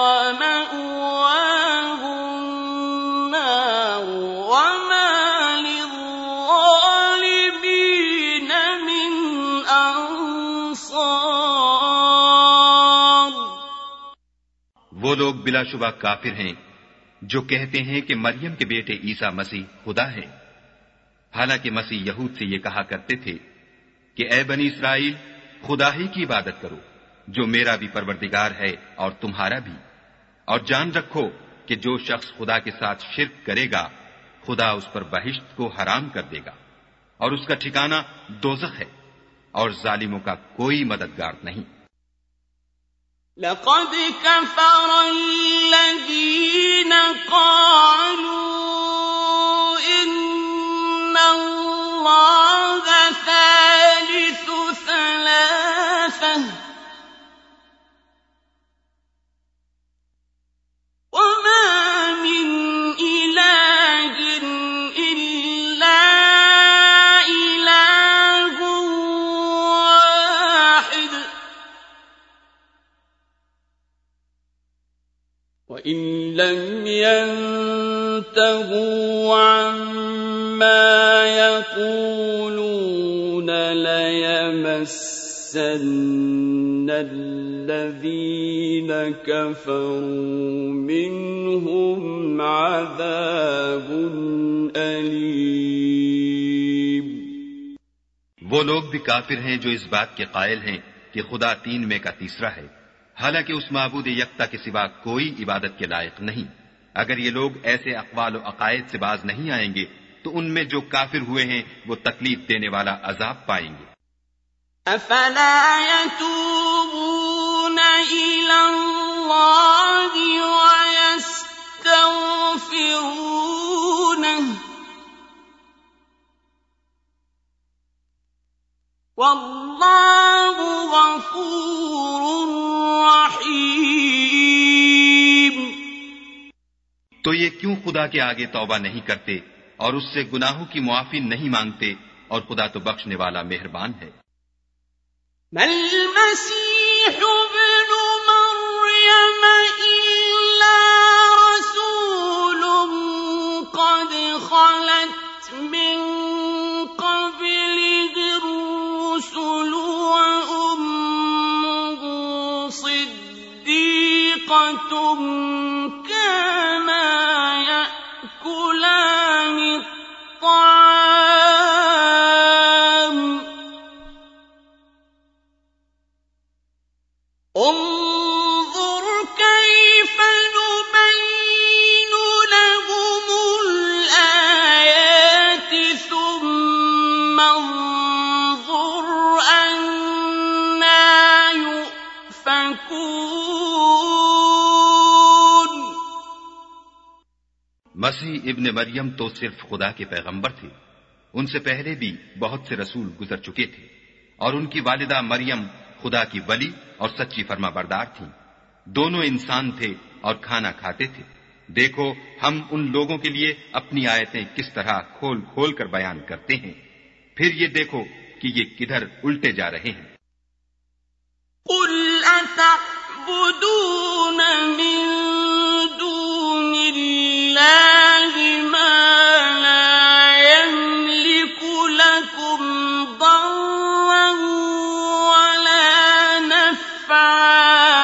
ومأواه النار وما للظالمين من أنصار। वो लोग बिलाशुबा काफिर हैं जो कहते हैं कि मरियम के बेटे ईसा मसीह खुदा है। हालांकि मसीह यहूद से ये कहा करते थे कि ए बनी इसराइल, खुदा ही की इबादत करो जो मेरा भी परवरदिगार है और तुम्हारा भी, और जान रखो कि जो शख्स खुदा के साथ शिर्क करेगा खुदा उस पर बहिश्त को हराम कर देगा और उसका ठिकाना दोज़ख है और जालिमों का कोई मददगार नहीं। لقد كفر الذين قالوا إن الله ثالث ثلاثة وما من إله إلا إله واحد وإن لم ينتهوا عما يقولون ليمسن الذين كفروا منهم عذاب أليم। वो लोग भी काफिर हैं जो इस बात के कायल हैं कि खुदा तीन में का तीसरा है, हालांकि उस माबूद यक्ता के सिवा कोई इबादत के लायक नहीं। अगर ये लोग ऐसे अक़वाल व अक़ायद से बाज नहीं आएंगे तो उनमें जो काफिर हुए हैं वो तकलीफ देने वाला अजाब पाएंगे। أفلا يتوبون إلى الله ويستغفرونه वल्लाहु गफूरुर रहीम। तो ये क्यों खुदा के आगे तौबा नहीं करते और उससे गुनाहों की मुआफी नहीं मांगते, और खुदा तो बख्शने वाला मेहरबान है। मल मसीहु इब्नु मर्यम इल्ला रसूलुन क़द ख़लत मिन क़ब्लिहि الرُّسُلُ وَأُمُّهُ صِدِّيقَةٌ كَانَا يَأْكُلَانِ الطَّعَامَ انظُرْ كَيْفَ نُبَيِّنُ لَهُمُ الْآيَاتِ ثُمَّ انظُرْ أَنَّىٰ يُؤْفَكُونَ। मसीह इब्न मरियम तो सिर्फ खुदा के पैगंबर थे। उनसे पहले भी बहुत से रसूल गुजर चुके थे, और उनकी वालिदा मरियम खुदा की वली और सच्ची फर्माबरदार थीं। दोनों इंसान थे और खाना खाते थे। देखो, हम उन लोगों के लिए अपनी आयतें किस तरह खोल खोल कर बयान करते हैं। फिर ये देखो कि ये किधर उल्टे जा रहे हैं। قُلْ أَتَعْبُدُونَ مِن دُونِ اللَّهِ مَا لَا يَمْلِكُ لَكُمْ ضَرًّا وَلَا نَفْعًا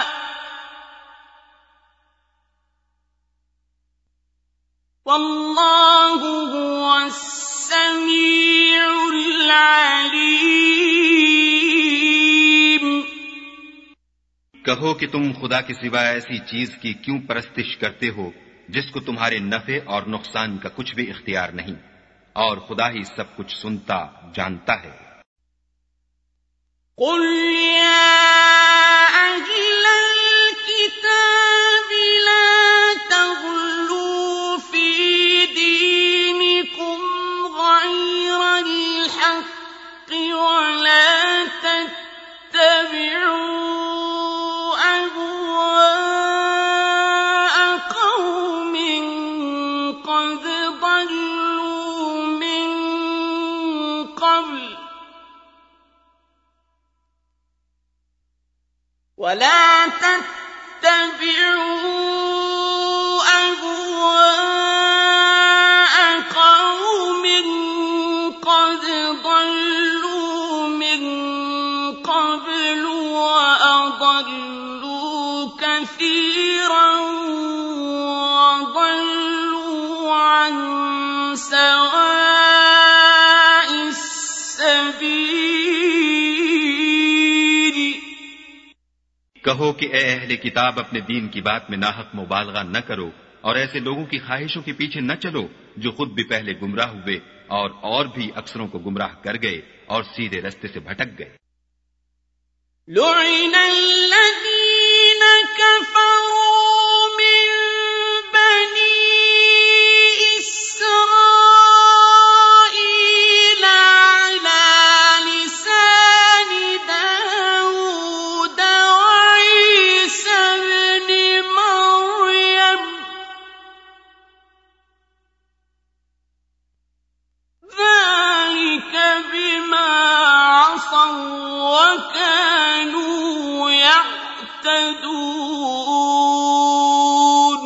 وَاللَّهُ هُوَ السَّمِيعُ الْعَلِيمُ। कहो कि तुम खुदा के सिवा ऐसी चीज की क्यों परस्तिश करते हो जिसको तुम्हारे नफे और नुकसान का कुछ भी इख्तियार नहीं, और खुदा ही सब कुछ सुनता जानता है। قُلْ يَا أَهْلَ الْكِتَابِ لَا تَغْلُوا فِي دِينِكُمْ غَيْرَ الْحَقِّ وَلَا تَتَّبِعُوا أَهْوَاءَ قَوْمٍ قَدْ ضَلُّوا مِن قَبْلُ وَلَا تَتَّبِعُوا أَهْوَاءَ قَوْمٍ قَدْ ضَلُّوا مِن قَبْلُ وَأَضَلُّوا كَثِيرًا وَضَلُّوا عَن سَوَاءِ السَّبِيلِ। कहो कि ए अहले किताब, अपने दीन की बात में नाहक मुबालगा न करो, और ऐसे लोगों की ख्वाहिशों के पीछे न चलो जो खुद भी पहले गुमराह हुए और और भी अक्सरों को गुमराह कर गए और सीधे रास्ते से भटक गए। لُعِنَ الَّذِينَ كَفَرُوا مِن بَنِي إِسْرَائِيلَ عَلَىٰ لِسَانِ دَاوُودَ وَعِيسَى ابْنِ مَرْيَمَ ذَٰلِكَ بِمَا عَصَوا وَكَانُوا يَعْتَدُونَ۔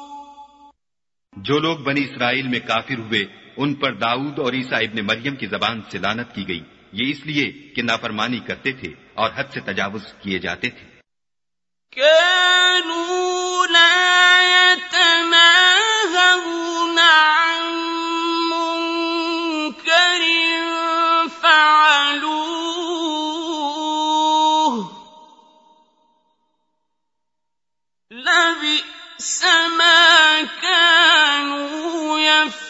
जो लोग बनी इसराइल में काफिर हुए, उन पर दाऊद और ईसा इब्न मरियम की जबान से लानत की गई, ये इसलिए कि नाफरमानी करते थे और हद से तजावुज किए जाते थे। كانوا لا يتناهون عن منكر فعلوه لبئس ما كانوا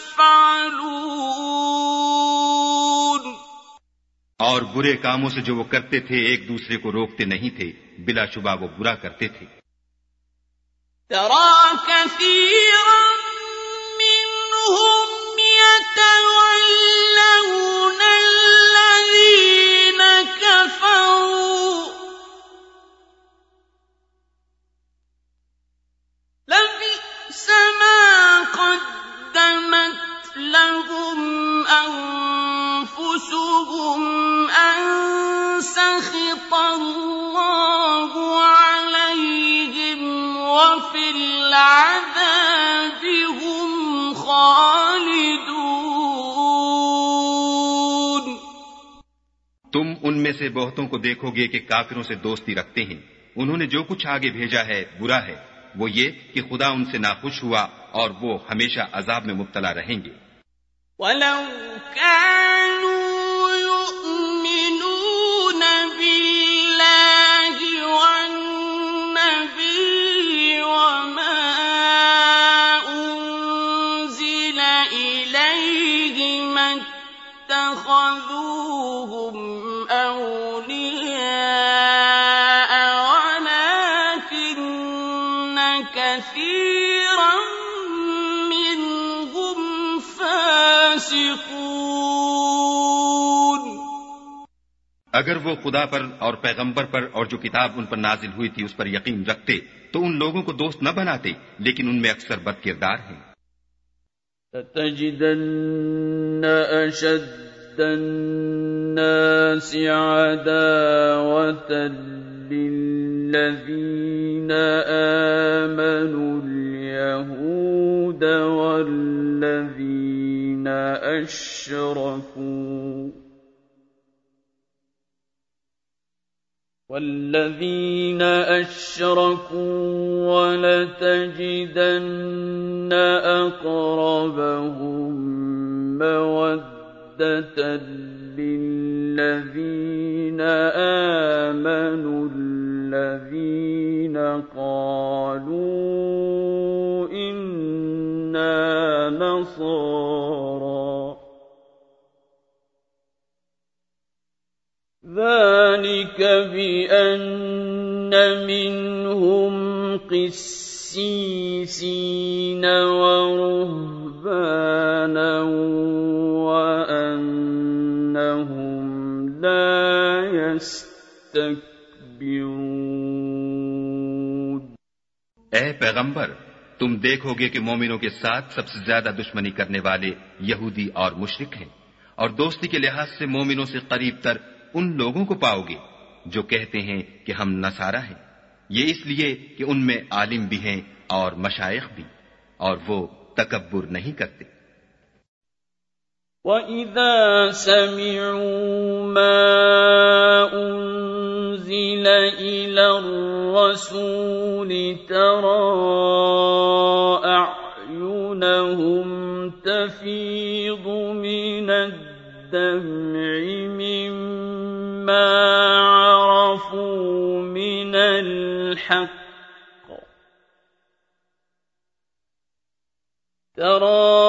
يفعلون। और बुरे कामों से जो वो करते थे एक दूसरे को रोकते नहीं थे, बिलाशुबा वो बुरा करते थे। ترى كثيرا منهم يتولون الذين سخط الله عليهم وفي العذاب هم خالدون तुम उनमें से बहुतों को देखोगे कि काफिरों से दोस्ती रखते हैं। उन्होंने जो कुछ आगे भेजा है बुरा है, वो ये कि खुदा उनसे नाखुश हुआ और वो हमेशा अजाब में मुब्तला रहेंगे। वलौ कानू युमिनून बिल्लाहि वन्नबिय्यि वमा उन्ज़िल इलैहि मत्तख़ज़ूहुम أولياء ولكن كثيرا منهم فاسقون अगर वो खुदा पर और पैगंबर पर और जो किताब उन पर नाजिल हुई थी उस पर यकीन रखते तो उन लोगों को दोस्त न बनाते, लेकिन उनमें अक्सर बदकिरदार हैं। لتجدن أشد الناس عداوة للذين آمنوا اليهود والذين أشركوا والذين أشركوا ولتجدن أقربهم مودة للذين آمنوا الذين قالوا إنا نصارى ذلك بأن منهم قسيسين ورهبانا وأنهم لا يستكبرون। ए पैगंबर, तुम देखोगे कि मोमिनों के साथ सबसे ज्यादा दुश्मनी करने वाले यहूदी और मुशरिक हैं, और दोस्ती के लिहाज से मोमिनों से करीब तर उन लोगों को पाओगे जो कहते हैं कि हम नसारा हैं। ये इसलिए कि उनमें आलिम भी हैं और मशाइख भी, और वो तकब्बुर नहीं करते। وَإِذَا سَمِعُوا مَا أُنزِلَ إِلَى الرَّسُولِ تَرَى أَعْيُنَهُمْ تَفِيضُ مِنَ الدَّمْعِ مِمَّا عَرَفُوا مِنَ الْحَقِّ تَرَى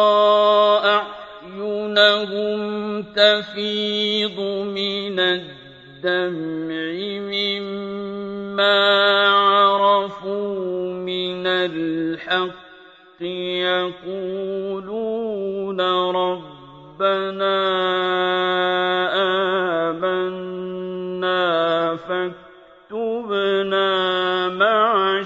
أَعْيُنَهُمْ تَفِيضُ مِنَ الدَّمْعِ مِمَّا عَرَفُوا مِنَ الْحَقِّ يَقُولُونَ رَبَّنَا آمَنَّا فَاكْتُبْنَا مَعَ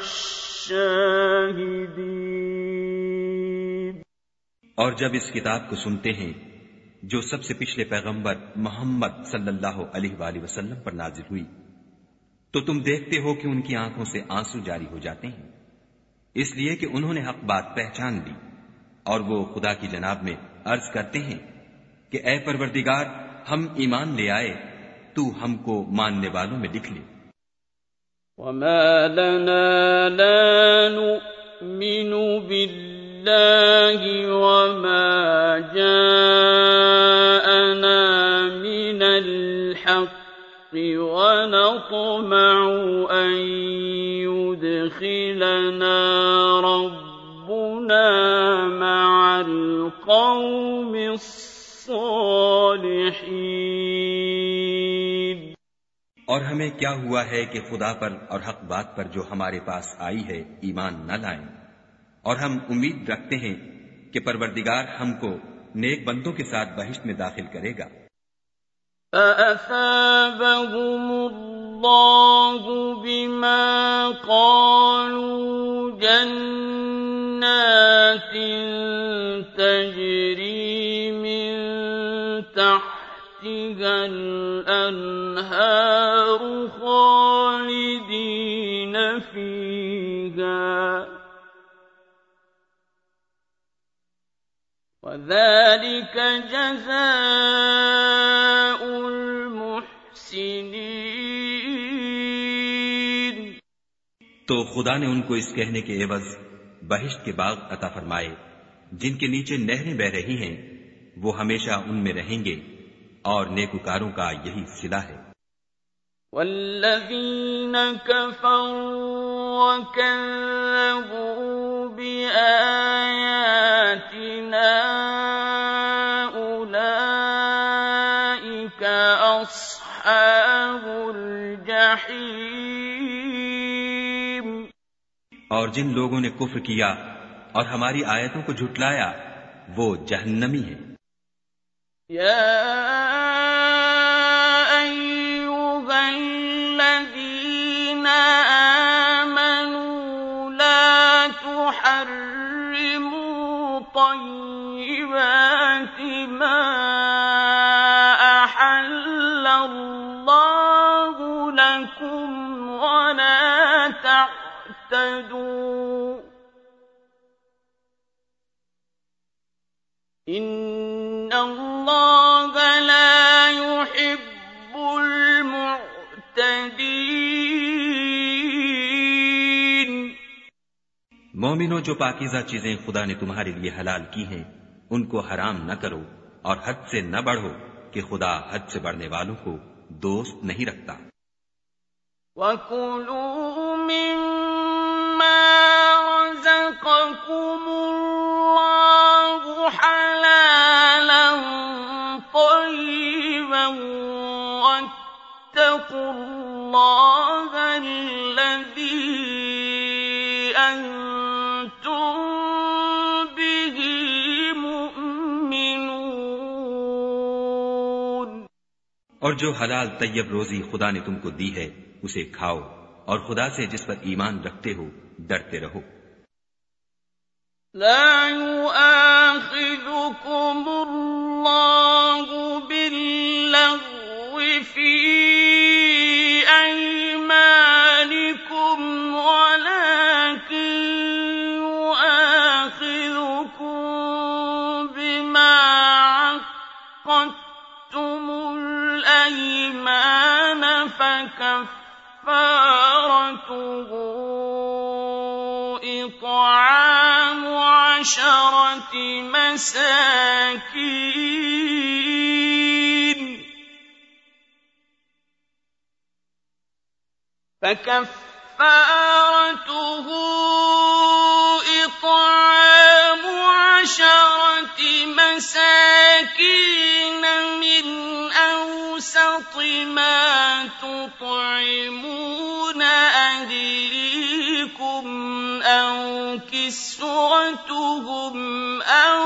الشَّاهِدِينَ। और जब इस किताब को सुनते हैं जो सबसे पिछले पैगंबर मोहम्मद सल्लल्लाहु अलैहि वसल्लम पर नाजिल हुई, तो तुम देखते हो कि उनकी आंखों से आंसू जारी हो जाते हैं, इसलिए कि उन्होंने हक बात पहचान ली, और वो खुदा की जनाब में अर्ज करते हैं कि ऐ परवरदिगार, हम ईमान ले आए, तू हमको मानने वालों में लिख ले। وَمَا لَنَا لَا نُؤْمِنُ بِاللَّهِ وَمَا جَاءَنَا مِنَ الْحَقِّ وَنَطْمَعُ أَن يُدْخِلَنَا رَبُّنَا مَعَ الْقَوْمِ الصَّالِحِينَ। और हमें क्या हुआ है कि खुदा पर और हक बात पर जो हमारे पास आई है ईमान न लाएं, और हम उम्मीद रखते हैं कि परवरदिगार हमको नेक बंदों के साथ बहिश्त में दाखिल करेगा। فَأَثَابَهُمُ اللَّهُ بِمَا قَالُوا جَنَّاتٍ تَجْرِي مِن تَحْتِهَا الْأَنْهَارُ النَّارُ خَالِدِينَ فِيهَا وَذَلِكَ جَزَاءُ الْمُحْسِنِينَ। तो खुदा ने उनको इस कहने के एवज बहिश्त के बाग अता फरमाए जिनके नीचे नहरें बह रही हैं, वो हमेशा उनमें रहेंगे और नेकुकारों का यही सिला है। वल्लज़ीन कफ़रू वकज़्ज़बू बिआयातिना उलाइका अस्हाबुल जहीम। और जिन लोगों ने कुफ्र किया और हमारी आयतों को झुटलाया वो जहन्नमी है। या अय्युहल्लज़ीना आमनू ला तुहर्रिमू तय्यिबाति मा अहल्लल्लाहु लकुम वला तअतदू इन्नल्लाह ला युहिब्बुल मुअतदीन। मोमिनो, जो पाकीज़ा चीजें खुदा ने तुम्हारे लिए हलाल की हैं उनको हराम न करो और हद से न बढ़ो कि खुदा हद से बढ़ने वालों को दोस्त नहीं रखता। वकुलू मिम्मा रज़क़कुमुल्लाहु हलालन तय्यिबन वत्तक़ुल्लाह अल्लज़ी अंतुम बिही मुमिनून। और जो हलाल तैयब रोजी खुदा ने तुमको दी है उसे खाओ और खुदा से जिस पर ईमान रखते हो डरते रहो। ला युआखिज़ुकुमुल्लाहु बिल्लग़्वि फ़ी अयमानिकुम वलाकिन युआखिज़ुकुम बिमा अक़्क़दतुमुल अयमान फकफ़्फ़ारतुहु इत्'आमु अशरति मसाकीन فكفارته إطعام عشرة مساكين من أوسط ما تطعمون أهليكم أو كسوتهم أو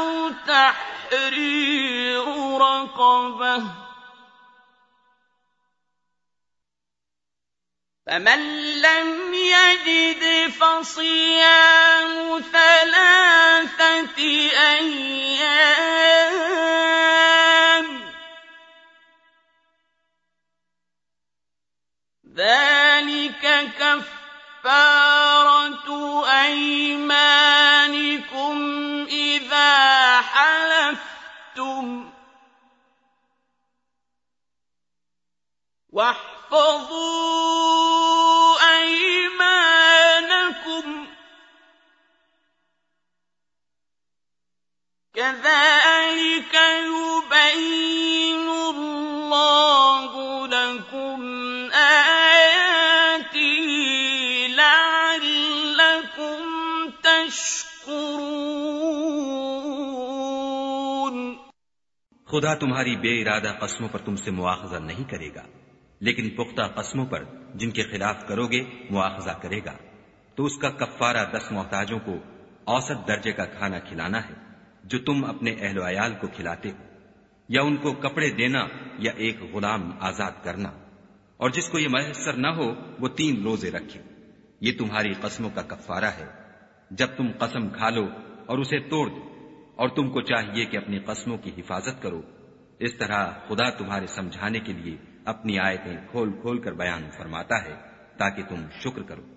تحرير رقبة فمن لم يجد فصيام ثلاثة أيام ذلك كفارة أيمانكم إذا حلفتم واحفظوا أيمانكم كذلك يبين الله لكم آياته لعلكم تشكرون। खुदा तुम्हारी बेइरादा कस्मों पर तुमसे मुआखजा नहीं करेगा, लेकिन पुख्ता कस्मों पर जिनके खिलाफ करोगे मुआखजा करेगा। तो उसका कफ्फारा दस मोहताजों को औसत दर्जे का खाना खिलाना है जो तुम अपने अहलो अयाल को खिलाते हो, या उनको कपड़े देना या एक गुलाम आजाद करना। और जिसको ये मैसर न हो वो तीन रोजे रखे। ये तुम्हारी कस्मों का कफ्फारा है जब तुम कसम खा लो और उसे तोड़ दो, और तुमको चाहिए कि अपनी कस्मों की हिफाजत करो। इस तरह खुदा तुम्हारे समझाने के लिए अपनी आयतें खोल खोल कर बयान फरमाता है ताकि तुम शुक्र करो।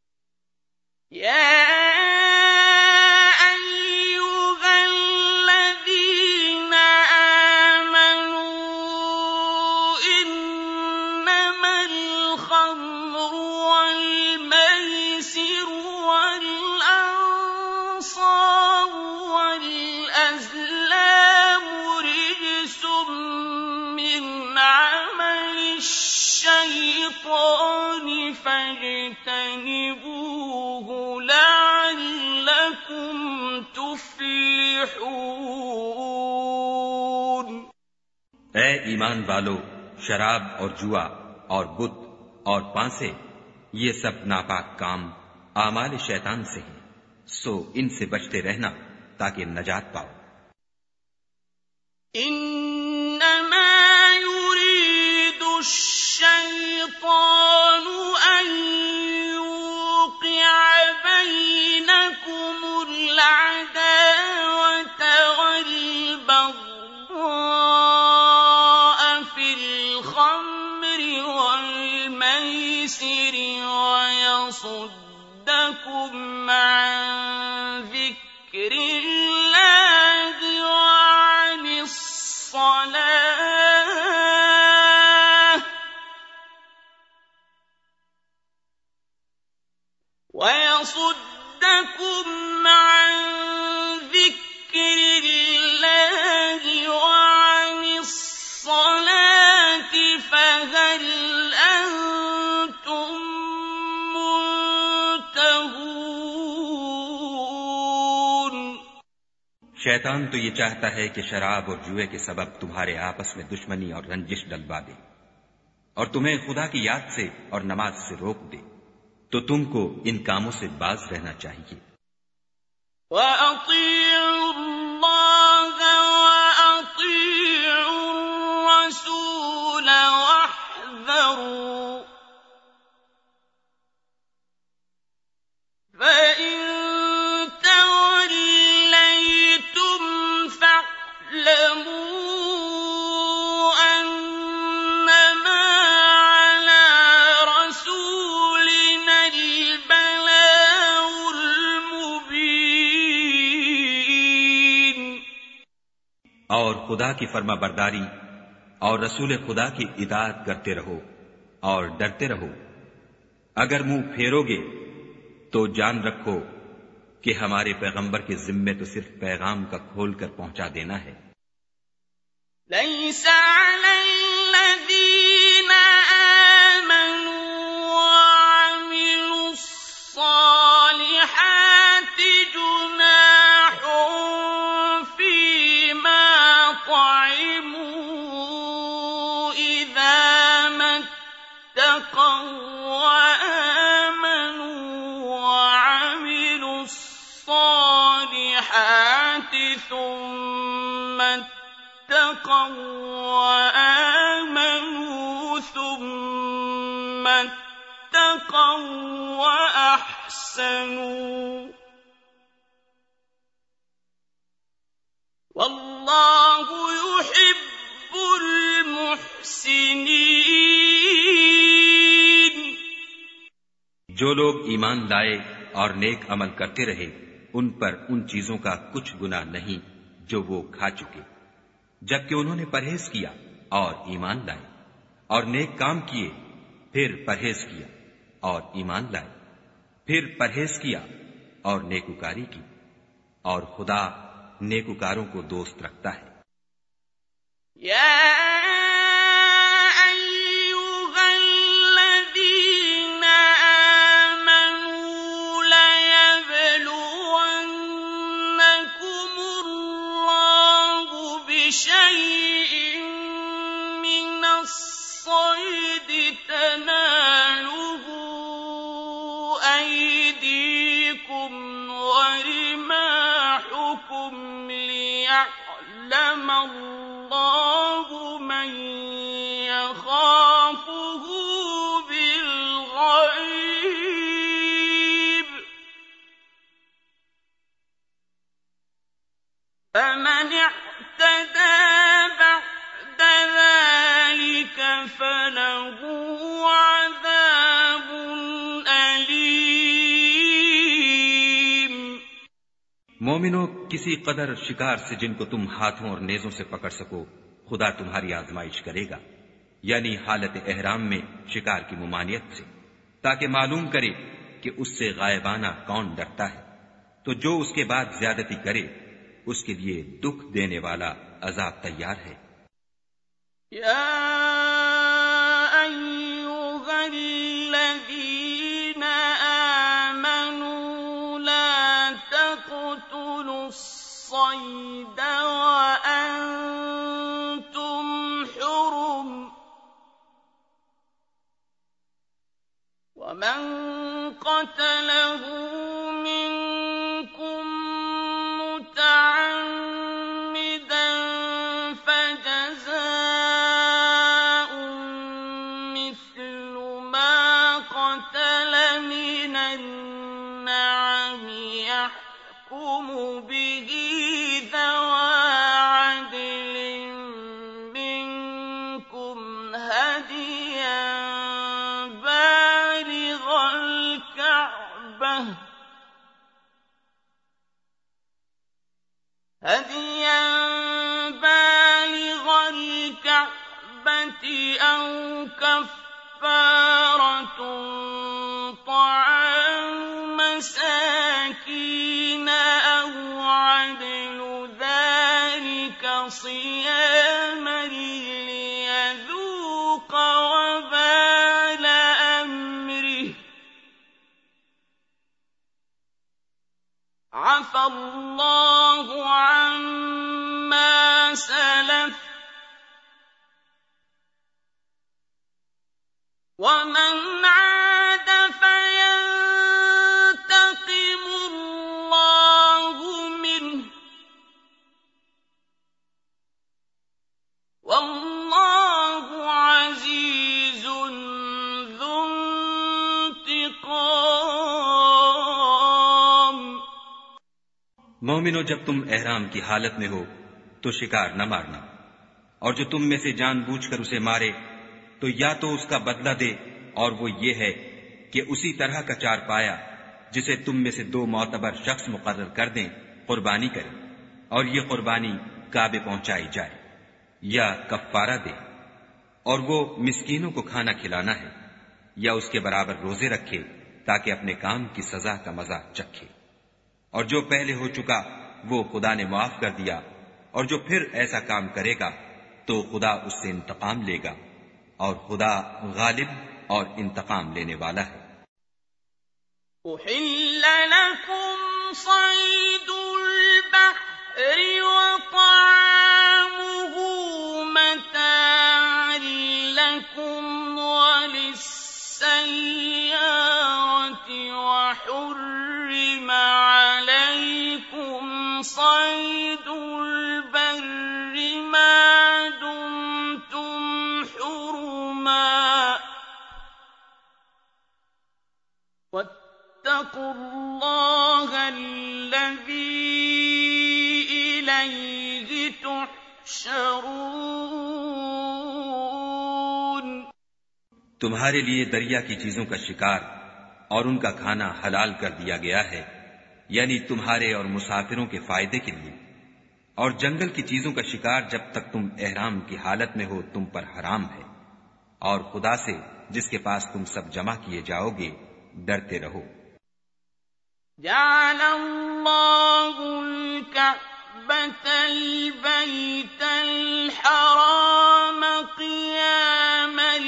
ऐ ईमान वालो, शराब और जुआ और बुत और पांसे ये सब नापाक काम आमाल शैतान से हैं, सो इनसे बचते रहना ताकि नजात पाओ। इन्नमा युरीदु शैतानु अन युक़िअ बैनकुमुल अदावत वल बग़्ज़ाअ फिल ख़म्रि वल मैसिरि वयसुद्दकुम अन ज़िक्रिल्लाहि वअनिस الصلاة ويصدكم عن ذكر الله وعن الصلاة فهل أنتم منتهون। शैतान तो ये चाहता है कि शराब और जुए के सबब तुम्हारे आपस में दुश्मनी और रंजिश डलवा दे और तुम्हें खुदा की याद से और नमाज से रोक दे, तो तुमको इन कामों से बाज रहना चाहिए। और खुदा की फर्मा बरदारी और रसूल खुदा की इताअत करते रहो और डरते रहो। अगर मुंह फेरोगे तो जान रखो कि हमारे पैगंबर के जिम्मे तो सिर्फ पैगाम का खोल कर पहुंचा देना है। लैसा अलल्लज़ीना आमनू वअमिलुस सालिहाति जुनाहुन फीमा तअमू इज़ा मत्तक़व वआमनू वअमिलुस सालिहाति थुम्मा اتقوا وآمنوا ثم اتقوا وأحسنوا والله يحب المحسنين। जो लोग ईमान लाए और नेक अमल करते रहे उन पर उन चीजों का कुछ गुनाह नहीं जो वो खा चुके, जबकि उन्होंने परहेज किया और ईमान लाए और नेक काम किए, फिर परहेज किया और ईमान लाए, फिर परहेज किया और नेकुकारी की, और खुदा नेकुकारों को दोस्त रखता है। या شيء من الصيد تناله أيديكم ورماحكم ليعلم الله من मोमिनो, किसी कदर शिकार से जिनको तुम हाथों और नेजों से पकड़ सको खुदा तुम्हारी आजमाइश करेगा, यानी हालत एहराम में शिकार की मुमानियत से, ताकि मालूम करे कि उससे गायबाना कौन डरता है। तो जो उसके बाद ज्यादती करे उसके लिए दुख देने वाला अजाब तैयार है। या अय्युहल्लज़ीना आमनू ला तक़्तुलुस्सय्द वअन्तुम हुरुम वमन क़तलहू मिनकुम मुतअम्मिदन फजज़ाउन मिस्लु मा क़तल मिनन नअम यहकुमु बिही ज़वा अदलिन मिनकुम हदियन बालिग़ल कअबह هديا بالغ الكعبة أو كفارة طعام مساكين أو عدل ذلك صياما ليذوق وبال أمره عفى الله عما سلف ومن عاد فينتقم الله منه والله عزيز ذو انتقام। मोमिनो, जब तुम एहराम की हालत में हो तो शिकार न मारना, और जो तुम में से जानबूझकर उसे मारे तो या तो उसका बदला दे, और वो ये है कि उसी तरह का चार पाया जिसे तुम में से दो मोतबर शख्स मुकर्रर कर दें कुर्बानी करे, और ये कुर्बानी काबे पहुंचाई जाए, या कफ्फारा दे, और वो मिस्कीनों को खाना खिलाना है, या उसके बराबर रोजे रखे ताकि अपने काम की सजा का मजा चखे। और जो पहले हो चुका वो खुदा ने माफ कर दिया, और जो फिर ऐसा काम करेगा तो खुदा उससे इंतकाम लेगा, और खुदा गालिब और इंतकाम लेने वाला है। उहिल्ल लकुम सय्दुल बहरि व तअमुहु मताअन लकुम व लिस्सय्यारति व हुर्रिमा अलैकुम सय्दुल बर्रि मा दुमतुम हुरुमा वत्तकुल्लाह अल्लज़ी इलैहि तुहशरून। तुम्हारे लिए दरिया की चीजों का शिकार और उनका खाना हलाल कर दिया गया है, यानी तुम्हारे और मुसाफिरों के फायदे के लिए, और जंगल की चीजों का शिकार जब तक तुम एहराम की हालत में हो तुम पर हराम है, और खुदा से जिसके पास तुम सब जमा किए जाओगे डरते रहो। जअलल्लाहुल कअबतल बैतल हराम क़ियामन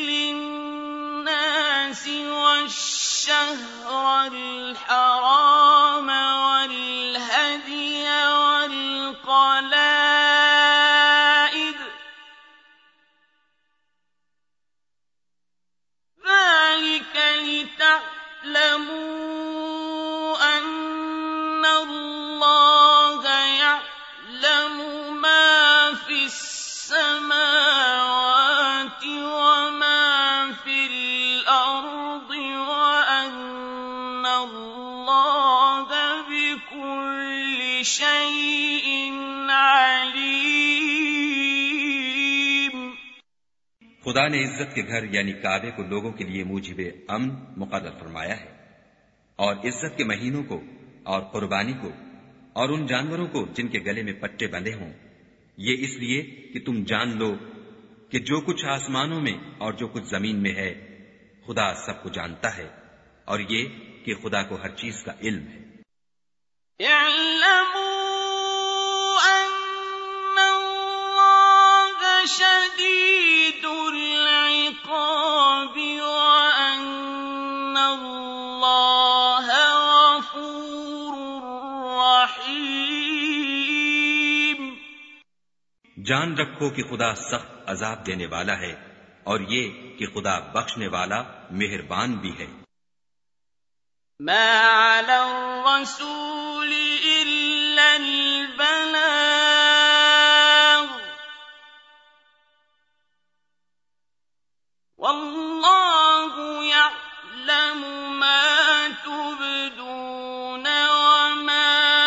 लिन्नासि वश्शहरल हराम वल हदिय वल क़लाइद ذلك لتعلموا أن الله يعلم ما في السماوات وما في الأرض وأن الله بكل شيء عليم। खुदा ने इज्जत के घर यानी काबे को लोगों के लिए मूजिबे अमन मुकर्रर फरमाया है, और इज्जत के महीनों को और कुर्बानी को और उन जानवरों को जिनके गले में पट्टे बंधे हों, ये इसलिए कि तुम जान लो कि जो कुछ आसमानों में और जो कुछ जमीन में है, खुदा सबको जानता है, और ये कि खुदा को हर चीज का इल्म है। जान रखो कि खुदा सख्त अजाब देने वाला है, और ये कि खुदा बख्शने वाला मेहरबान भी है। मा अला रसूल इल्ला अल बलाग वल्लाहु यअलमु मा तुबदून व मा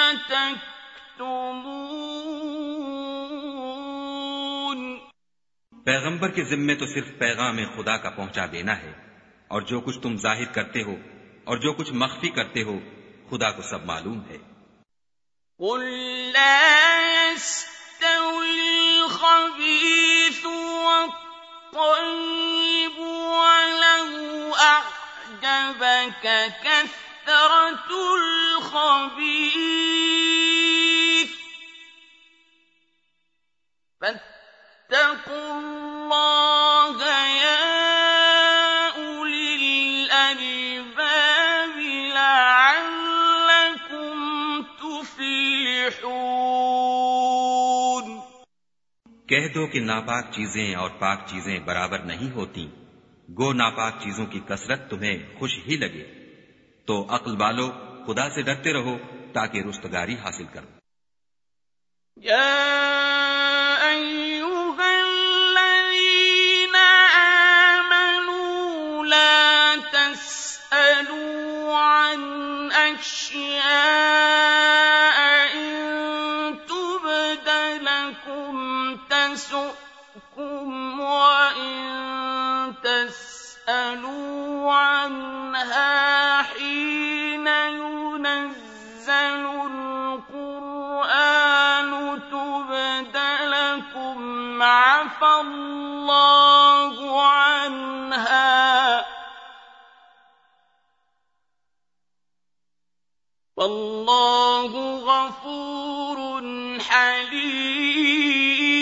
तक्तुमून। पैगंबर के जिम्मे तो सिर्फ पैगाम खुदा का पहुंचा देना है, और जो कुछ तुम जाहिर करते हो और जो कुछ मख्फी करते हो, खुदा को सब मालूम है। कुल ला यस्तविल खबीस वत्तय्यिब वलौ अअजबक कथरतुल खबीस फत्तकुल्लाह या कह दो कि नापाक चीजें और पाक चीजें बराबर नहीं होती, गो नापाक चीजों की कसरत तुम्हें खुश ही लगे, तो अक्ल वालो खुदा से डरते रहो ताकि रुस्तगारी हासिल करो। या अय्युहल्लज़ीना आमनू ला तस्अलू अन अश्या تسؤكم وإن تسألوا عنها حين ينزل القرآن تبد لكم عفى الله عنها والله غفور حليم।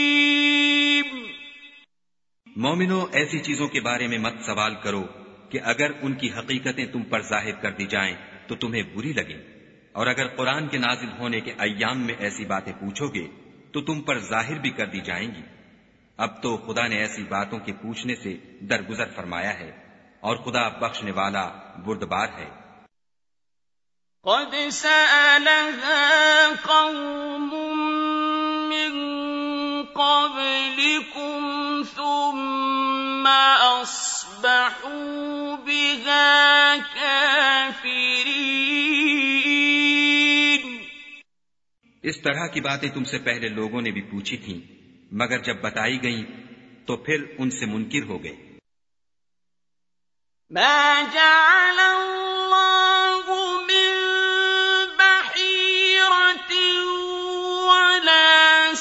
मोमिनो, ऐसी चीजों के बारे में मत सवाल करो कि अगर उनकी हकीकतें तुम पर जाहिर कर दी जाएं तो तुम्हें बुरी लगे, और अगर कुरान के नाजिल होने के अय्याम में ऐसी बातें पूछोगे तो तुम पर जाहिर भी कर दी जाएंगी। अब तो खुदा ने ऐसी बातों के पूछने से दरगुजर फरमाया है, और खुदा बख्शने वाला बुर्दबार है। क़द सअलहा क़ौम मिन क़ब्लिकुम सुम्मा अस्बहू बिहा काफ़िरीन। इस तरह की बातें तुमसे पहले लोगों ने भी पूछी थीं, मगर जब बताई गईं तो फिर उनसे मुनकिर हो गए। मा जअलल्लाहु मिन बहीरतिन वला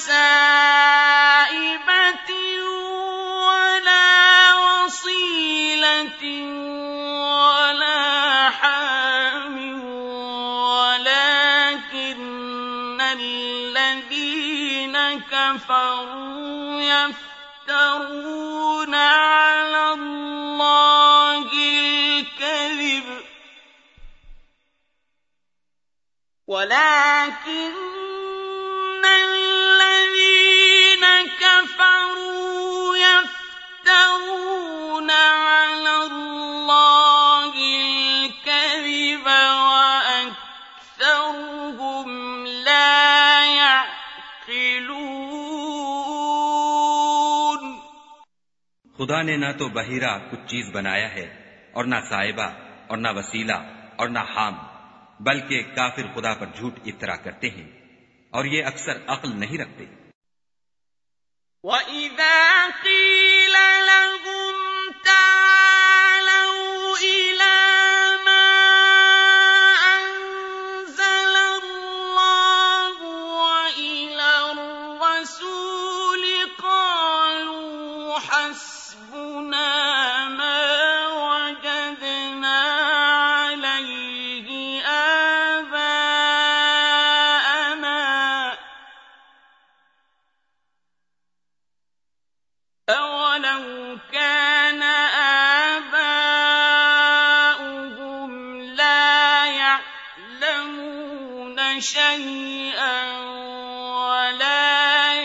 साइबतिन वला वसीलतिन वला हामिन वलाकिन्नल्लज़ीन कफ़रू यफ्तरून अला ولكن الذين كفروا يفترون على الله الكذب وأكثرهم لا يعقلون। खुदा ने ना तो बहीरा कुछ चीज बनाया है, और ना साहिबा, और ना वसीला, और ना हाम, बल्कि काफिर खुदा पर झूठ इफ्तरा करते हैं, और ये अक्सर अक्ल नहीं रखते। وَإِذَا قِيلَ لَهُمْ تَعَالَوْا إِلَىٰ مَا أَنزَلَ اللَّهُ شَيْئًا وَلَا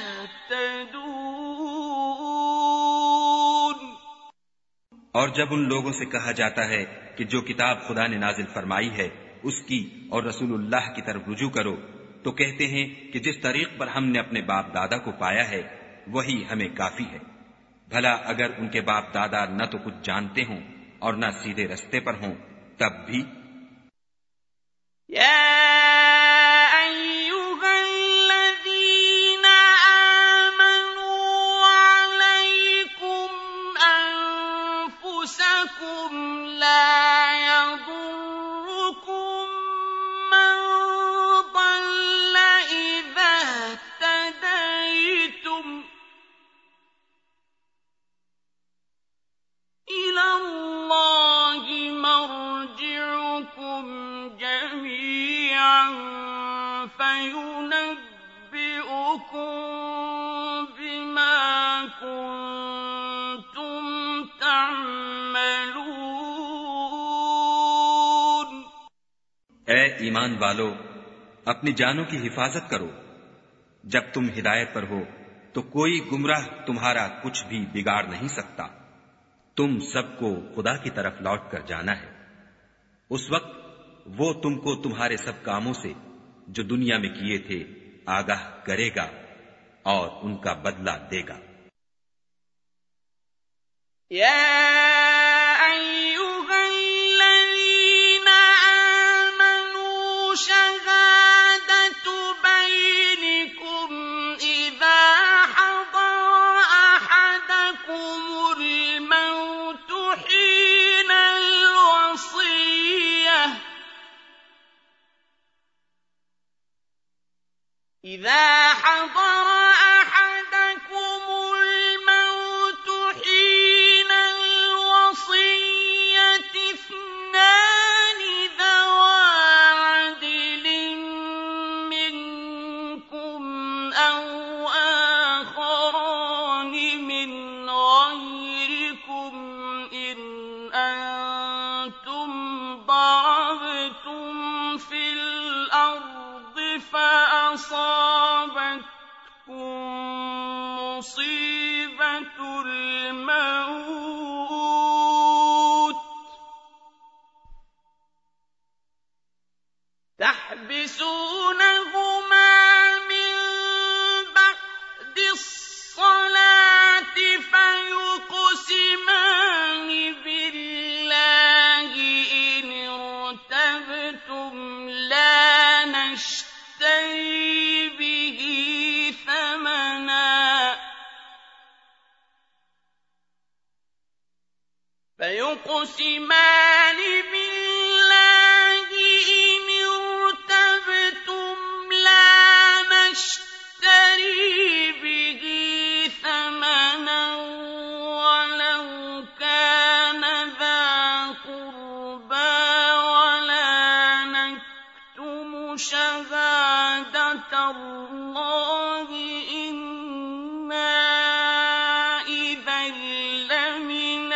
يَهْتَدُونَ और जब उन लोगों से कहा जाता है कि जो किताब खुदा ने नाजिल फरमाई है उसकी और रसूलुल्लाह की तरफ रुजू करो, तो कहते हैं कि जिस तरीक पर हमने अपने बाप दादा को पाया है वही हमें काफी है। भला अगर उनके बाप दादा न तो कुछ जानते हों और न सीधे रस्ते पर हों तब भी। ए ईमान वालो, अपनी जानों की हिफाजत करो। जब तुम हिदायत पर हो तो कोई गुमराह तुम्हारा कुछ भी बिगाड़ नहीं सकता। तुम सबको खुदा की तरफ लौट कर जाना है। उस वक्त वो तुमको तुम्हारे सब कामों से जो दुनिया में किए थे आगाह करेगा और उनका बदला देगा। إِذَا حَضَرَ أَحَدَكُمُ الْمَوْتُ حِينَ الْوَصِيَّةِ اثْنَانِ ذَوَا عَدْلٍ مِّنكُمْ أَوْ آخَرَانِ مِنْ غَيْرِكُمْ إِنْ أَنتُمْ ضَرَبْتُمْ فِي الْأَرْضِ فَأَصَابَتْكُم مُّصِيبَةُ الْمَوْتِ تَحْبِسُونَهُمَا مِن بَعْدِ الصَّلَاةِ فَيُقْسِمَانِ بِاللَّهِ إِنِ ارْتَبْتُمْ لَا نَشْتَرِي بِهِ ثَمَنًا فَيُقْسِمَانِ بِاللَّهِ إِنِ ارْتَبْتُمْ لَا نَشْتَرِي بِهِ ثَمَنًا وَلَوْ كَانَ ذَا قُرْبَىٰ وَلَا نَكْتُمُ شَهَادَةَ اللَّهِ إِنَّا إِذًا لَّمِنَ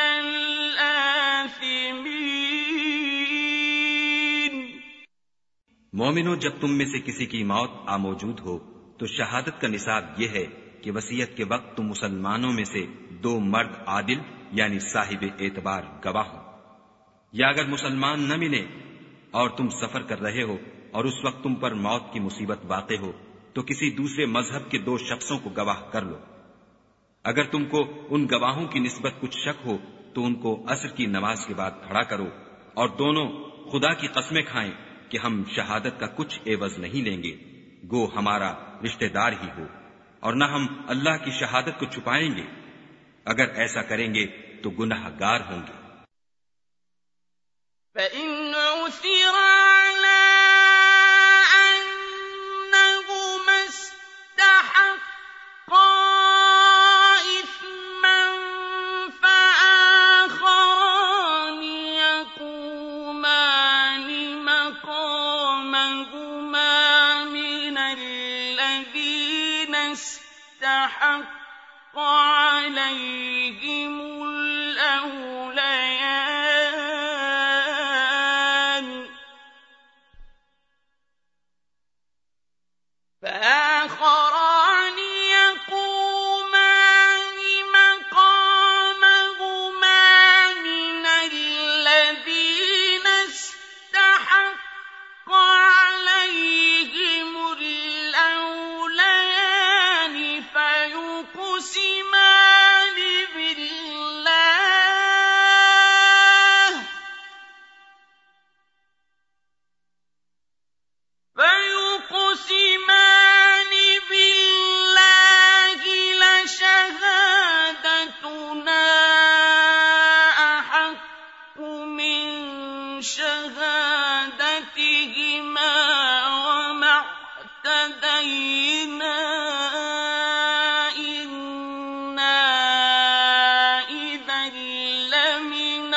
الْآثِمِينَ। मोमिनो, जब तुम में से किसी की मौत आ मौजूद हो तो शहादत का निसाब यह है कि वसीयत के वक्त तुम मुसलमानों में से दो मर्द आदिल यानी साहिब एतबार गवाह हो। या अगर मुसलमान न मिले और तुम सफर कर रहे हो और उस वक्त तुम पर मौत की मुसीबत वाक़े हो तो किसी दूसरे मजहब के दो शख्सों को गवाह कर लो। अगर तुमको उन गवाहों की निस्बत कुछ शक हो तो उनको असर की नमाज के बाद खड़ा करो और दोनों खुदा की कसमें खाएं कि हम शहादत का कुछ एवज नहीं लेंगे, गो हमारा रिश्तेदार ही हो, और न हम अल्लाह की शहादत को छुपाएंगे। अगर ऐसा करेंगे तो गुनाहगार होंगे। مِّن شَهَادَتِهِمَا وَمَا اعْتَدَيْنَا إِنَّا إِذًا لَّمِنَ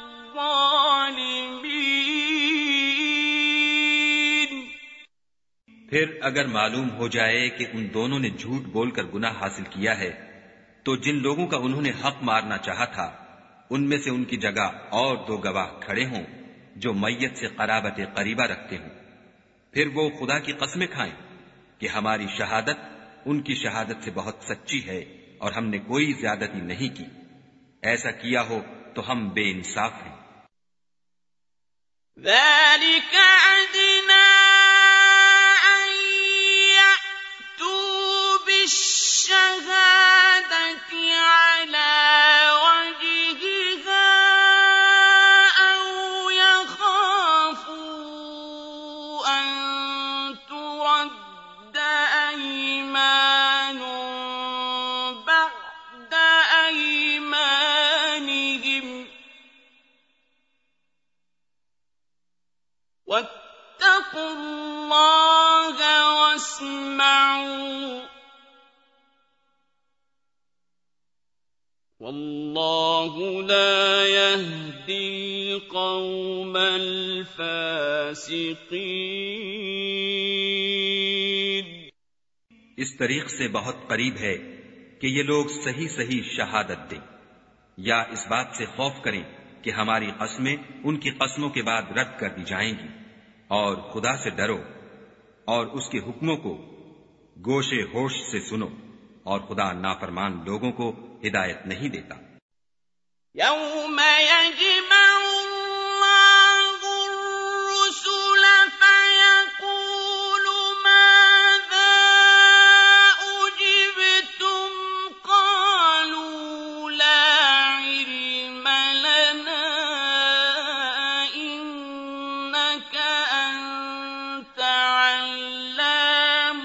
الظَّالِمِينَ۔ फिर अगर मालूम हो जाए कि उन दोनों ने झूठ बोलकर गुनाह हासिल किया है, तो जिन लोगों का उन्होंने हक मारना चाहा था उनमें से उनकी जगह और दो गवाह खड़े हों जो मैयत से कराबत करीबा रखते हों। फिर वो खुदा की कसमें खाएं कि हमारी शहादत उनकी शहादत से बहुत सच्ची है और हमने कोई ज्यादती नहीं की। ऐसा किया हो तो हम बेइंसाफ हैं। ذَلِكَ أَدْنَىٰ أَن يَأْتُوا بِالشَّهَادَةِ عَلَىٰ وَجْهِهَا أَوْ يَخَافُوا أَن تُرَدَّ أَيْمَانٌ بَعْدَ أَيْمَانِهِمْ ۗ وَاتَّقُوا اللَّهَ وَاسْمَعُوا ۗ وَاللَّهُ لَا يَهْدِي الْقَوْمَ الْفَاسِقِينَ۔ इस तरीक से बहुत करीब है कि ये लोग सही सही शहादत दें, या इस बात से खौफ करें कि हमारी कस्में उनकी कस्मों के बाद रद्द कर दी जाएंगी। और खुदा से डरो और उसके हुक्मों को गोशे होश से सुनो, और खुदा नाफरमान लोगों को हिदायत नहीं देता। يَوْمَ يَجْمَعُ اللَّهُ الرُّسُلَ فَيَقُولُ مَاذَا أُجِبْتُمْ ۖ قَالُوا لَا عِلْمَ لَنَا إِنَّكَ أَنتَ عَلَّامُ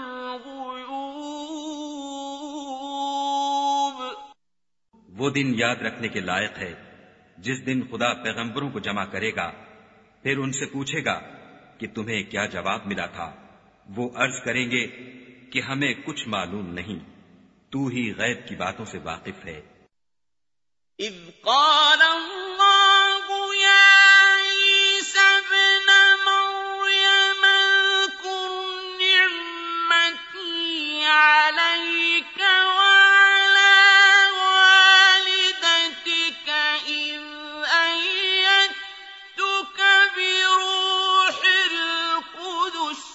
الْغُيُوبِ۔ वो दिन याद रखने के लायक है जिस दिन खुदा पैगंबरों को जमा करेगा, फिर उनसे पूछेगा कि तुम्हें क्या जवाब मिला था। वो अर्ज करेंगे कि हमें कुछ मालूम नहीं, तू ही गैब की बातों से वाकिफ है। إِذْ قَالَ اللَّهُ يَا عِيسَى ابْنَ مَرْيَمَ اذْكُرْ نِعْمَتِي عَلَيْكَ وَعَلَىٰ وَالِدَتِكَ إِذْ أَيَّدتُّكَ بِرُوحِ الْقُدُسِ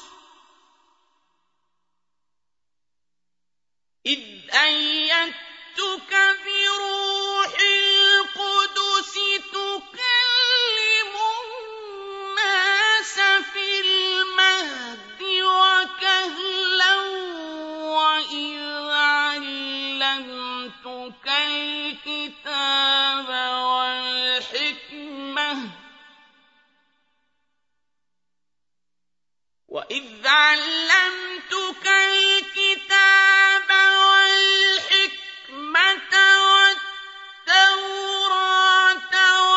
إِذْ أَيَّدتُّكَ بِرُوحِ الْقُدُسِ تُكَلِّمُ النَّاسَ فِي الْمَهْدِ وَكَهْلًا وَإِذْ عَلَّمْتُكَ الْكِتَابَ وَالْحِكْمَةَ وَإِذْ عَلَّمْتُكَ الْكِتَابَ وَالْحِكْمَةَ وَالتَّوْرَاةَ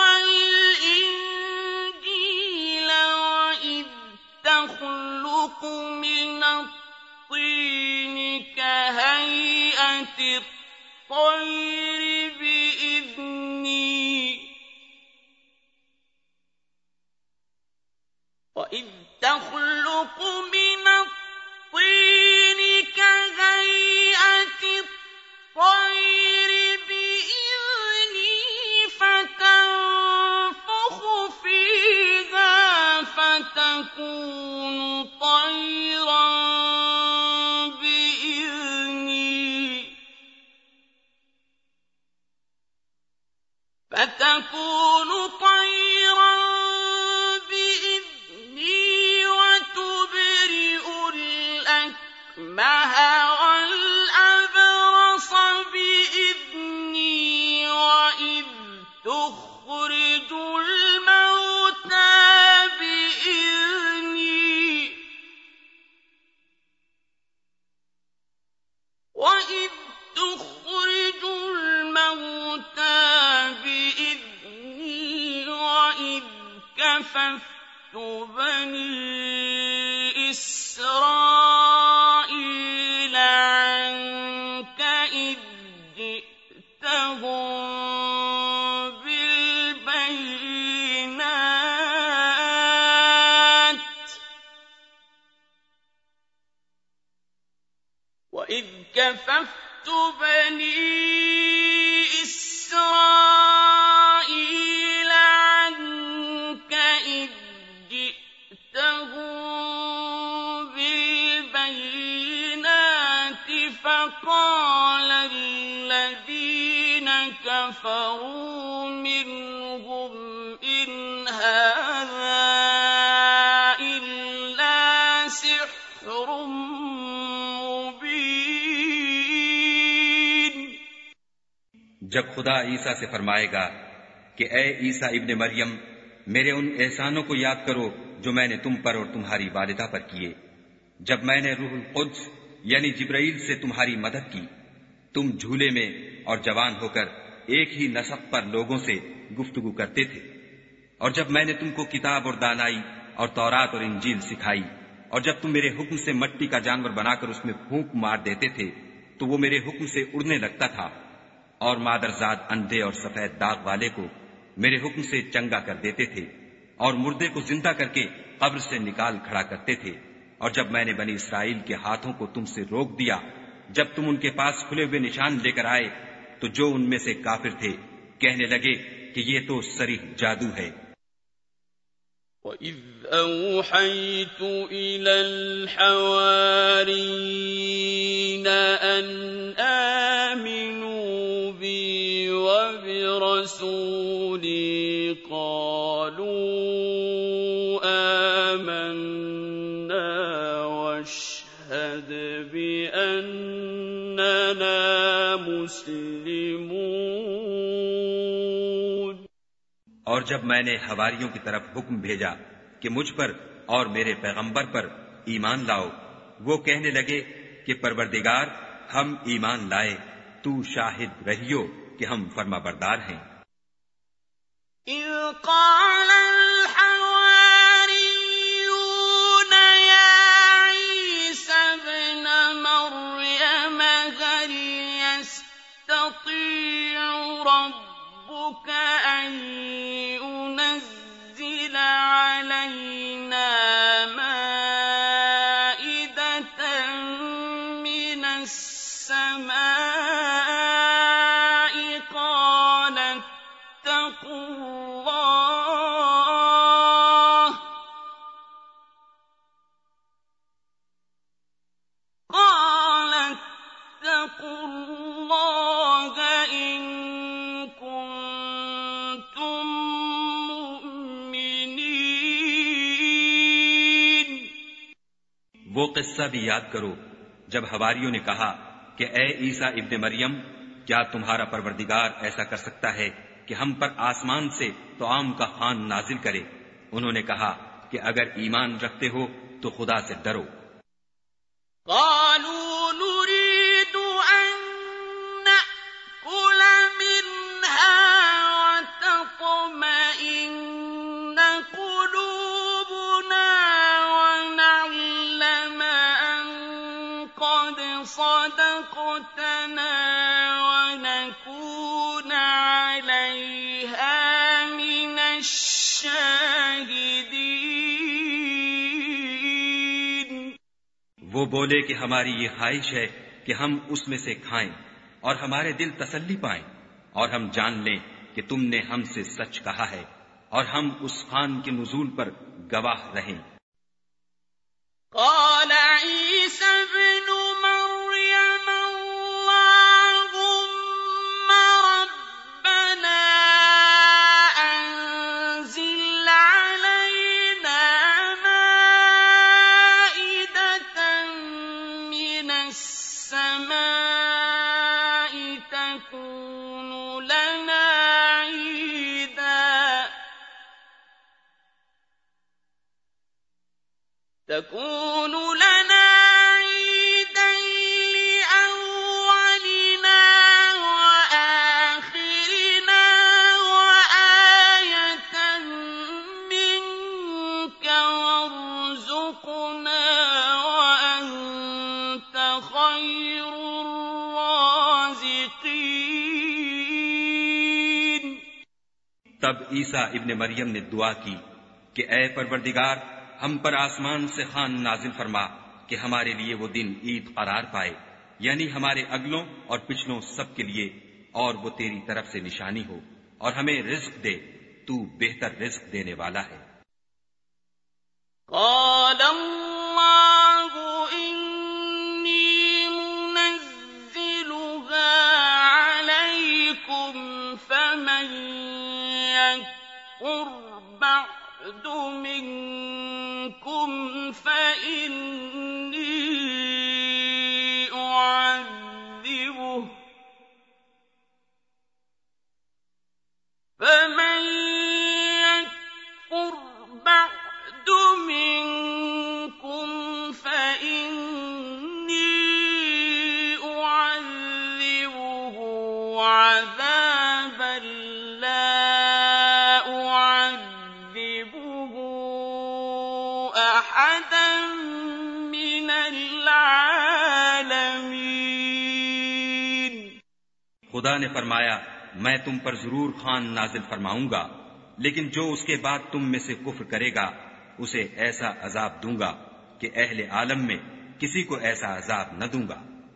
وَالْإِنجِيلَ وَإِذْ تَخْلُقُ مِنَ الطِّينِ كَهَيْئَةِ الطَّيْرِ بِإِذْنِي وَإِذْ تَخْلُقُ مِنَ الطِّينِ كَهَيْئَةِ الطَّيْرِ بِإِذْنِي فَتَنفُخُ فِيهَا فَتَكُونُ طَيْرًا بِإِذْنِي فَتَكُونُ طَيْرًا بِإِذْنِي وَتُبْرِئُ كَفَفْتُ بَنِي إِسْرَائِيلَ عَنكَ إِذْ جِئْتَهُم بِالْبَيِّنَاتِ وَإِذْ كَفَفْتُ بَنِي إِسْرَائِيلَ عَنكَ إِذْ جِئْتَهُم بِالْبَيِّنَاتِ فَقَالَ الَّذِينَ كَفَرُوا مِنْهُمْ إِنْ هَٰذَا إِلَّا سِحْرٌ مُّبِينٌ जब खुदा ईसा से फरमाएगा कि ए ईसा इब्ने मरियम, मेरे उन एहसानों को याद करो जो मैंने तुम पर और तुम्हारी वालिदा पर किए, जब मैंने रूहुल कुद्स यानी जिब्राईल से तुम्हारी मदद की, तुम झूले में और जवान होकर एक ही नसक पर लोगों से गुफ्तगू करते थे, और जब मैंने तुमको किताब और दानाई और तौरात और इंजील सिखाई, और जब तुम मेरे हुक्म से मट्टी का जानवर बनाकर उसमें फूंक मार देते थे तो वो मेरे हुक्म से उड़ने लगता था, और मादरजाद अंधे और सफेद दाग वाले को मेरे हुक्म से चंगा कर देते थे, और मुर्दे को जिंदा करके कब्र से निकाल खड़ा करते थे। और जब मैंने बनी इसराइल के हाथों को तुमसे रोक दिया, जब तुम उनके पास खुले हुए निशान लेकर आए, तो जो उनमें से काफिर थे कहने लगे कि ये तो सरीह जादू है। وَإِذْ أَوْحَيْتُ إِلَى الْحَوَارِيِّينَ أَنْ آمِنُوا بِي وَبِرَسُولِي قَالُوا آمَنَّا وَاشْهَدْ بِأَنَّنَا مُسْلِمُونَ। और जब मैंने हवारियों की तरफ हुक्म भेजा कि मुझ पर और मेरे पैगंबर पर ईमान लाओ, वो कहने लगे कि परवरदिगार, हम ईमान लाए, तू शाहिद रहियो कि हम फर्माबरदार हैं। إِذْ قَالَ الْحَوَارِيُّونَ يَا عِيسَى ابْنَ مَرْيَمَ هَلْ يَسْتَطِيعُ رَبُّكَ أَن يُنَزِّلَ عَلَيْنَا مَائِدَةً مِّنَ السَّمَاءِ قَالَ اتَّقُوا اللَّهَ قَالَ اتَّقُوا اللَّهَ إِن كُنتُم مُّؤْمِنِينَ। वो किस्सा भी याद करो जब हवारियों ने कहा कि ए ईसा इब्ने मरियम, क्या तुम्हारा परवरदिगार ऐसा कर सकता है कि हम पर आसमान से तो आम का खान नाजिल करे? उन्होंने कहा कि अगर ईमान रखते हो तो खुदा से डरो। قَالُوا نُرِيدُ أَن نَّأْكُلَ مِنْهَا وَتَطْمَئِنَّ قُلُوبُنَا وَنَعْلَمَ أَن قَدْ صَدَقْتَنَا وَنَكُونَ عَلَيْهَا مِنَ الشَّاهِدِينَ। वो बोले कि हमारी ये ख्वाहिश है कि हम उसमें से खाएं और हमारे दिल तसल्ली पाएं, और हम जान लें कि तुमने हमसे सच कहा है, और हम उस खान के नुज़ूल पर गवाह रहें। قَالَ عِيسَى ابْنُ مَرْيَمَ اللَّهُمَّ رَبَّنَا أَنزِلْ عَلَيْنَا مَائِدَةً مِّنَ السَّمَاءِ تَكُونُ لَنَا عِيدًا تكون لنا عيدا لأولنا وآخرنا وآية منك तब ईसा इब्ने मरियम ने दुआ की कि ऐ परवरदिगार, हम पर आसमान से खान नाजिल फरमा कि हमारे लिए वो दिन ईद करार पाए, यानी हमारे अगलों और पिछलों सब के लिए, और वो तेरी तरफ से निशानी हो, और हमें रिज्क दे, तू बेहतर रिज्क देने वाला है। खुदा ने फरमाया, मैं तुम पर जरूर खान नाजिल फरमाऊंगा, लेकिन जो उसके बाद तुम में से कुफ्र करेगा उसे ऐसा अजाब दूंगा कि अहले आलम में किसी को ऐसा अजाब न दूंगा।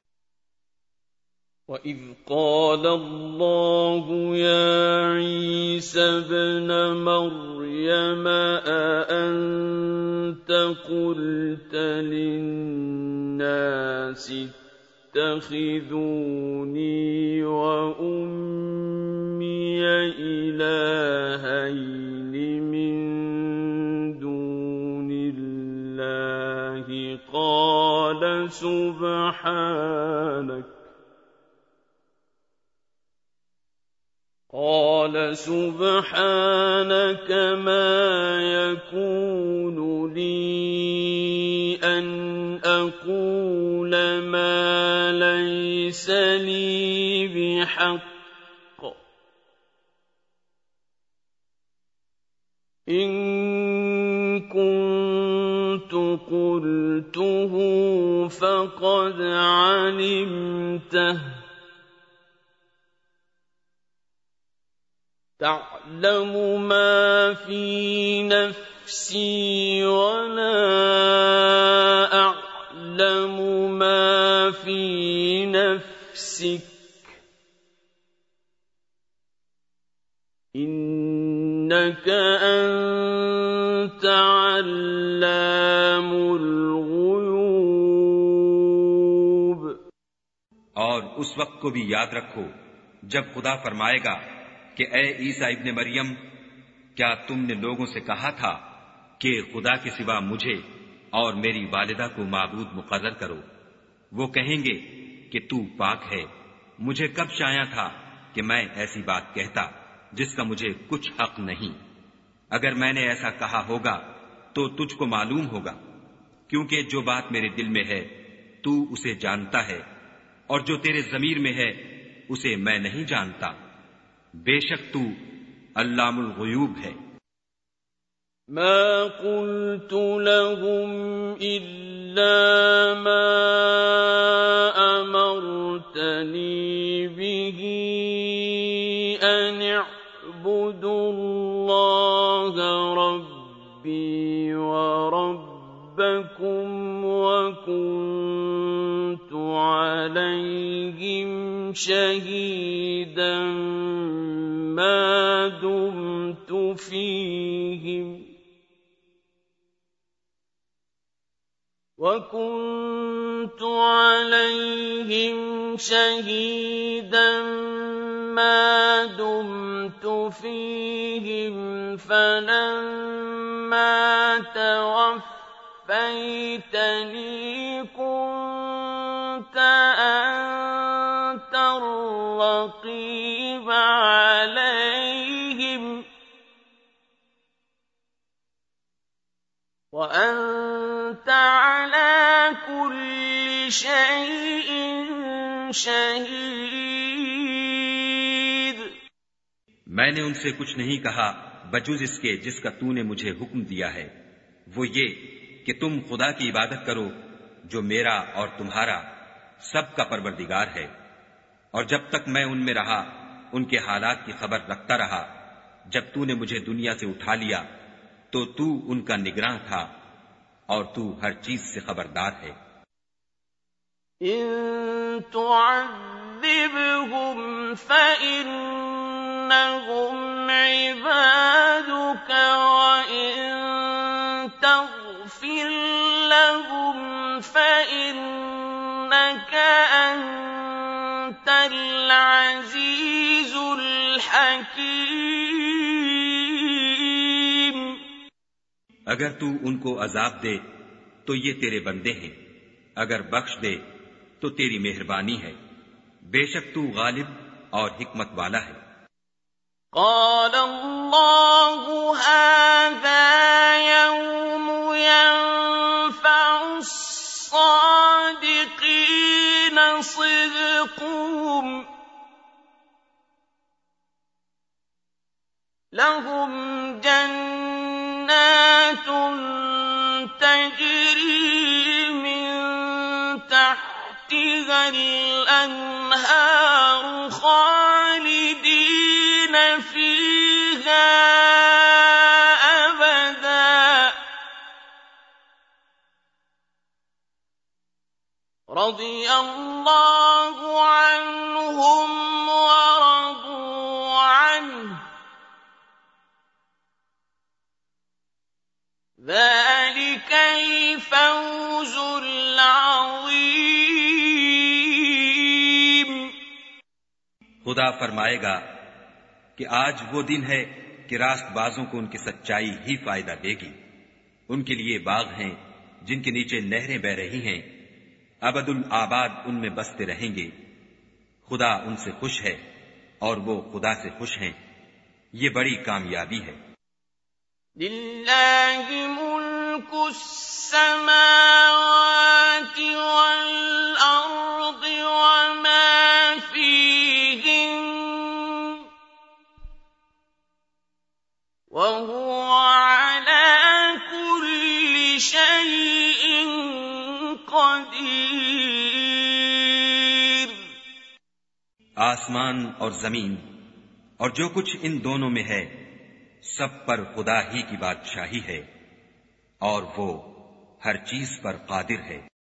وَإِذْ قَالَ اللَّهُ يَا عِيسَى ابْنَ مَرْيَمَ أَأَنْتَ قُلْتَ لِلنَّاسِ اتَّخِذُونِي وَأُمِّيَ إِلَٰهَيْنِ مِن دُونِ اللَّهِ قَالَ سُبْحَانَكَ قال سبحانك ما يكون لي أن أقول ما ليس لي بحق إن كنت قلته فقد علمته تعلم ما في نفسي ولا أعلم ما في نفسك إنك أنت علام الغيوب। और उस वक्त को भी याद रखो जब खुदा फरमाएगा कि ए ईसा इब्ने मरियम, क्या तुमने लोगों से कहा था कि खुदा के सिवा मुझे और मेरी वालिदा को माबूद मुकर्रर करो? वो कहेंगे कि तू पाक है। मुझे कब शाया था कि मैं ऐसी बात कहता जिसका मुझे कुछ हक नहीं। अगर मैंने ऐसा कहा होगा तो तुझको मालूम होगा, क्योंकि जो बात मेरे दिल में है तू उसे जानता है, और जो तेरे ज़मीर में है उसे मैं नहीं जानता। बेशक तू अल्लामुल गुयूब है। मा कुल्तु लहुम इल्ला मा अमरतनी बिही अन अअ्बुदुल्लाह रब्बी व रब्बकुम व कुन्तु अलैहिम शहीदन ما دمت فيهم وكنت عليهم شهيدا ما دمت فيهم فلما توفيتني كنت أنت الرقيب عليهم وأنت على كل شيء شهيد। मैंने उनसे कुछ नहीं कहा बजुज इसके जिसका तूने मुझे हुक्म दिया है, वो ये कि तुम खुदा की इबादत करो जो मेरा और तुम्हारा सबका परवरदिगार है। और जब तक मैं उनमें रहा उनके हालात की खबर रखता रहा, जब तूने मुझे दुनिया से उठा लिया तो तू उनका निगरान था और तू हर चीज से खबरदार है। इन तुअज़्ज़िबहुम फ़इन्नहुम इबादुक व इन तग़फ़िर लहुम फ़इन्नक अंतल अज़ीज़ुल हकीम। अगर तू उनको अजाब दे तो ये तेरे बंदे हैं, अगर बख्श दे तो तेरी मेहरबानी है, बेशक तू गालिब और हिकमत वाला है। قال الله هذا يوم ينفع الصادقين صدقهم لهم جنات تجري من تحتها الأنهار خالدين فيها أبدا رضي الله عنهم ورضوا عنه ذلك الفوز العظيم। खुदा फरमाएगा कि आज वो दिन है कि रास्तबाजों को उनकी सच्चाई ही फायदा देगी। उनके लिए बाग हैं जिनके नीचे नहरें बह रही हैं, अबदुल आबाद उनमें बसते रहेंगे। खुदा उनसे खुश है और वो खुदा से खुश हैं। ये बड़ी कामयाबी है। लिल्लाहि मुल्कु स्समावाति वल अर्दि वमा फीहिन वहुवा अला कुल्लि शैइन क़दीर। आसमान और जमीन और जो कुछ इन दोनों में है सब पर खुदा ही की बादशाही है और वो हर चीज पर कादिर है।